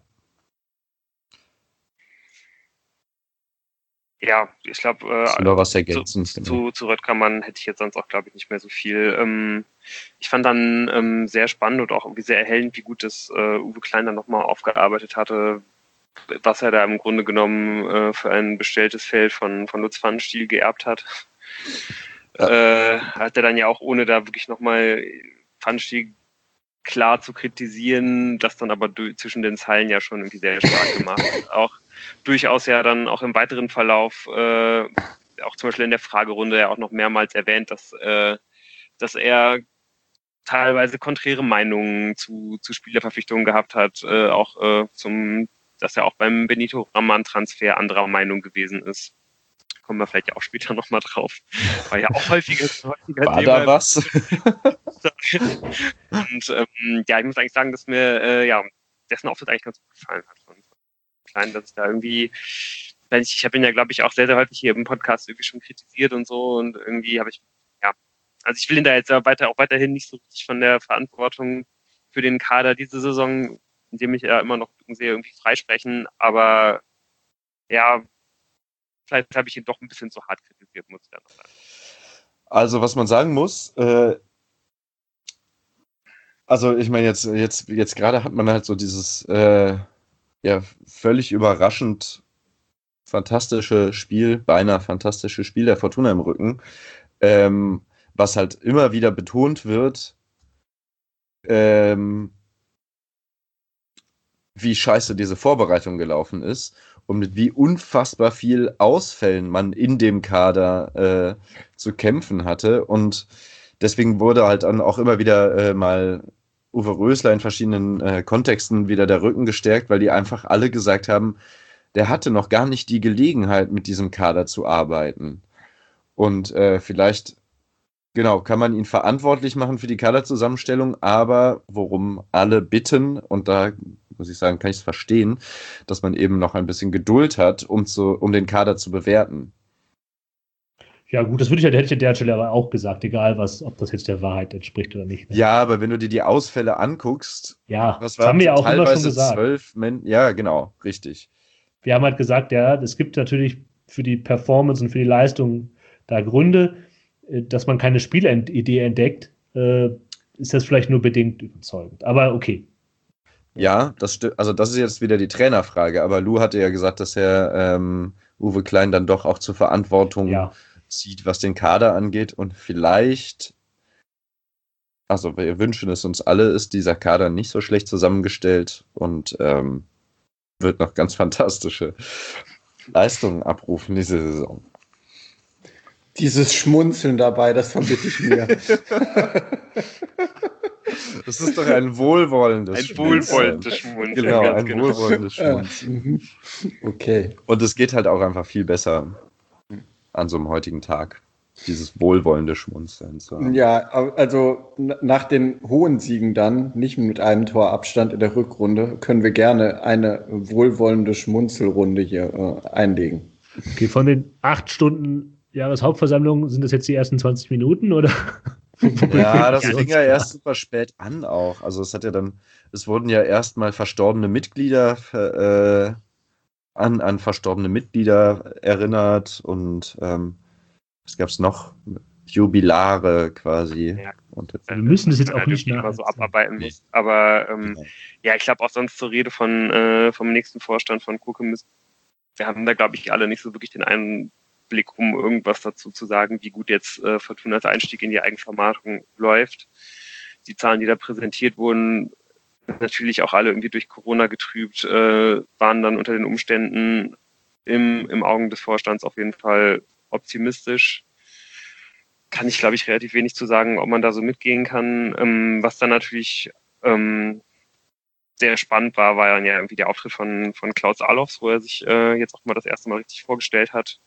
[SPEAKER 1] Ja, ich glaube, äh,
[SPEAKER 4] noch was ergänzen.
[SPEAKER 1] Zu, zu, zu Röttgermann hätte ich jetzt sonst auch, glaube ich, nicht mehr so viel. Ähm, ich fand dann ähm, sehr spannend und auch irgendwie sehr erhellend, wie gut das äh, Uwe Klein dann nochmal aufgearbeitet hatte, was er da im Grunde genommen äh, für ein bestelltes Feld von, von Lutz Pfannenstiel geerbt hat. Ja. Äh, hat er dann ja auch, ohne da wirklich nochmal Pfannenstiel klar zu kritisieren, das dann aber durch, zwischen den Zeilen ja schon irgendwie sehr stark gemacht. Auch durchaus ja dann auch im weiteren Verlauf, äh, auch zum Beispiel in der Fragerunde ja auch noch mehrmals erwähnt, dass, äh, dass er teilweise konträre Meinungen zu, zu Spielerverpflichtungen gehabt hat, äh, auch äh, zum, dass er auch beim Benito Raman-Transfer anderer Meinung gewesen ist. Kommen wir vielleicht ja auch später nochmal drauf. War ja auch häufiger, häufiger
[SPEAKER 4] War
[SPEAKER 1] Thema.
[SPEAKER 4] da was?
[SPEAKER 1] Und ähm, ja, ich muss eigentlich sagen, dass mir äh, ja, dessen Auftritt eigentlich ganz gut gefallen hat. Von Klein, dass ich da irgendwie, ich, ich habe ihn ja, glaube ich, auch sehr, sehr häufig hier im Podcast irgendwie schon kritisiert und so. Und irgendwie habe ich, ja, also ich will ihn da jetzt weiter, auch weiterhin nicht so richtig von der Verantwortung für den Kader diese Saison, in dem ich ja immer noch sehe, irgendwie freisprechen. Aber ja, vielleicht habe ich ihn doch ein bisschen zu hart kritisiert, muss ich dann noch sagen.
[SPEAKER 4] Also, was man sagen muss, äh, also ich meine, jetzt, jetzt, jetzt gerade hat man halt so dieses äh, ja, völlig überraschend fantastische Spiel, beinahe fantastische Spiel der Fortuna im Rücken, ähm, was halt immer wieder betont wird, ähm, wie scheiße diese Vorbereitung gelaufen ist und mit wie unfassbar viel Ausfällen man in dem Kader äh, zu kämpfen hatte. Und deswegen wurde halt dann auch immer wieder äh, mal Uwe Rösler in verschiedenen äh, Kontexten wieder der Rücken gestärkt, weil die einfach alle gesagt haben, der hatte noch gar nicht die Gelegenheit, mit diesem Kader zu arbeiten. Und äh, vielleicht, genau, kann man ihn verantwortlich machen für die Kaderzusammenstellung, aber worum alle bitten, und da muss ich sagen, kann ich es verstehen, dass man eben noch ein bisschen Geduld hat, um, zu, um den Kader zu bewerten.
[SPEAKER 2] Ja, gut, das würde ich ja, hätte ich an der Stelle aber auch gesagt, egal was, ob das jetzt der Wahrheit entspricht oder nicht. Ne?
[SPEAKER 4] Ja, aber wenn du dir die Ausfälle anguckst,
[SPEAKER 2] ja,
[SPEAKER 4] was
[SPEAKER 2] das haben wir ja auch immer schon
[SPEAKER 4] teilweise
[SPEAKER 2] gesagt.
[SPEAKER 4] zwölf Men- ja, genau, richtig.
[SPEAKER 2] Wir haben halt gesagt, ja, es gibt natürlich für die Performance und für die Leistung da Gründe, dass man keine Spielidee entdeckt, äh, ist das vielleicht nur bedingt überzeugend. Aber okay.
[SPEAKER 4] Ja, das stimmt. Also das ist jetzt wieder die Trainerfrage. Aber Lou hatte ja gesagt, dass er ähm, Uwe Klein dann doch auch zur Verantwortung
[SPEAKER 2] ja.
[SPEAKER 4] zieht, was den Kader angeht. Und vielleicht, also wir wünschen es uns alle, ist dieser Kader nicht so schlecht zusammengestellt und ähm, wird noch ganz fantastische Leistungen abrufen diese Saison.
[SPEAKER 3] Dieses Schmunzeln dabei, das verbitte ich mir.
[SPEAKER 4] Das ist doch ein wohlwollendes
[SPEAKER 1] Ein
[SPEAKER 4] Schmunzeln.
[SPEAKER 1] wohlwollendes Schmunzeln.
[SPEAKER 4] Genau,
[SPEAKER 1] ganz
[SPEAKER 4] ein
[SPEAKER 1] genau.
[SPEAKER 4] wohlwollendes Schmunzeln.
[SPEAKER 3] Okay.
[SPEAKER 4] Und es geht halt auch einfach viel besser an so einem heutigen Tag, dieses wohlwollende Schmunzeln zu haben.
[SPEAKER 3] Ja, also nach den hohen Siegen dann, nicht mit einem Torabstand in der Rückrunde, können wir gerne eine wohlwollende Schmunzelrunde hier äh, einlegen.
[SPEAKER 2] Okay, von den acht Stunden Jahreshauptversammlung sind das jetzt die ersten zwanzig Minuten, oder?
[SPEAKER 4] Ja, das fing ja erst super spät an auch. Also es hat ja dann, es wurden ja erstmal verstorbene Mitglieder äh, an, an verstorbene Mitglieder erinnert und ähm, was gab es noch? Jubilare quasi.
[SPEAKER 1] Ja.
[SPEAKER 4] Und jetzt,
[SPEAKER 2] Wir müssen das jetzt auch
[SPEAKER 1] halt
[SPEAKER 2] nicht
[SPEAKER 1] immer so
[SPEAKER 2] nachvollziehen.
[SPEAKER 1] abarbeiten muss. Aber ähm,
[SPEAKER 4] genau.
[SPEAKER 1] ja, ich glaube auch sonst zur Rede von äh, vom nächsten Vorstand von Kuke müssen. Wir haben da, glaube ich, alle nicht so wirklich den Einblick, um irgendwas dazu zu sagen, wie gut jetzt äh, Fortunas Einstieg in die Eigenvermarktung läuft. Die Zahlen, die da präsentiert wurden, natürlich auch alle irgendwie durch Corona getrübt, äh, waren dann unter den Umständen im, im Augen des Vorstands auf jeden Fall optimistisch. Kann ich, glaube ich, relativ wenig zu sagen, ob man da so mitgehen kann. Ähm, was dann natürlich ähm, sehr spannend war, war ja irgendwie der Auftritt von, von Klaus Allofs, wo er sich äh, jetzt auch mal das erste Mal richtig vorgestellt hat.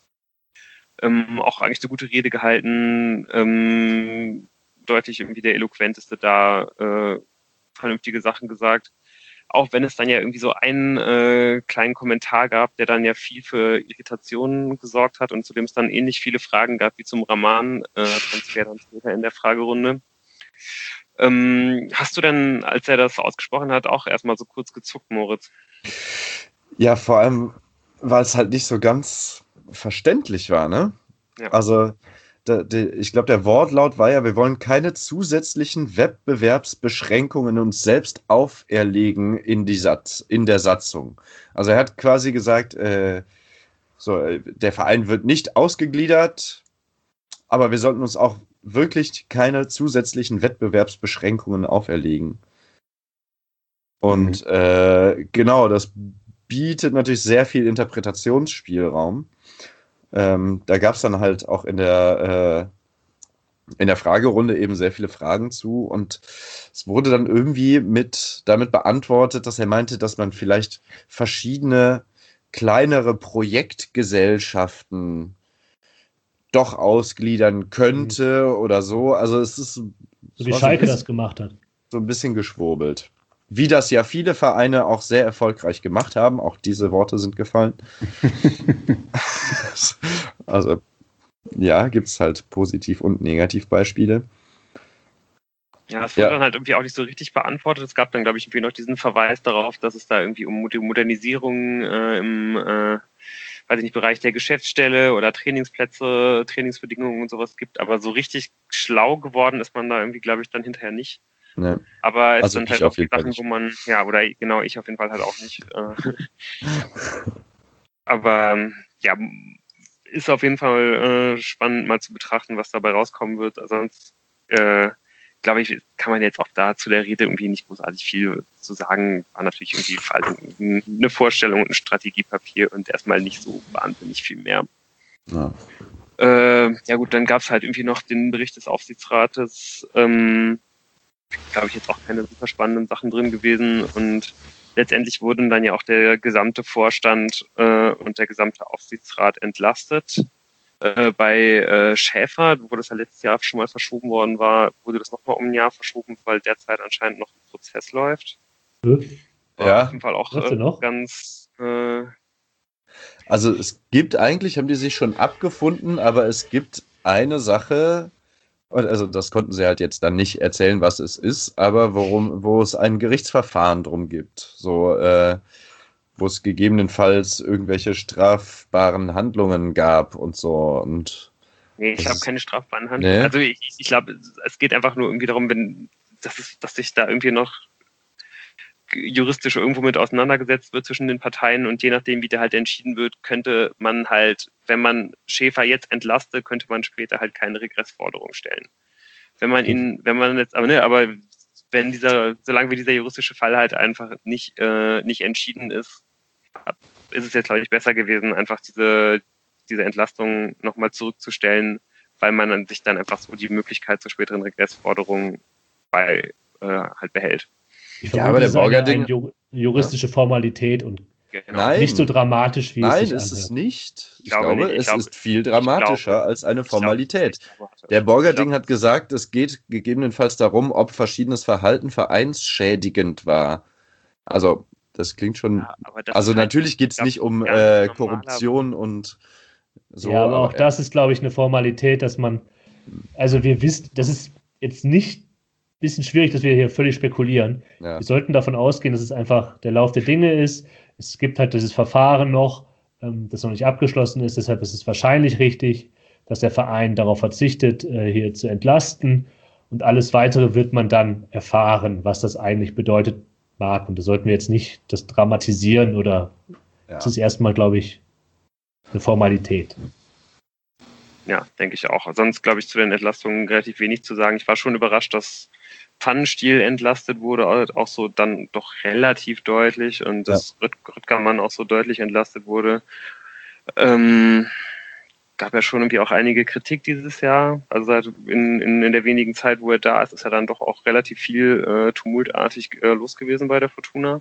[SPEAKER 1] Ähm, auch eigentlich eine gute Rede gehalten, ähm, deutlich irgendwie der eloquenteste da, äh, vernünftige Sachen gesagt. Auch wenn es dann ja irgendwie so einen äh, kleinen Kommentar gab, der dann ja viel für Irritationen gesorgt hat und zu dem es dann ähnlich viele Fragen gab wie zum Raman-Transfer äh, dann später in der Fragerunde. Ähm, hast du denn, als er das ausgesprochen hat, auch erstmal so kurz gezuckt, Moritz?
[SPEAKER 4] Ja, vor allem, weil es halt nicht so ganz verständlich war, ne?
[SPEAKER 1] Ja.
[SPEAKER 4] Also, da, die, ich glaube, der Wortlaut war ja, wir wollen keine zusätzlichen Wettbewerbsbeschränkungen uns selbst auferlegen in, die Satz, in der Satzung. Also er hat quasi gesagt, äh, so, der Verein wird nicht ausgegliedert, aber wir sollten uns auch wirklich keine zusätzlichen Wettbewerbsbeschränkungen auferlegen. Und mhm. äh, genau, das bietet natürlich sehr viel Interpretationsspielraum. Ähm, da gab es dann halt auch in der, äh, in der Fragerunde eben sehr viele Fragen zu und es wurde dann irgendwie mit damit beantwortet, dass er meinte, dass man vielleicht verschiedene kleinere Projektgesellschaften doch ausgliedern könnte mhm. oder so. Also es ist
[SPEAKER 2] so wie Schalke so bisschen, das gemacht hat.
[SPEAKER 4] So ein bisschen geschwurbelt. Wie das ja viele Vereine auch sehr erfolgreich gemacht haben. Auch diese Worte sind gefallen. Also ja, gibt es halt Positiv- und Negativbeispiele.
[SPEAKER 1] Ja, es wurde ja. dann halt irgendwie auch nicht so richtig beantwortet. Es gab dann, glaube ich, irgendwie noch diesen Verweis darauf, dass es da irgendwie um Modernisierung äh, im äh, weiß ich nicht, Bereich der Geschäftsstelle oder Trainingsplätze, Trainingsbedingungen und sowas gibt. Aber so richtig schlau geworden ist man da irgendwie, glaube ich, dann hinterher nicht.
[SPEAKER 4] Nee.
[SPEAKER 1] Aber es
[SPEAKER 4] also
[SPEAKER 1] sind halt auch die Sachen, wo man, ja, oder genau, ich auf jeden Fall halt auch nicht. Äh, aber ja, ist auf jeden Fall äh, spannend mal zu betrachten, was dabei rauskommen wird. Sonst, äh, glaube ich, kann man jetzt auch da zu der Rede irgendwie nicht großartig viel zu sagen. War natürlich irgendwie also eine Vorstellung und ein Strategiepapier und erstmal nicht so wahnsinnig viel mehr.
[SPEAKER 4] Ja.
[SPEAKER 1] Äh, ja gut, dann gab es halt irgendwie noch den Bericht des Aufsichtsrates. Ähm, glaube ich, jetzt auch keine super spannenden Sachen drin gewesen. Und letztendlich wurden dann ja auch der gesamte Vorstand äh, und der gesamte Aufsichtsrat entlastet. Äh, bei äh, Schäfer, wo das ja letztes Jahr schon mal verschoben worden war, wurde das nochmal um ein Jahr verschoben, weil derzeit anscheinend noch ein Prozess läuft. War
[SPEAKER 4] Ja.
[SPEAKER 1] auf jeden Fall auch
[SPEAKER 2] Was denn
[SPEAKER 1] äh,
[SPEAKER 2] noch?
[SPEAKER 1] ganz... Äh,
[SPEAKER 4] Also es gibt eigentlich, haben die sich schon abgefunden, aber es gibt eine Sache, also das konnten sie halt jetzt dann nicht erzählen, was es ist, aber worum, wo es ein Gerichtsverfahren drum gibt. So, äh, wo es gegebenenfalls irgendwelche strafbaren Handlungen gab und so. Und
[SPEAKER 1] nee, ich
[SPEAKER 4] das
[SPEAKER 1] glaube
[SPEAKER 4] ist-
[SPEAKER 1] keine strafbaren Handlungen.
[SPEAKER 4] Nee?
[SPEAKER 1] Also ich, ich glaube, es geht einfach nur irgendwie darum, wenn, dass, es, dass sich da irgendwie noch juristisch irgendwo mit auseinandergesetzt wird zwischen den Parteien und je nachdem, wie der halt entschieden wird, könnte man halt, wenn man Schäfer jetzt entlastet, könnte man später halt keine Regressforderung stellen. Wenn man ihn, wenn man jetzt, aber ne, aber wenn dieser, solange wie dieser juristische Fall halt einfach nicht, äh, nicht entschieden ist, ist es jetzt, glaube ich, besser gewesen, einfach diese, diese Entlastung nochmal zurückzustellen, weil man dann sich dann einfach so die Möglichkeit zur späteren Regressforderung bei äh, halt behält.
[SPEAKER 2] Ich
[SPEAKER 4] Ja,
[SPEAKER 2] vermute,
[SPEAKER 4] aber der
[SPEAKER 2] das ist eine,
[SPEAKER 4] Borger-Ding-
[SPEAKER 2] eine ju- juristische Formalität und
[SPEAKER 1] Genau.
[SPEAKER 4] Nein.
[SPEAKER 2] nicht so dramatisch, wie
[SPEAKER 4] Nein,
[SPEAKER 2] es sich
[SPEAKER 4] ist es
[SPEAKER 2] anhört.
[SPEAKER 4] nicht. Ich
[SPEAKER 1] Ich glaube
[SPEAKER 4] glaube,
[SPEAKER 1] nicht. Ich
[SPEAKER 4] es
[SPEAKER 1] glaube-
[SPEAKER 4] ist viel dramatischer
[SPEAKER 1] glaube-
[SPEAKER 4] als eine
[SPEAKER 1] Ich glaube,
[SPEAKER 4] Formalität.
[SPEAKER 1] das ist dramatisch.
[SPEAKER 4] Der Borger-Ding
[SPEAKER 1] Ich glaube,
[SPEAKER 4] hat gesagt, es geht gegebenenfalls darum, ob verschiedenes Verhalten vereinsschädigend war. Also, das klingt schon.
[SPEAKER 1] ja, aber das
[SPEAKER 4] Also,
[SPEAKER 1] ist halt
[SPEAKER 4] natürlich geht es
[SPEAKER 1] ganz-
[SPEAKER 4] nicht um
[SPEAKER 1] ganz
[SPEAKER 4] äh,
[SPEAKER 1] normaler-
[SPEAKER 4] Korruption und so.
[SPEAKER 2] ja, aber auch das ist, glaube ich, eine Formalität, dass man, also wir wissen, das ist jetzt nicht ein bisschen schwierig, dass wir hier völlig spekulieren.
[SPEAKER 4] Ja.
[SPEAKER 2] Wir sollten davon ausgehen, dass es einfach der Lauf der Dinge ist. Es gibt halt dieses Verfahren noch, ähm, das noch nicht abgeschlossen ist. Deshalb ist es wahrscheinlich richtig, dass der Verein darauf verzichtet, äh, hier zu entlasten. Und alles Weitere wird man dann erfahren, was das eigentlich bedeutet mag. Und da sollten wir jetzt nicht das dramatisieren oder
[SPEAKER 4] Ja.
[SPEAKER 2] das ist erstmal, glaube ich, eine Formalität.
[SPEAKER 1] Ja, denke ich auch. Sonst, glaube ich, zu den Entlastungen relativ wenig zu sagen. Ich war schon überrascht, dass Pfannenstiel entlastet wurde, auch so dann doch relativ deutlich und dass Rüt- Rüttgermann auch so deutlich entlastet wurde. Ähm, gab ja schon irgendwie auch einige Kritik dieses Jahr. Also seit in, in, in der wenigen Zeit, wo er da ist, ist ja dann doch auch relativ viel äh, tumultartig äh, los gewesen bei der Fortuna.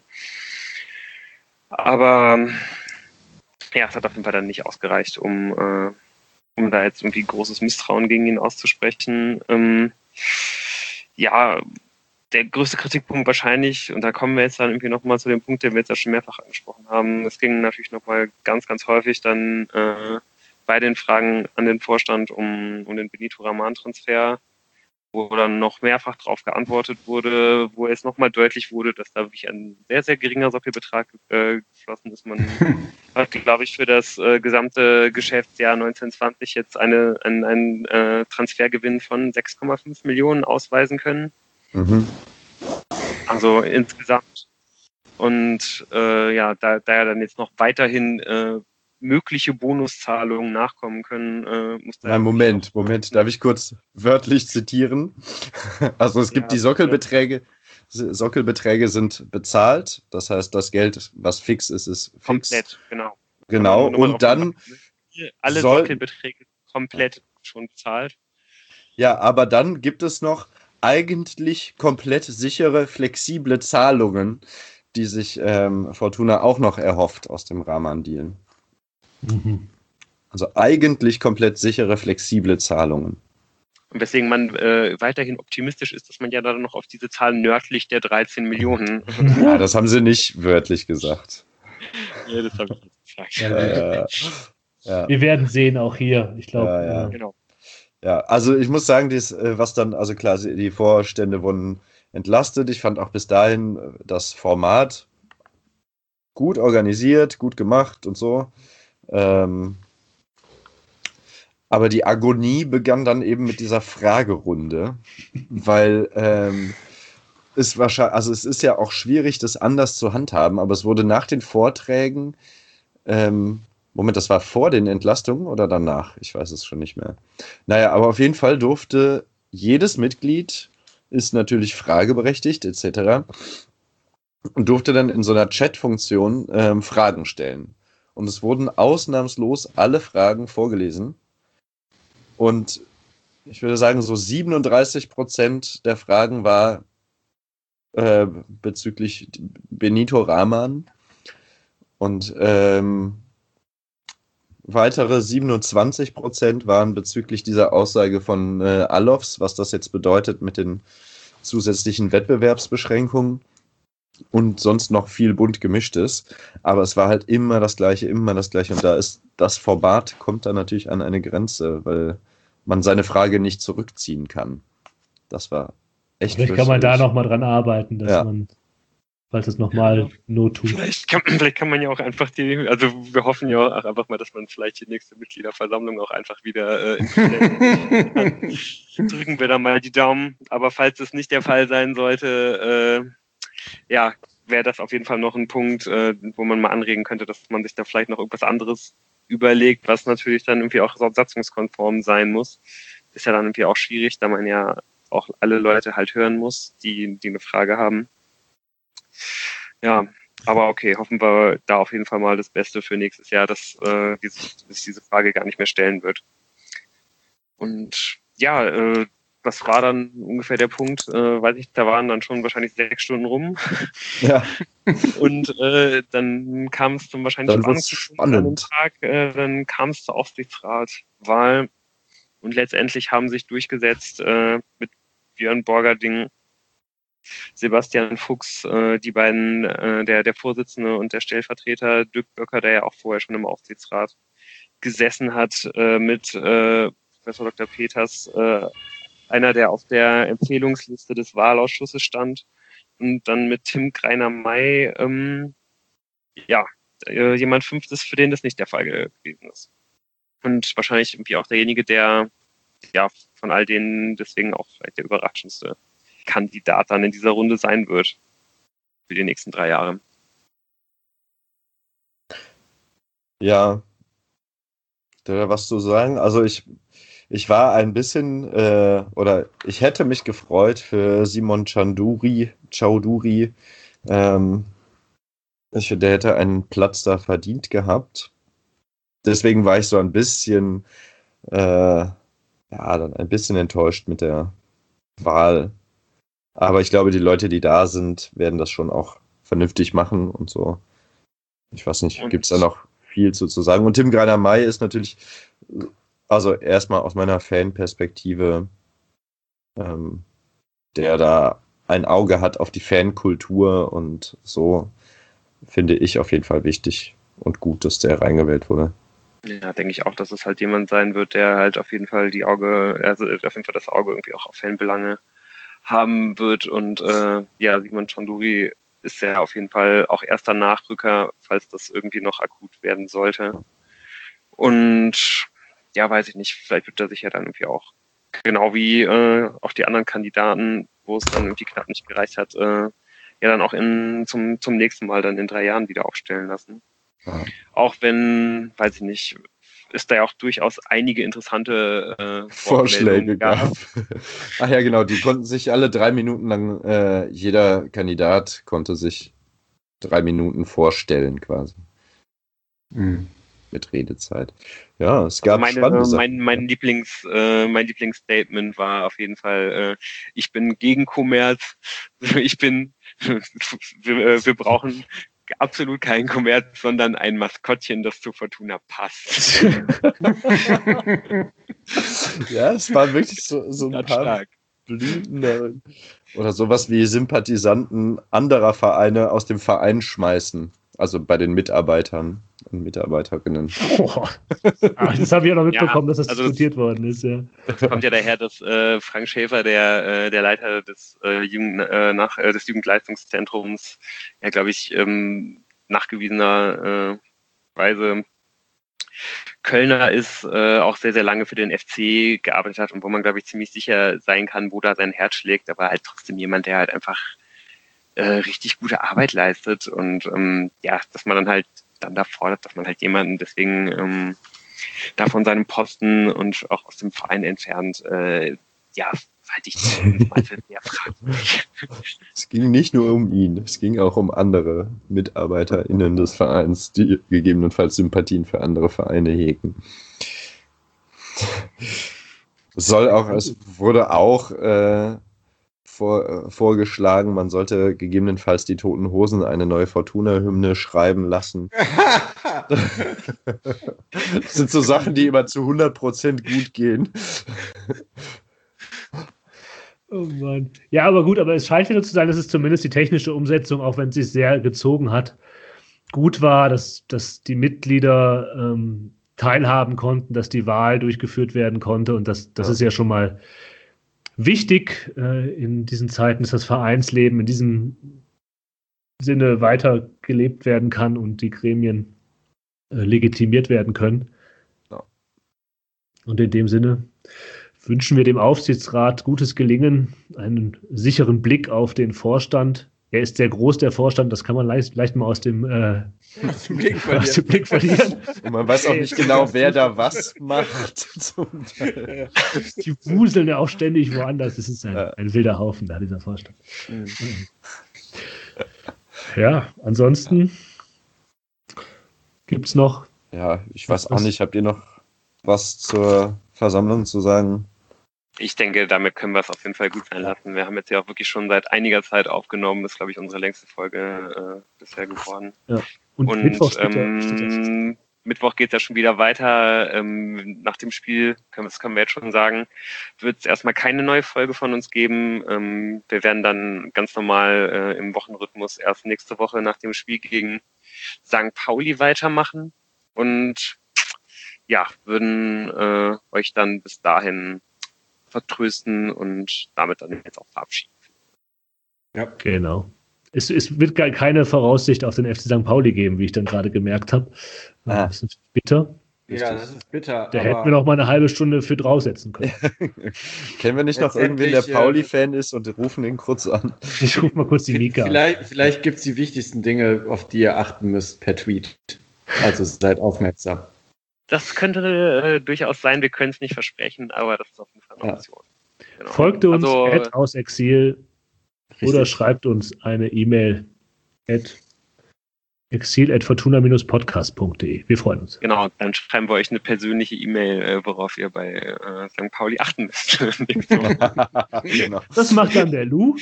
[SPEAKER 1] Aber ja, es hat auf jeden Fall dann nicht ausgereicht, um, äh, um da jetzt irgendwie großes Misstrauen gegen ihn auszusprechen. Ähm, ja, der größte Kritikpunkt wahrscheinlich, und da kommen wir jetzt dann irgendwie nochmal zu dem Punkt, den wir jetzt ja schon mehrfach angesprochen haben, es ging natürlich nochmal ganz, ganz häufig dann äh, bei den Fragen an den Vorstand um, um den Benito Raman-Transfer, wo dann noch mehrfach darauf geantwortet wurde, wo es nochmal deutlich wurde, dass da wirklich ein sehr, sehr geringer Sockelbetrag äh, geflossen ist. Man hat, glaube ich, für das äh, gesamte Geschäftsjahr neunzehn zwanzig jetzt eine, einen, einen äh, Transfergewinn von sechs Komma fünf Millionen ausweisen können.
[SPEAKER 4] Mhm.
[SPEAKER 1] Also insgesamt. Und äh, ja, da, da ja dann jetzt noch weiterhin äh, mögliche Bonuszahlungen nachkommen können, äh, muss da
[SPEAKER 4] Nein, Moment, Moment, darf ich kurz wörtlich zitieren? Also es gibt
[SPEAKER 1] Ja,
[SPEAKER 4] die Sockelbeträge, Sockelbeträge sind bezahlt, das heißt, das Geld, was fix ist, ist fix.
[SPEAKER 1] komplett, genau.
[SPEAKER 4] Genau,
[SPEAKER 1] Nur mal
[SPEAKER 4] und
[SPEAKER 1] auf-
[SPEAKER 4] dann,
[SPEAKER 1] alle
[SPEAKER 4] soll-
[SPEAKER 1] Sockelbeträge komplett schon bezahlt.
[SPEAKER 4] ja, aber dann gibt es noch eigentlich komplett sichere, flexible Zahlungen, die sich ähm, Fortuna auch noch erhofft aus dem Rahman-Deal.
[SPEAKER 2] Mhm.
[SPEAKER 4] Also eigentlich komplett sichere, flexible Zahlungen.
[SPEAKER 1] Und weswegen man äh, weiterhin optimistisch ist, dass man ja dann noch auf diese Zahl nördlich der dreizehn Millionen.
[SPEAKER 4] Ja, das haben sie nicht wörtlich gesagt.
[SPEAKER 1] ja, das habe ich jetzt gesagt.
[SPEAKER 2] Ja,
[SPEAKER 4] Äh, ja.
[SPEAKER 2] wir werden sehen, auch hier. Ich glaube,
[SPEAKER 4] Ja, ja.
[SPEAKER 2] äh,
[SPEAKER 1] Genau.
[SPEAKER 4] Ja, also ich muss sagen, dies, äh, was dann, also klar, die Vorstände wurden entlastet. Ich fand auch bis dahin äh, das Format gut organisiert, gut gemacht und so. Ähm, aber die Agonie begann dann eben mit dieser Fragerunde, weil ähm, es wahrscheinlich, also es ist ja auch schwierig, das anders zu handhaben, aber es wurde nach den Vorträgen, ähm, Moment, das war vor den Entlastungen oder danach? Ich weiß es schon nicht mehr. Naja, aber auf jeden Fall durfte jedes Mitglied, ist natürlich frageberechtigt et cetera, und durfte dann in so einer Chat-Funktion ähm, Fragen stellen. Und es wurden ausnahmslos alle Fragen vorgelesen. Und ich würde sagen, so siebenunddreißig Prozent der Fragen war äh, bezüglich Benito Rahman und ähm, weitere siebenundzwanzig Prozent waren bezüglich dieser Aussage von äh, Alofs, was das jetzt bedeutet mit den zusätzlichen Wettbewerbsbeschränkungen und sonst noch viel bunt gemischtes. Aber es war halt immer das Gleiche, immer das Gleiche. Und da ist das Format kommt dann natürlich an eine Grenze, weil man seine Frage nicht zurückziehen kann. Das war echt
[SPEAKER 2] Vielleicht kann man da nochmal dran arbeiten, dass
[SPEAKER 4] ja.
[SPEAKER 2] man, falls es nochmal Not tut.
[SPEAKER 1] Vielleicht kann, vielleicht kann man ja auch einfach die, also wir hoffen ja auch einfach mal, dass man vielleicht die nächste Mitgliederversammlung auch einfach wieder äh, in drücken wir da mal die Daumen. Aber falls es nicht der Fall sein sollte, äh, ja, wäre das auf jeden Fall noch ein Punkt, äh, wo man mal anregen könnte, dass man sich da vielleicht noch irgendwas anderes überlegt, was natürlich dann irgendwie auch satzungskonform sein muss. Ist ja dann irgendwie auch schwierig, da man ja auch alle Leute halt hören muss, die, die eine Frage haben. Ja, aber okay, hoffen wir da auf jeden Fall mal das Beste für nächstes Jahr, dass, äh, die sich, dass diese Frage gar nicht mehr stellen wird. Und ja, äh, das war dann ungefähr der Punkt, äh, weiß ich, da waren dann schon wahrscheinlich sechs Stunden rum.
[SPEAKER 4] Ja.
[SPEAKER 1] Und äh, dann kam es zum wahrscheinlich
[SPEAKER 4] spannenden
[SPEAKER 1] Tag, äh, dann kam es zur Aufsichtsratwahl und letztendlich haben sich durchgesetzt äh, mit Björn Borgerding, Sebastian Fuchs, äh, die beiden, äh, der, der Vorsitzende und der Stellvertreter, Dirk Böcker, der ja auch vorher schon im Aufsichtsrat gesessen hat, äh, mit äh, Professor Doktor Peters, äh, einer, der auf der Empfehlungsliste des Wahlausschusses stand, und dann mit Tim Greiner-May, ähm, ja, äh, jemand Fünftes, für den das nicht der Fall gewesen ist. Und wahrscheinlich irgendwie auch derjenige, der ja von all denen deswegen auch vielleicht der überraschendste Kandidat dann in dieser Runde sein wird für die nächsten drei Jahre.
[SPEAKER 4] Ja, da was zu sagen. Also ich, ich war ein bisschen, äh, oder ich hätte mich gefreut für Simon Chaudhuri, Chaudhuri. Ähm, ich, der hätte einen Platz da verdient gehabt. Deswegen war ich so ein bisschen, äh, ja, dann ein bisschen enttäuscht mit der Wahl. Aber ich glaube, die Leute, die da sind, werden das schon auch vernünftig machen und so. Ich weiß nicht, gibt es da noch viel zu, zu sagen? Und Tim Greiner-May ist natürlich, also erstmal aus meiner Fanperspektive, ähm, der da ein Auge hat auf die Fankultur und so, finde ich auf jeden Fall wichtig und gut, dass der reingewählt wurde.
[SPEAKER 1] Ja, denke ich auch, dass es halt jemand sein wird, der halt auf jeden Fall die Auge, also auf jeden Fall das Auge irgendwie auch auf Fanbelange haben wird. Und äh, ja, Simon Chaudhuri ist ja auf jeden Fall auch erster Nachrücker, falls das irgendwie noch akut werden sollte. Und ja, weiß ich nicht, vielleicht wird er sich ja dann irgendwie auch, genau wie äh, auch die anderen Kandidaten, wo es dann irgendwie knapp nicht gereicht hat, äh, ja dann auch in, zum, zum nächsten Mal dann in drei Jahren wieder aufstellen lassen. Ja. Auch wenn, weiß ich nicht, es da ja auch durchaus einige interessante äh,
[SPEAKER 4] Vorschläge gab. Ach ja, genau, die konnten sich alle drei Minuten lang, äh, jeder Kandidat konnte sich drei Minuten vorstellen quasi. Mhm. Mit Redezeit. Ja, es gab
[SPEAKER 1] also meine, äh, mein, mein, Lieblings, äh, mein Lieblingsstatement war auf jeden Fall, äh, ich bin gegen Kommerz, ich bin, wir, wir brauchen absolut kein Kommerz, sondern ein Maskottchen, das zu Fortuna passt.
[SPEAKER 4] Ja, es war wirklich so, so ein
[SPEAKER 1] das
[SPEAKER 4] paar
[SPEAKER 1] stark.
[SPEAKER 4] Blüten oder sowas wie Sympathisanten anderer Vereine aus dem Verein schmeißen. Also bei den Mitarbeitern und Mitarbeiterinnen.
[SPEAKER 2] Oh, das habe ich ja noch mitbekommen, ja, dass das
[SPEAKER 1] also
[SPEAKER 2] diskutiert
[SPEAKER 1] das,
[SPEAKER 2] worden ist. Ja.
[SPEAKER 1] Das kommt ja daher, dass äh, Frank Schäfer, der, äh, der Leiter des, äh, Jugend, äh, nach, äh, des Jugendleistungszentrums, ja, glaube ich, ähm, nachgewiesener äh, Weise Kölner ist, äh, auch sehr, sehr lange für den F C gearbeitet hat und wo man, glaube ich, ziemlich sicher sein kann, wo da sein Herz schlägt, aber halt trotzdem jemand, der halt einfach äh, richtig gute Arbeit leistet und ähm, ja, dass man dann halt dann da fordert, dass man halt jemanden deswegen ähm, da von seinem Posten und auch aus dem Verein entfernt, äh, ja, halte ich mal für sehr fragwürdig.
[SPEAKER 4] Es ging nicht nur um ihn, es ging auch um andere MitarbeiterInnen des Vereins, die gegebenenfalls Sympathien für andere Vereine hegen. Es soll auch, es wurde auch äh, vor, äh, vorgeschlagen, man sollte gegebenenfalls die Toten Hosen eine neue Fortuna-Hymne schreiben lassen. Das sind so Sachen, die immer zu hundert Prozent gut gehen.
[SPEAKER 2] Oh Mann. Ja, aber gut, aber es scheint wieder zu sein, dass es zumindest die technische Umsetzung, auch wenn es sich sehr gezogen hat, gut war, dass, dass die Mitglieder ähm, teilhaben konnten, dass die Wahl durchgeführt werden konnte und das, das ja. ist ja schon mal wichtig äh, in diesen Zeiten, dass das Vereinsleben in diesem Sinne weiter gelebt werden kann und die Gremien äh, legitimiert werden können. Ja. Und in dem Sinne wünschen wir dem Aufsichtsrat gutes Gelingen, einen sicheren Blick auf den Vorstand. Er ist sehr groß, der Vorstand, das kann man leicht, leicht mal aus dem, äh,
[SPEAKER 3] aus dem, Blick,
[SPEAKER 2] aus dem Blick verlieren.
[SPEAKER 4] Und man weiß auch nicht genau, wer da was macht.
[SPEAKER 2] Die wuseln ja auch ständig woanders. Das ist ein, ein wilder Haufen da, dieser Vorstand. Mhm. Ja, ansonsten gibt es noch...
[SPEAKER 4] Ja, ich weiß auch nicht, habt ihr noch was zur Versammlung zu sagen?
[SPEAKER 1] Ich denke, damit können wir es auf jeden Fall gut sein lassen. Wir haben jetzt ja auch wirklich schon seit einiger Zeit aufgenommen. Das ist, glaube ich, unsere längste Folge äh, bisher geworden.
[SPEAKER 2] Ja.
[SPEAKER 1] Und, Und Mittwoch, ähm, Mittwoch geht es ja schon wieder weiter. Ähm, nach dem Spiel, können, das können wir jetzt schon sagen, wird es erstmal keine neue Folge von uns geben. Ähm, wir werden dann ganz normal äh, im Wochenrhythmus erst nächste Woche nach dem Spiel gegen Sankt Pauli weitermachen. Und ja, würden äh, euch dann bis dahin vertrösten und damit dann jetzt auch verabschieden.
[SPEAKER 2] Ja, genau. Es, es wird gar keine Voraussicht auf den F C Sankt Pauli geben, wie ich dann gerade gemerkt habe. Ah. Das ist bitter.
[SPEAKER 3] Ja, das ist bitter.
[SPEAKER 2] Da hätten wir noch mal eine halbe Stunde für draufsetzen können.
[SPEAKER 4] Kennen wir nicht noch irgendwen, der Pauli-Fan ist und rufen ihn kurz an?
[SPEAKER 2] Ich rufe mal kurz die Mika an.
[SPEAKER 3] Vielleicht, vielleicht gibt es die wichtigsten Dinge, auf die ihr achten müsst per Tweet. Also seid aufmerksam.
[SPEAKER 1] Das könnte äh, durchaus sein, wir können es nicht versprechen, aber das ist auf jeden Fall eine Option.
[SPEAKER 2] Ja. Genau. Folgt uns
[SPEAKER 1] also,
[SPEAKER 2] at aus Exil richtig. Oder schreibt uns eine E-Mail at exil at fortuna Bindestrich podcast Punkt de. Wir freuen uns.
[SPEAKER 1] Genau, dann schreiben wir euch eine persönliche E-Mail, äh, worauf ihr bei äh, Sankt Pauli achten müsst.
[SPEAKER 2] Genau. Das macht dann der Lou.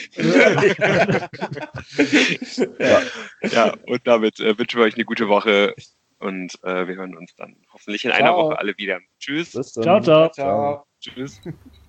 [SPEAKER 1] ja. ja, und damit äh, wünschen wir euch eine gute Woche. Und äh, wir hören uns dann hoffentlich in ciao. einer Woche alle wieder. Tschüss.
[SPEAKER 2] Ciao, ciao.
[SPEAKER 3] Ciao.
[SPEAKER 1] Tschüss.